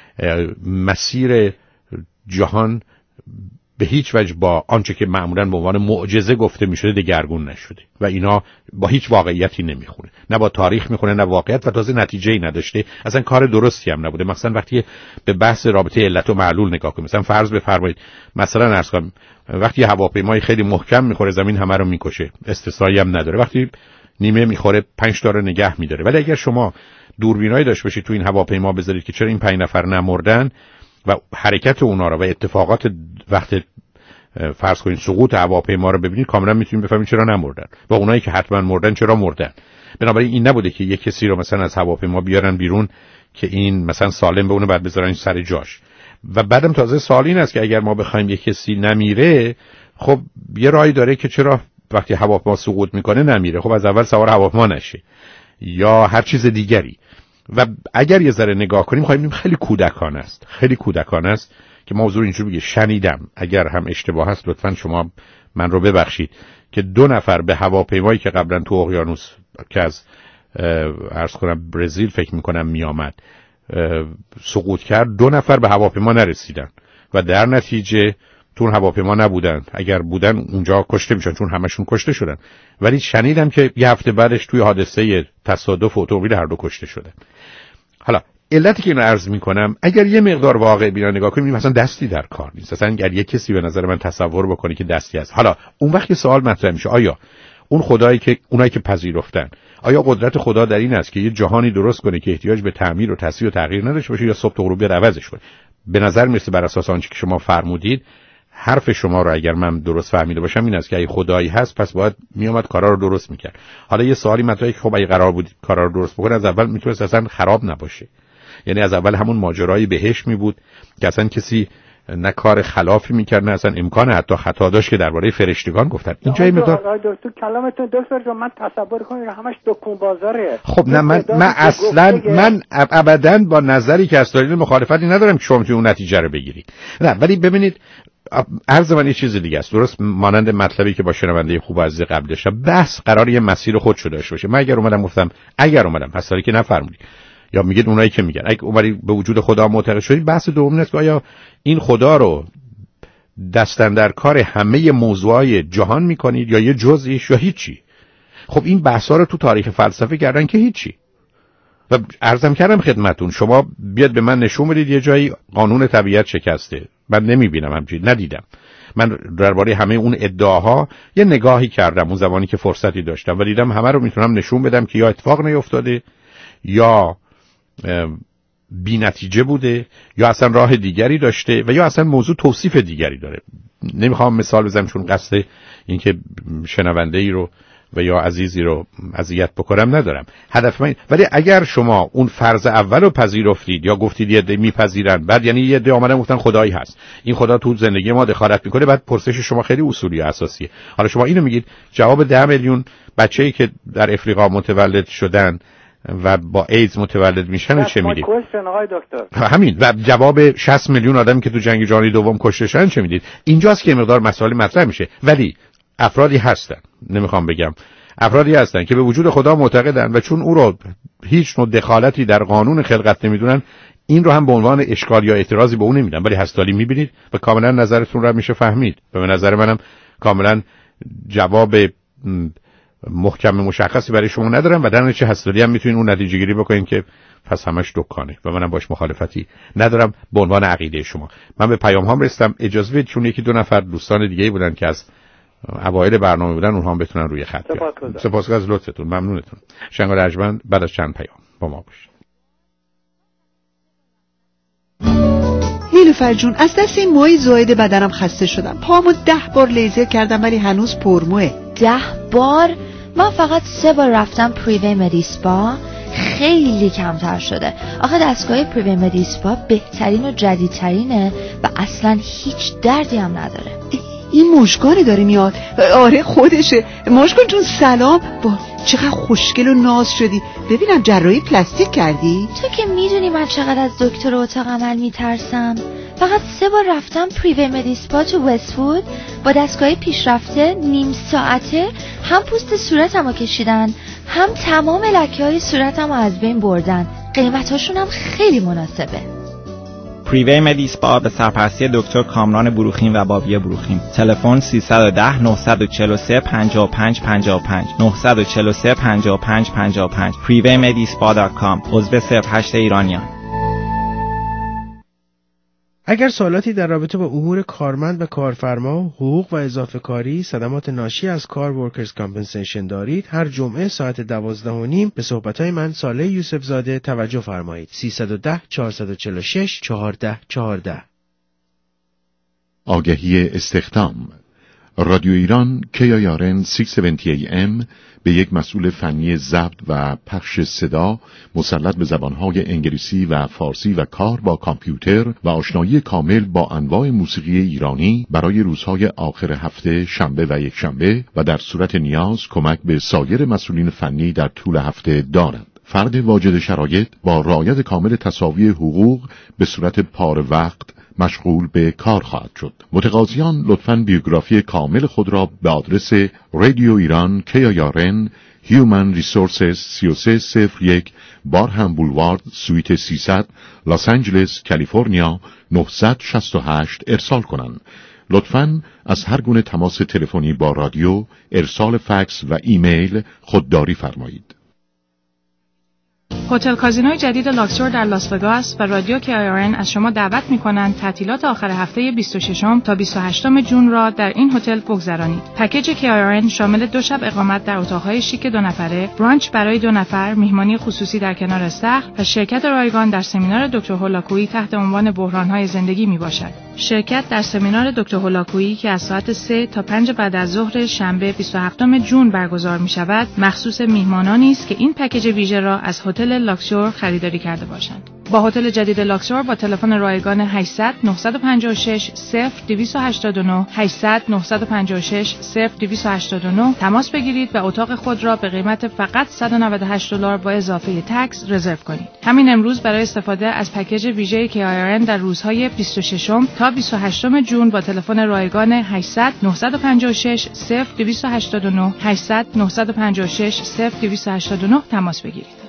مسیر جهان به هیچ وجه با آنچه که معمولاً به عنوان معجزه گفته میشده دگرگون نشده و اینا با هیچ واقعیتی نمیخونه، نه با تاریخ میخونه نه واقعیت، و تازه نتیجه‌ای نداشته، اصلا کار درستی هم نبوده. مثلا وقتی به بحث رابطه علت و معلول نگاه کنیم، مثلا فرض بفرمایید مثلا عرض کنم وقتی هواپیمای خیلی محکم میخوره زمین همه رو میکشه، استثنایی هم نداره، وقتی نیمه میخوره پنج تا رو نگه میداره. ولی اگر شما دوربینایی داشت باشید تو این هواپیما بذارید که چرا این پنج نفر نمردن و حرکت اونا رو و اتفاقات وقت فرض کنید سقوط هواپیما رو ببینید، کاملا میتونید بفهمید چرا نمردن و اونایی که حتما مردن چرا مردن. بنابراین این نبوده که یک کسی رو مثلا از هواپیما بیارن بیرون که این مثلا سالم بمونه بعد بذارن سر جاش. و بعدم تازه سوال این است که اگر ما بخوایم یک کسی نمیره، خب یه راهی داره که چرا وقتی هواپیما سقوط میکنه نمیره، خب از اول سوار هواپیما نشه یا هر چیز دیگری. و اگر یه ذره نگاه کنیم خواهیم ببینیم خیلی کودکانه است، خیلی کودکانه است که موضوع اینجوری بگه. شنیدم، اگر هم اشتباه هست لطفاً شما من رو ببخشید، که دو نفر به هواپیمایی که قبلا تو اقیانوس که از عرض کنم برزیل فکر میکنم میامد سقوط کرد، دو نفر به هواپیما نرسیدن و در نتیجه تو هواپیما نبودن. اگر بودن اونجا کشته میشن چون همشون کشته شدن. ولی شنیدم که یه هفته بعدش توی حادثه تصادف اتومبیل هر دو کشته شدن. حالا علتی که اینو عرض میکنم، اگر یه مقدار واقع بینا نگاه کنیم مثلا دستی در کار نیست. مثلا اگر یه کسی به نظر من تصور بکنه که دستی هست، حالا اون وقت سوال مطرح میشه آیا اون خدایی که اونایی که پذیرفتن، آیا قدرت خدا در این است که یه جهانی درست کنه که احتیاج به تعمیر و تصحیح و تغییر نداشته باشه، یا صبح تا غروب عوضش کنه؟ به نظر میرسه بر اساس آنچه که شما فرمودید، حرف شما رو اگر من درست فهمیده باشم این است که اگه خدایی هست پس باید میومد کارا رو درست میکرد. حالا یه سوالی مطرحه که خب اگه قرار بود کارا رو درست بکنه از اول میتونه اصلا خراب نباشه، یعنی از اول همون ماجرای بهش می بود که اصلا کسی نه کار خلافی میکرد نه اصلا امکان حتی خطا داشت که درباره فرشتگان گفتن. اینجا مقدار دکتر کلامتون دکتر جان من تصور کنم همش دکون بازاره. خب نه من من اصلا من ابداً با نظری که استادین مخالفتی ندارم که شما میتونید اون نتیجه رو بگیرید، نه. ولی ببینید عرض من یه چیز دیگه است، درست مانند مطلبی که با شنونده خوب عزیز قبل داشتم، بحث قرار یه مسیر خودشو داشته باشه. من اگر اومدم گفتم اگر اومدم پساری که نفرمودید یا میگید اونایی که میگن اگه اومدی به وجود خدا معتقد شدی، بحث دوم اینه که آیا این خدا رو دستن در کار همه موضوعای جهان میکنید یا یه جزئیش یا هیچی. خب این بحثا رو تو تاریخ فلسفه کردن که هیچی. و عرضم کردم خدمتون شما بیاد به من نشون بدید یه جایی قانون طبیعت شکسته، من نمیبینم، همچین ندیدم. من درباره همه اون ادعاها یه نگاهی کردم اون زمانی که فرصتی داشتم و دیدم همه رو میتونم نشون بدم که یا اتفاق نیفتاده یا بی نتیجه بوده یا اصلا راه دیگری داشته و یا اصلا موضوع توصیف دیگری داره. نمیخوام مثال بزنم چون قصد این که شنونده ای رو و یا عزیزی رو اذیت بکنم ندارم، هدف من. ولی اگر شما اون فرض اول رو پذیرفتید یا گفتید یه عده میپذیرن، بعد یعنی یه عده اومدن گفتن خدایی هست، این خدا تو زندگی ما دخالت میکنه، بعد پرسش شما خیلی اصولی و اساسیه. حالا شما اینو میگید جواب ده میلیون بچه‌ای که در افریقا متولد شدن و با ایدز متولد میشن چه میدید؟ همین. و جواب شصت میلیون آدمی که تو جنگ جهانی دوم کشته شدن چه میدید؟ اینجاست که مقدار مسائل مطرح میشه. ولی افرادی هستن، نمیخوام بگم، افرادی هستن که به وجود خدا معتقدن و چون او رو هیچ نوع دخالتی در قانون خلقت نمیدونن، این رو هم به عنوان اشکال یا اعتراضی به اون نمیدن، ولی هستالی میبینید و کاملا نظرتون رو میشه فهمید. و به نظر منم کاملا جواب محکم مشخصی برای شما ندارم و در نتیجه هستالی هم میتونین اون نتیجه گیری بکنین که پس همش دکانه و منم باش مخالفتی ندارم به عنوان عقیده شما. من به پیام هم رسیدم، اجازه بدید چون یکی دو نفر دوستان دیگه بودن که از اوایل برنامه بودن اونها هم بتونن روی خط بیان. سپاسگزارم از لطفتون، ممنونتون. شنگال ارجمند بعد از چند پیام با ما باشید. نیلوفر جون از دست این موهای زاید بدنم خسته شدم. پامو ده بار لیزر کردم ولی هنوز پرموه. ده بار؟ من فقط سه بار رفتم پریوی مدیسپا، خیلی کمتر شده. آخه دستگاه پریوی مدیسپا بهترین و جدیدترینه و اصلا هیچ دردی هم نداره. این مشکانی داره میاد. آره خودشه. مشکان جون سلام. با چقدر خوشگل و ناز شدی. ببینم جراحی پلاستیک کردی؟ تو که میدونی من چقدر از دکتر اتاق عمل میترسم. فقط سه بار رفتم پریوی مدیسپا تو وست‌وود با دستگاه پیشرفته نیم ساعته، هم پوست صورتمو کشیدن هم تمام لکه‌های صورتمو از بین بردن. قیمتاشون هم خیلی مناسبه. پریوی مدیسپا به سرپرستی دکتر کامران بروخیم و بابی بروخیم. تلفن سیصد و ده نه چهار سه پنجاه و پنج پنجاه و پنج نه چهار سه پنجاه و پنج پنجاه و پنج پریوی مدیسپا دات کام. عضو صفر هشت ایرانیان. اگر سوالاتی در رابطه با امور کارمند و کارفرما، حقوق و اضافه کاری، صدمات ناشی از کار ورکرز کامپنسیشن دارید، هر جمعه ساعت دوازده و نیم به صحبت‌های من صالح یوسف زاده توجه فرمایید. سیصد و ده چهارصد و چهل و شش چهارده چهارده. آگهی استخدام. رادیو ایران کی آی آر ان ششصد و هفتاد ای ام به یک مسئول فنی ضبط و پخش صدا مسلط به زبانهای انگلیسی و فارسی و کار با کامپیوتر و آشنایی کامل با انواع موسیقی ایرانی برای روزهای آخر هفته، شنبه و یک شنبه و در صورت نیاز کمک به سایر مسئولین فنی در طول هفته دارد. فرد واجد شرایط با رعایت کامل تساوی حقوق به صورت پاره وقت مشغول به کار خواهد شد. متقاضیان لطفاً بیوگرافی کامل خود را به آدرس رادیو ایران کی آی آر ان هیومن ریسورسز سه سه صفر یک بارهم بولوارد سویت سیصد لس آنجلس کالیفرنیا نهصد و شصت و هشت ارسال کنند. لطفاً از هر گونه تماس تلفنی با رادیو، ارسال فکس و ایمیل خودداری فرمایید. هتل کازینوی جدید لاکسور در لاس وگاس و رادیو کی آی آر ان از شما دعوت می‌کنند تعطیلات آخر هفته بیست و ششم تا بیست و هشتم ژوئن را در این هتل بگذرانید. پکیج کی آی آر ان شامل دو شب اقامت در اتاق‌های شیک دو نفره، برانچ برای دو نفر، میهمانی خصوصی در کنار استخر و شرکت رایگان در سمینار دکتر هولاکویی تحت عنوان بحران‌های زندگی میباشد. شرکت در سمینار دکتر هولاکویی که از ساعت سه تا پنج بعد از ظهر شنبه بیست و هفتم ژوئن برگزار می‌شود، مخصوص میهمانانی است که این پکیج ویژه را از هتل لاکسور خریداری کرده باشند. با هتل جدید لاکسور با تلفن رایگان هشتصد نه پنج شش صفر دویست و هشتاد و نه هشتصد نه پنج شش صفر دویست و هشتاد و نه تماس بگیرید و اتاق خود را به قیمت فقط صد و نود و هشت دلار با اضافه تکس رزرو کنید. همین امروز برای استفاده از پکیج ویژه کی آی آر ان در روزهای بیست و ششم تا بیست و هشتم ژوئن با تلفن رایگان هشتصد نه پنج شش صفر دویست و هشتاد و نه هشتصد نه پنج شش صفر دویست و هشتاد و نه تماس بگیرید.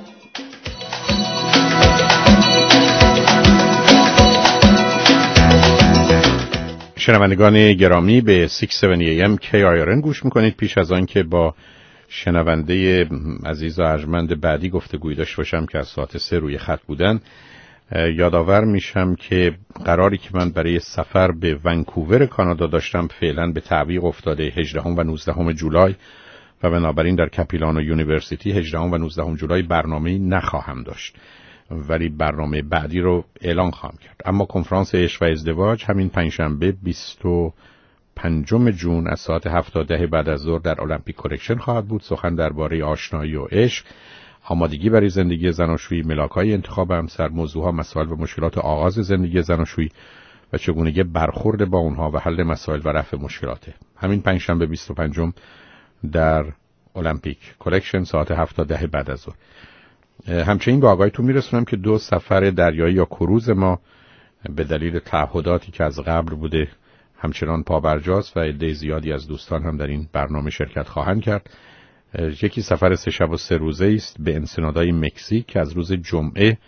شنوندگان گرامی به ششصد و هفتاد ای ام کی آی آر ان گوش میکنید. پیش از آن که با شنونده عزیز و ارجمند بعدی گفتگوی داشته باشم که از ساعت سه روی خط بودن، یادآور میشم که قراری که من برای سفر به ونکوور کانادا داشتم فعلا به تعویق افتاده. هجدهم و نوزدهم جولای و بنابراین در کپیلانو یونیورسیتی هجدهم و نوزدهم جولای برنامه‌ای نخواهم داشت، ولی برنامه بعدی رو اعلان خواهم کرد. اما کنفرانس عشق و ازدواج همین پنجشنبه بیست و پنجم ژوئن از ساعت هفت تا ده بعد از ظهر در المپیک کلکشن خواهد بود. سخن درباره آشنایی و عشق، آمادگی برای زندگی زناشویی، ملاک‌های انتخاب همسر، موضوعها مسائل و مشکلات آغاز زندگی زناشویی و چگونگی برخورد با اونها و حل مسائل و رفع مشکلاته. همین پنجشنبه بیست و پنجم در المپیک کلکشن ساعت هفت تا ده بعد از ظهر. همچنین به آگاهیتون میرسونم که دو سفر دریایی یا کروز ما به دلیل تعهداتی که از قبل بوده همچنان پابرجاست و عده زیادی از دوستان هم در این برنامه شرکت خواهند کرد. یکی سفر سه شب و سه روزه است به انسنادای مکزیک که از روز جمعه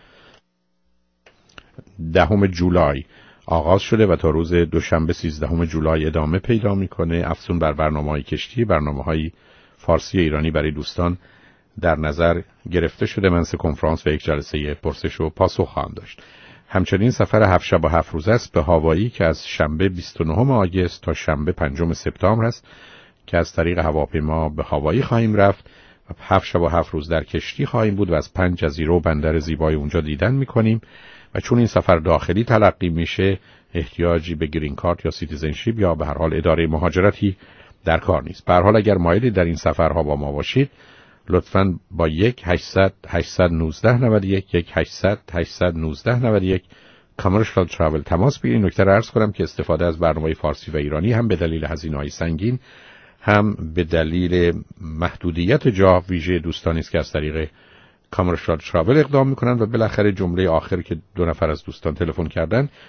دهم جولای آغاز شده و تا روز دوشنبه سیزدهم جولای ادامه پیدا میکنه. افزون بر برنامه‌های کشتی، برنامه‌های فارسی ایرانی برای دوستان در نظر گرفته شده. من سه کنفرانس و یک جلسه پرسش و پاسخ خواهم داشت. همچنین سفر هفت شب و هفت روز است به هاوایی که از شنبه بیست و نهم آگوست تا شنبه پنجم سپتامبر است که از طریق هواپیما به هاوایی خواهیم رفت و هفت شب و هفت روز در کشتی خواهیم بود و از پنج جزیره و بندر زیبای اونجا دیدن میکنیم. و چون این سفر داخلی تلقی میشه احتیاجی به گرین کارت یا سیتیزنشیپ یا به هر حال اداره مهاجرتی در کار نیست. به هر حال اگر مایلی در این سفرها با ما باشید لطفاً با یک هشتصد هشتصد و نوزده نود و یک یک هشتصد هشتصد و نوزده نود و یک کامرشال تراول تماس بگیرید. نکته را عرض کنم که استفاده از برنامه فارسی و ایرانی هم به دلیل هزینه‌های سنگین هم به دلیل محدودیت جا ویژه دوستانی است که از طریق کامرشال تراول اقدام میکنن. و بالاخره جمله آخر که دو نفر از دوستان تلفن کردن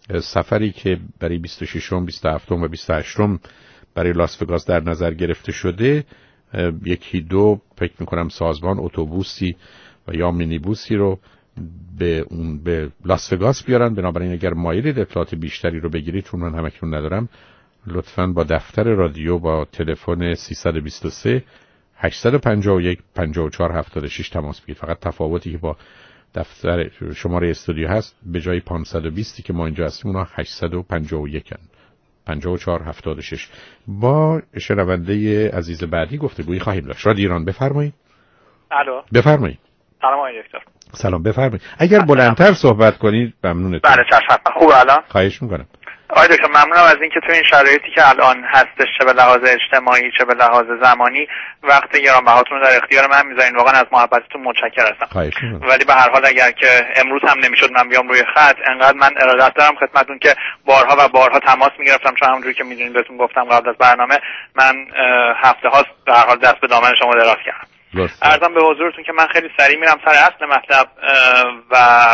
سفری که برای بیست و ششم، بیست و هفتم و بیست و هشتم برای لاس وگاس در نظر گرفته شده، یکی دو فکر میکنم سازمان اتوبوسی و یا مینیبوسی رو به اون به لاس وگاس بیارن. بنابراین اگر مایلید اطلاعات بیشتری رو بگیرید، چون من همکنون ندارم، لطفاً با دفتر رادیو با تلفن سیصد و بیست و سه هشتصد و پنجاه و یک پنجاه و چهار هفتاد و شش تماس بگیرید. فقط تفاوتی که با دفتر شماره استودیو هست، به جای پانصد و بیست که ما اینجا هستیم، اونها هشتصد و پنجاه و یک پنجاه و چهار هفتاد و شش. با شنونده عزیز بعدی گفتگویی خواهیم داشت. رادیو ایران، بفرمایید. الو، بفرمایید. سلام آقای دکتر. سلام، بفرمایید. اگر بلندتر صحبت کنید ممنونتم. بله چشم. خوبه الان؟ خواهش میکنم. آقای دکتر ممنونم از اینکه تو این شرایطی که الان هستش، چه به لحاظ اجتماعی چه به لحاظ زمانی، وقت گرانبهاتون رو در اختیار من میذارین. واقعا از محبتتون متشکر هستم. خواهش میکنم. ولی به هر حال اگر که امروز هم نمیشد من بیام روی خط، انقدر من ارادت دارم خدمتتون که بارها و بارها تماس میگرفتم، چون همونجوری که میدونید بهتون گفتم قبل از برنامه، من هفته هاست به هر حال دست به دامن شما دراز کردم. عرضم به حضورتون که من خیلی سریع میرم سر اصل مطلب و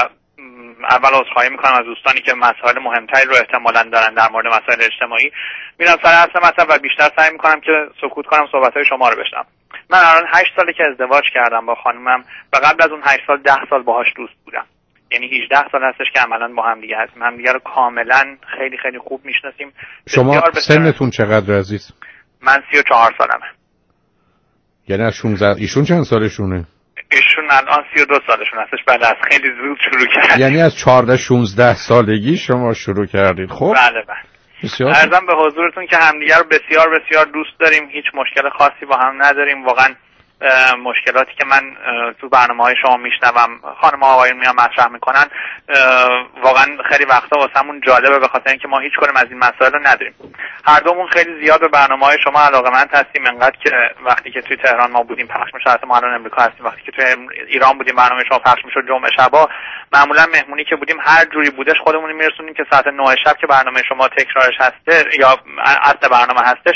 اول عذرخواهی میکنم از دوستانی که مسائل مهمتری رو احتمالاً دارن در مورد مسائل اجتماعی. میرم سر اصل مطلب و بیشتر سعی میکنم که سکوت کنم، صحبتهای شما رو بشنوم. من الان هشت ساله که ازدواج کردم با خانمم و قبل از اون هشت سال ده سال باهاش دوست بودم. یعنی هجده سال هستش که عملاً با هم دیگه هستیم. هم دیگه رو کاملاً خیلی خیلی خوب میشناسیم. شما سنتون چقدر عزیز؟ من سی و چهار سالمه. یعنی از شانزده. ایشون چند سالشونه؟ ایشون الان سی و دو سالشون هستش. بعد از خیلی زود شروع کردیم. یعنی از چهارده شانزده سالگی شما شروع کردید. خب بله بله. بسیار. عرضم به حضورتون که همدیگه رو بسیار بسیار دوست داریم. هیچ مشکل خاصی با هم نداریم. واقعا مشکلاتی که من تو برنامه‌های شما میشنوم خانم آقایون میان مطرح میکنن، واقعا خیلی وقتا واسمون جالبه، به خاطر اینکه ما هیچ کدوم از این مسائل رو نداریم. هر دومون خیلی زیاد به برنامه‌های شما علاقه‌مند هستیم، انقدر که وقتی که توی تهران ما بودیم پخش می‌شد، ما الان امریکا هستیم، وقتی که توی ایران بودیم برنامه شما پخش می‌شد جمعه شبا، معمولا مهمونی که بودیم هر جوری بودش خودمون میرسونیم که ساعت نه شب که برنامه شما تکرارش هسته یا اصل برنامه هستش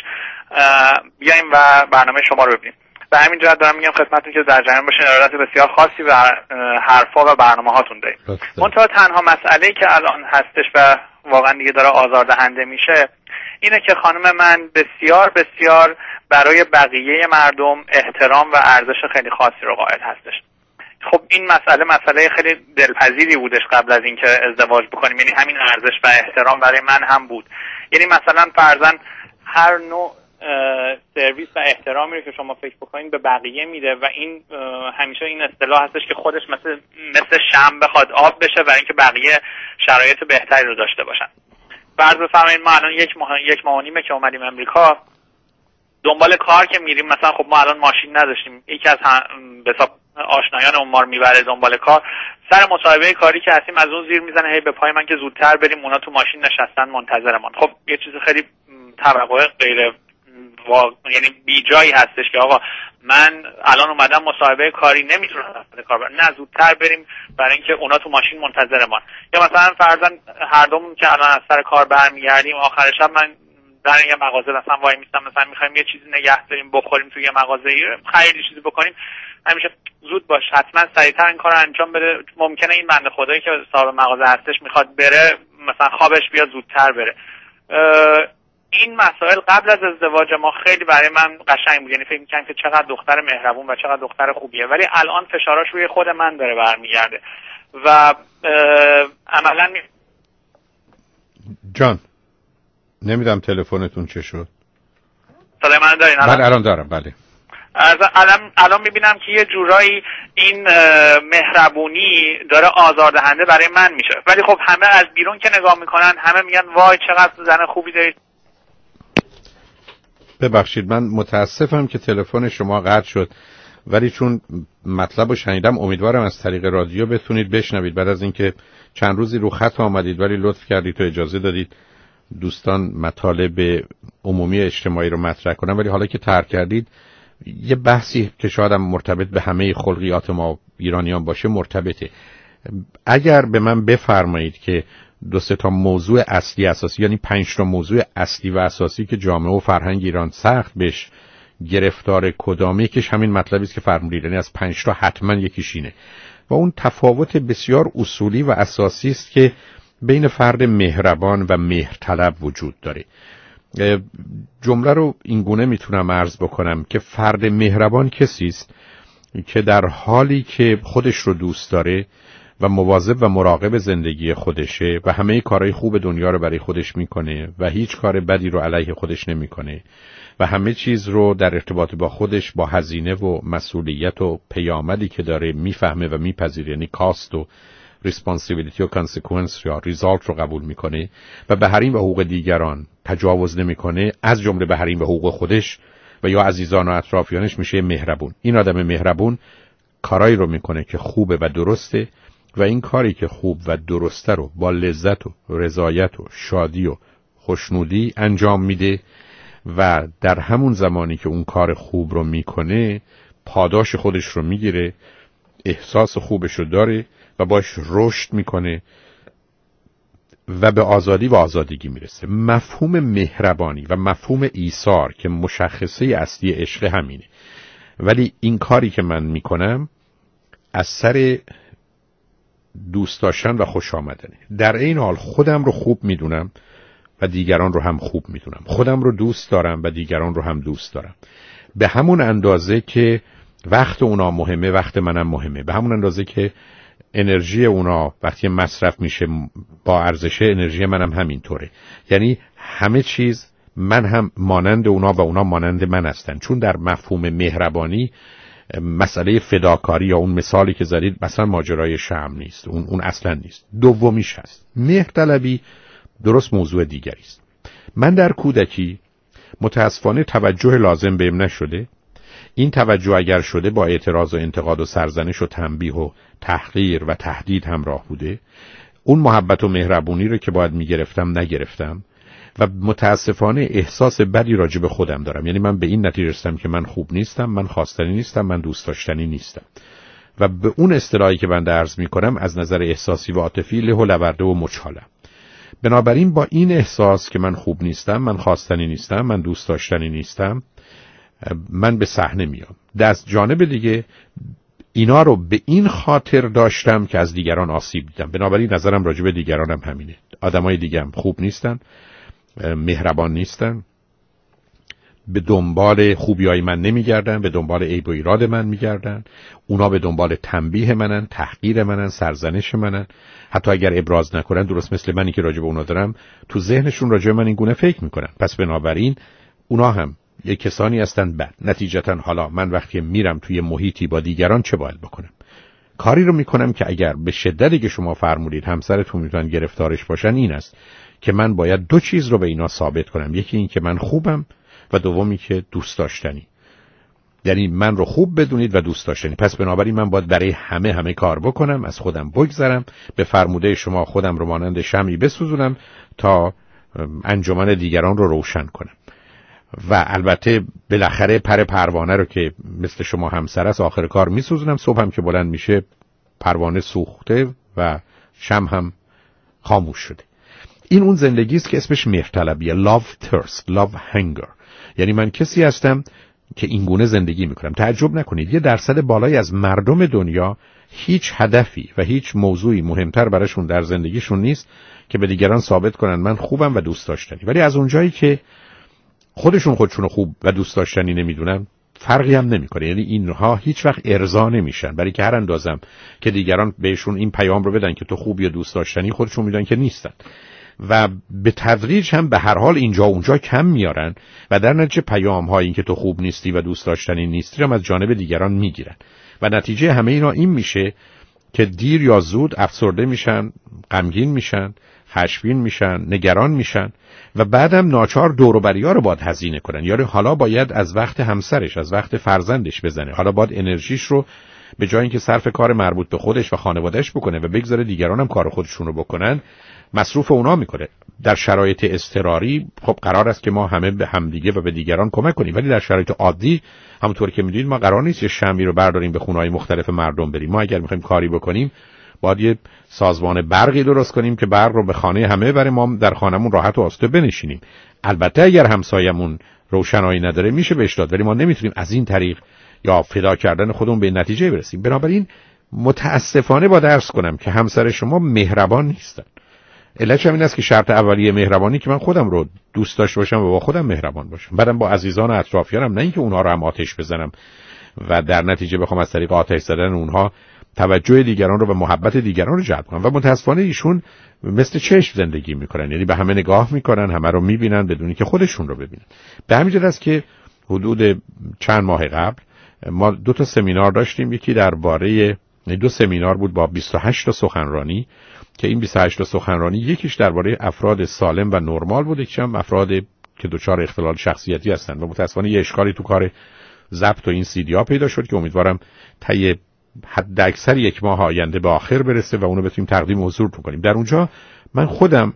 بیایم و برنامه شما رو ببینیم. به همین جهت دارم میگم خدمتتون که در جریان باشین. ارادت بسیار خاصی و حرفا و برنامه هاتون داریم. منتها تنها مسئله‌ای که الان هستش و واقعا دیگه داره آزاردهنده میشه اینه که خانم من بسیار بسیار برای بقیه مردم احترام و ارزش خیلی خاصی رو قائل هستش. خب این مسئله مسئله خیلی دلپذیری بودش قبل از اینکه ازدواج بکنیم، یعنی همین ارزش و احترام برای من هم بود. یعنی مثلا فرضاً هر نوع سرویس و احترامی رو که شما فکر بکنین به بقیه میده و این همیشه این اصطلاح هستش که خودش مثل مثل شمع بخواد آب بشه برای اینکه بقیه شرایط بهتری رو داشته باشن. فرض بفرمایید ما الان یک ماه یک ماه و نیمه که اومدیم امریکا، دنبال کار که میریم، مثلا خب ما الان ماشین نداشتیم، یکی از به حساب آشنایان ما رو میبره دنبال کار، سر مصاحبه کاری که هستیم از اون زیر میزنه هی به پای من که زودتر بریم، اونا تو ماشین نشستن منتظرمان. خب یه چیز خیلی توقع غیر واقع... یعنی بی جایی هستش که آقا من الان اومدم مصاحبه کاری نمیتونم کار برم، نه زودتر بریم برای اینکه اونا تو ماشین منتظرمان. یا مثلا فرضاً هر دومون که الان از سر کار برمیگردیم، آخر شب من در یه مغازه مثلا وای میستم، مثلا میخوایم یه چیزی نگه داریم بخوریم توی یه مغازه خیلی چیزی بکنیم، همیشه زود باش، حتما سریعتر این کارو انجام بده. ممکنه این بنده خدایی که صاحب مغازه هستش میخواد بره، مثلا خوابش بیاد زودتر بره. این مسائل قبل از ازدواج ما خیلی برای من قشنگ بود، یعنی فکر می‌کردم که چقدر دختر مهربون و چقدر دختر خوبیه، ولی الان فشاراش روی خود من داره برمیگرده و عملاً می... جان نمیدونم تلفنتون چه شد. صدای من دارین الان؟ بله الان دارم. بله الان الان میبینم که یه جورایی این مهربونی داره آزاردهنده برای من میشه، ولی خب همه از بیرون که نگاه میکنن همه میگن وای چقدر زن خوبی دارید. ببخشید من متاسفم که تلفن شما قطع شد، ولی چون مطلب رو شنیدم امیدوارم از طریق رادیو بتونید بشنوید. بعد از اینکه چند روزی رو خط آمدید ولی لطف کردید و اجازه دادید دوستان مطالب عمومی اجتماعی رو مطرح کنن، ولی حالا که ترک کردید یه بحثی که شاید هم مرتبط به همه خلقیات ما ایرانیان باشه مرتبطه. اگر به من بفرمایید که دو سه تا موضوع اصلی اساسی، یعنی پنج تا موضوع اصلی و اساسی که جامعه و فرهنگ ایران سخت بهش گرفتار کدام یکیش همین مطلبی است که فرمودید، یعنی از پنج تا حتما یکیش اینه و اون تفاوت بسیار اصولی و اساسی است که بین فرد مهربان و مهرطلب وجود داره. جمله رو اینگونه میتونم عرض بکنم که فرد مهربان کسی است که در حالی که خودش رو دوست داره و مواظب و مراقب زندگی خودشه و همه کارهای خوب دنیا رو برای خودش میکنه و هیچ کار بدی رو علیه خودش نمیکنه و همه چیز رو در ارتباط با خودش با هزینه و مسئولیت و پیامدی که داره میفهمه و میپذیره، یعنی کاست و ریسپانسیبیلیتی و کانسیکوئنس یا ریزالت رو قبول میکنه و به حریم و حقوق دیگران تجاوز نمیکنه، از جمله به حریم و حقوق خودش و یا عزیزان و اطرافیانش، میشه مهربون. این آدم مهربون کارایی رو میکنه که خوبه و درسته و این کاری که خوب و درسته رو با لذت و رضایت و شادی و خوشنودی انجام میده و در همون زمانی که اون کار خوب رو میکنه پاداش خودش رو میگیره، احساس خوبش رو داره و باش رشد میکنه و به آزادی و آزادگی میرسه. مفهوم مهربانی و مفهوم ایثار که مشخصه اصلی عشق همینه، ولی این کاری که من میکنم از سر دوست داشتن و خوش آمدنه. در این حال خودم رو خوب میدونم و دیگران رو هم خوب میدونم، خودم رو دوست دارم و دیگران رو هم دوست دارم، به همون اندازه که وقت اونا مهمه وقت منم مهمه، به همون اندازه که انرژی اونا وقتی مصرف میشه با ارزشه انرژی منم همینطوره. یعنی همه چیز من هم مانند اونا و اونا مانند من هستن، چون در مفهوم مهربانی مسئله فداکاری یا اون مثالی که زدید مثلا ماجرای شمع نیست، اون اون اصلا نیست. دومیش هست مهرطلبی، درست موضوع دیگری است. من در کودکی متاسفانه توجه لازم بهم نشده. این توجه اگر شده با اعتراض و انتقاد و سرزنش و تنبیه و تحقیر و تهدید همراه بوده. اون محبت و مهربونی رو که باید میگرفتم نگرفتم و متاسفانه احساس بدی راجع به خودم دارم. یعنی من به این نتیجه رسیدم که من خوب نیستم، من خواستنی نیستم، من دوست داشتنی نیستم و به اون اصطلاحی که بنده عرض میکنم از نظر احساسی و عاطفی له و لورده و مچالم. بنابراین با این احساس که من خوب نیستم، من خواستنی نیستم، من دوست داشتنی نیستم، من به صحنه میام. دست جانب دیگه اینا رو به این خاطر داشتم که از دیگران آسیب دیدم. بنابراین نظرم راجع به دیگرانم همینه. آدمای دیگه هم خوب نیستن، مهربان نیستن، به دنبال خوبیای من نمیگردن، به دنبال عیب و ایراد من میگردن. اونا به دنبال تنبیه منن، تحقیر منن، سرزنش منن. حتی اگر ابراز نکنن، درست مثل منی که راجع به اونا دارم، تو ذهنشون راجع به من این گونه فکر میکنن. پس بنابراین اونا هم یک کسانی هستند بد. نتیجتا حالا من وقتی میرم توی محیطی با دیگران چه باید بکنم؟ کاری رو میکنم که اگر به شدتی که شما فرمودید همسرتون میتونن گرفتارش باشن، این است که من باید دو چیز رو به اینا ثابت کنم. یکی این که من خوبم و دومی که دوست داشتنی. یعنی من رو خوب بدونید و دوست داشتنی. پس بنابراین من باید برای همه همه کار بکنم، از خودم بگذرم، به فرموده شما خودم رو مانند شمعی بسوزونم تا انجمن دیگران رو روشن کنم. و البته بالاخره پر پروانه رو که مثل شما همسر است آخر کار میسوزونم. صبح هم که بلند میشه پروانه سوخته و شمع هم خاموش شده. این اون زندگی است که اسمش مهرطلبیه. love thirst, love hunger. یعنی من کسی هستم که این گونه زندگی میکنم. تعجب نکنید یه درصد بالایی از مردم دنیا هیچ هدفی و هیچ موضوعی مهمتر براشون در زندگیشون نیست که به دیگران ثابت کنن من خوبم و دوست داشتنی. ولی از اونجایی که خودشون خودشون خوب و دوست داشتنی نمیدونن، فرقی هم نمیکنه. یعنی اینها هیچ وقت ارضا نمیشن، برای که هر اندازم که دیگران بهشون این پیام رو بدن که تو خوبی یا دوست داشتنی، خودشون میدونن که نیستن و به تدریج هم به هر حال اینجا اونجا کم میارن و در نتیجه پیام ها این که تو خوب نیستی و دوست داشتنی نیستی هم از جانب دیگران میگیرن و نتیجه همه اینا این میشه که دیر یا زود افسرده میشن، غمگین میشن، خشمگین میشن، نگران میشن و بعدم ناچار دور و بریا رو باید هزینه کنن. یعنی حالا باید از وقت همسرش، از وقت فرزندش بزنه، حالا باید انرژیش رو به جای اینکه صرف کار مربوط به خودش و خانوادهش بکنه و بگذاره دیگران هم کار خودشون رو بکنن، مصروف اونا میکنه. در شرایط اضطراری خب قرار است که ما همه به همدیگه و به دیگران کمک کنیم، ولی در شرایط عادی همونطور که میدونید ما قرار نیست یه شمعی رو برداریم به خونه‌های مختلف مردم بریم. ما اگر میخوایم کاری بکنیم باید یه سازمان برقی درست کنیم که برق رو به خانه همه ببره، ما در خانمون راحت و آسوده بنشینیم. البته اگر همسایمون روشنایی نداره میشه بهش داد، ولی ما نمیتونیم از این طریق یا فدا کردن خودمون به نتیجه برسیم. بنابراین متاسفانه با درس کنم که همسر شما مهربان نیستن. علتش همین است که شرط اولیه مهربانی که من خودم رو دوست داشته باشم و با خودم مهربان باشم، بعدم با عزیزان و اطرافیانم، نه اینکه اونها رو هم آتش بزنم و در نتیجه بخوام از طریق آتش زدن اونها توجه دیگران رو و محبت دیگران رو جلب کنم. و متاسفانه ایشون مثل چشم زندگی میکنن، یعنی به همه نگاه میکنن، همه رو میبینن بدون اینکه خودشون رو ببینن. به همین جهت است که حدود چند ماه قبل ما دو تا سمینار داشتیم، یکی درباره دو سمینار بود با بیست و هشت تا سخنرانی که این بیست و هشت تا سخنرانی یکیش درباره افراد سالم و نرمال بود، یکیش هم افرادی که دچار اختلال شخصیتی هستند. و متاسفانه یه اشکالی تو کار ضبط و این سیدی‌ها پیدا شد که امیدوارم طی حد اکثر یک ماه آینده به آخر برسه و اونو بتونیم تقدیم حضور کنیم. در اونجا من خودم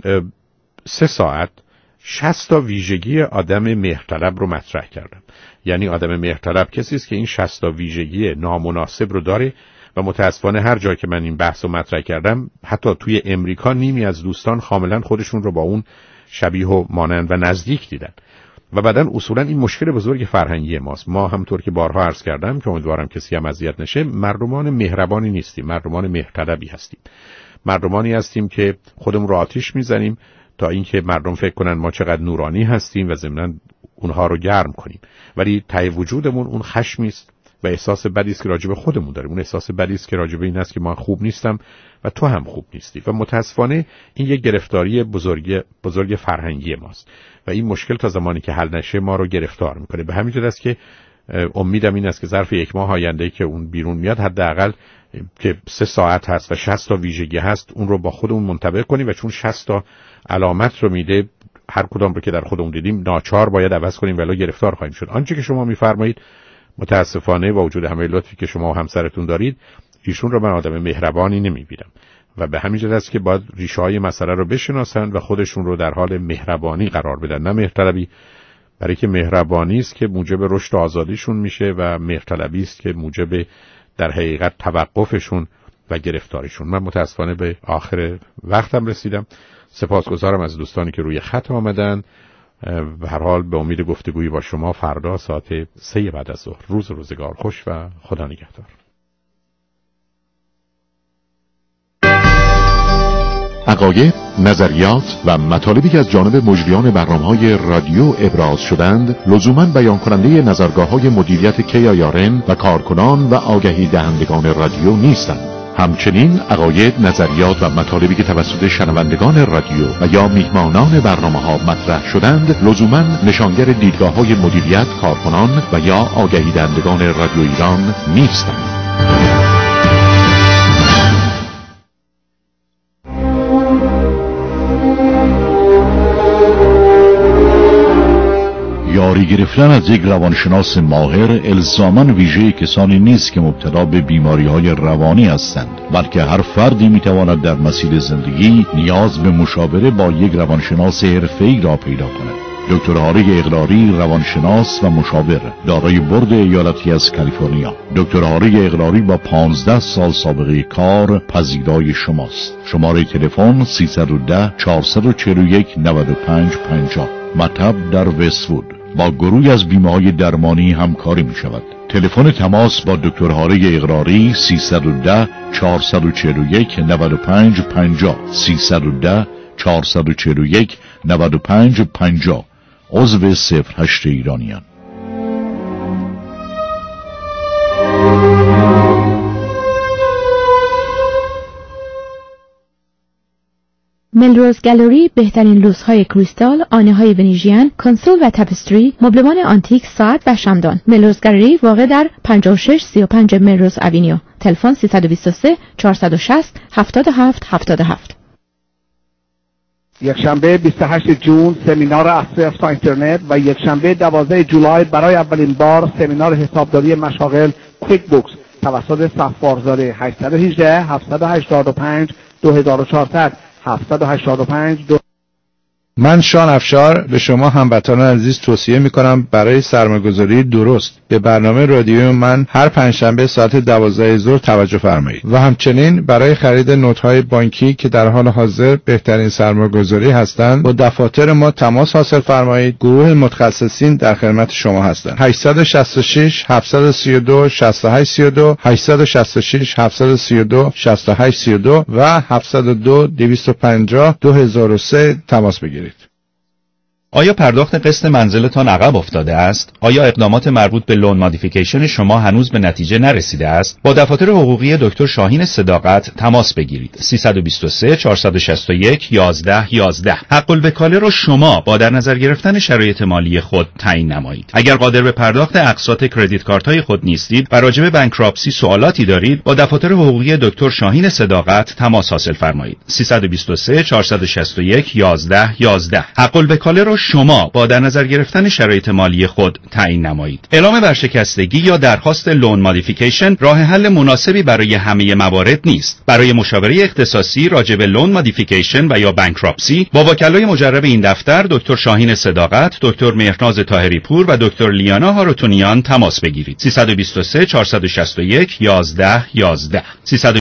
سه ساعت شصت تا ویژگی آدم مهرطلب رو مطرح کردم. یعنی آدم مهرطلب کسی است که این شصت تا ویژگی نامناسب رو داره و متاسفانه هر جا که من این بحث رو مطرح کردم، حتی توی امریکا نیمی از دوستان کاملا خودشون رو با اون شبیه و مانند و نزدیک دیدن. و بعدن اصولا این مشکل بزرگ فرهنگی ماست. ما همونطور که بارها عرض کردم که امیدوارم کسی هم اذیت نشه، مردمان مهربانی نیستیم، مردمان مهرطلبی هستیم. مردمانی هستیم که خودمون رو آتش میزنیم تا اینکه مردم فکر کنن ما چقدر نورانی هستیم و ضمناً اونها رو گرم کنیم، ولی ته وجودمون اون خشمی است و احساس بدی است که راجب خودمون داریم. اون احساس بدی است که راجب این است که من خوب نیستم و تو هم خوب نیستی. و متاسفانه این یک گرفتاری بزرگ بزرگ فرهنگی ماست و این مشکل تا زمانی که حل نشه ما رو گرفتار میکنه. به همین جهت است که امیدم این است که ظرف یک ماه آینده که اون بیرون میاد، حداقل که سه ساعت هست و شصت تا ویژگی هست، اون رو با خودمون منطبق کنیم و چون شصت تا علامت رو میده، هر کدام رو که در خودمون دیدیم ناچار باید عوض کنیم ولی گرفتار خواهیم شد. آنچه که شما میفرمایید متاسفانه با وجود همه لطفی که شما و همسرتون دارید، ایشون رو من آدم مهربانی نمیبینم و به همین جهت است که باید ریشه‌های مسئله رو بشناسن و خودشون رو در حال مهربانی قرار بدن، نه مهرطلبی. برای که مهربانی است که موجب رشد و آزادیشون میشه و مهرطلبی است که موجب در حقیقت توقفشون و گرفتاریشون. من متاسفانه به آخر وقتم رسیدم. سپاسگزارم از دوستانی که روی خط آمدن. به هر حال به امید گفتگویی با شما فردا ساعت سه بعد از ظهر. روز روزگار خوش و خدا نگهدار. عقاید، نظریات و مطالبی که از جانب مجریان برنامه‌های رادیو ابراز شدند لزوماً بیان کننده نظرگاه‌های مدیریت کیایارن و کارکنان و آگهی دهندگان رادیو نیستند. همچنین عقاید، نظریات و مطالبی که توسط شنوندگان رادیو و یا میهمانان برنامه‌ها مطرح شدند لزوماً نشانگر دیدگاه‌های مدیریت، کارکنان و یا آگهی دهندگان رادیو ایران نیستند. یاری گرفتن از یک روانشناس ماهر الزاماً ویژه کسانی نیست که مبتلا به بیماری‌های روانی هستند، بلکه هر فردی می‌تواند در مسیر زندگی نیاز به مشاوره با یک روانشناس حرفه‌ای را پیدا کند. دکتر هاری اقراری، روانشناس و مشاور، دارای برد ایالتی از کالیفرنیا. دکتر هاری اقراری با پانزده سال سابقه کار پذیرای شماست. شماره تلفن سیصد و ده چهارصد و چهل و یک نود و پنج پنجاه. مطب در وست‌وود. با گروهی از بیمه‌های درمانی همکاری می شود. تلفن تماس با دکتر هاری اقراری سیصد و ده چهارصد و چهل و یک نود و پنج پنجاه. سیصد و ده چهارصد و چهل و یک نود و پنج پنجاه. عضو صفر هشت ایرانیان. ملروز گالری بهترین لوزهای کریستال، آینه‌های ونیژین، کنسول و تپستری، مبلمان آنتیک، ساعت و شمدان. ملروز گالری واقع در پنجاه و شش سی و پنج ملروز اوینیو. تلفن سیصد و بیست و سه چهارصد و شصت هفتاد و هفت هفتاد و هفت. یک شنبه بیست و هشت جون سمینار اصلی اینترنت و یک شنبه دوازده جولای برای اولین بار سمینار حسابداری مشاغل کویک بوکس توسط صفوارزاده. هشت یک هشت هفت هشت پنج دو هزار و چهارصد هفت هشت پنج دو من شان افشار به شما هموطنان عزیز توصیه میکنم برای سرمایه‌گذاری درست به برنامه رادیوی من هر پنجشنبه ساعت دوازده ظهر توجه فرمایید و همچنین برای خرید نوت‌های بانکی که در حال حاضر بهترین سرمایه‌گذاری هستند با دفاتر ما تماس حاصل فرمایید. گروه متخصصین در خدمت شما هستند. هشت شش شش هفت سه دو شش هشت سه دو هشت شش شش هفت سه دو شش هشت سه دو و هفت صفر دو دویست و پنجاه دو هزار و سه تماس بگیرید. آیا پرداخت قسط منزلتان عقب افتاده است؟ آیا اقدامات مربوط به لون مادیفیکیشن شما هنوز به نتیجه نرسیده است؟ با دفاتر حقوقی دکتر شاهین صداقت تماس بگیرید. سه دو سه چهار شش یک یازده یازده. حق الوکاله را شما با در نظر گرفتن شرایط مالی خود تعیین نمایید. اگر قادر به پرداخت اقساط کردیت کارت‌های خود نیستید و راجع به بانکراپسی سوالاتی دارید، با دفاتر حقوقی دکتر شاهین صداقت تماس حاصل فرمایید. سه دو سه چهار شش یک یازده یازده. حق الوکاله را شما با در نظر گرفتن شرایط مالی خود تعیین نمایید. اعلام ورشکستگی یا درخواست لون مادیفیکیشن راه حل مناسبی برای همه موارد نیست. برای مشاوره اختصاصی راجع به لون مادیفیکیشن و یا بانکراپسی با وکلای مجرب این دفتر دکتر شاهین صداقت، دکتر مهرناز طاهری پور و دکتر لیانا هاروتونیان تماس بگیرید. سه دو سه چهار شش یک یازده یازده.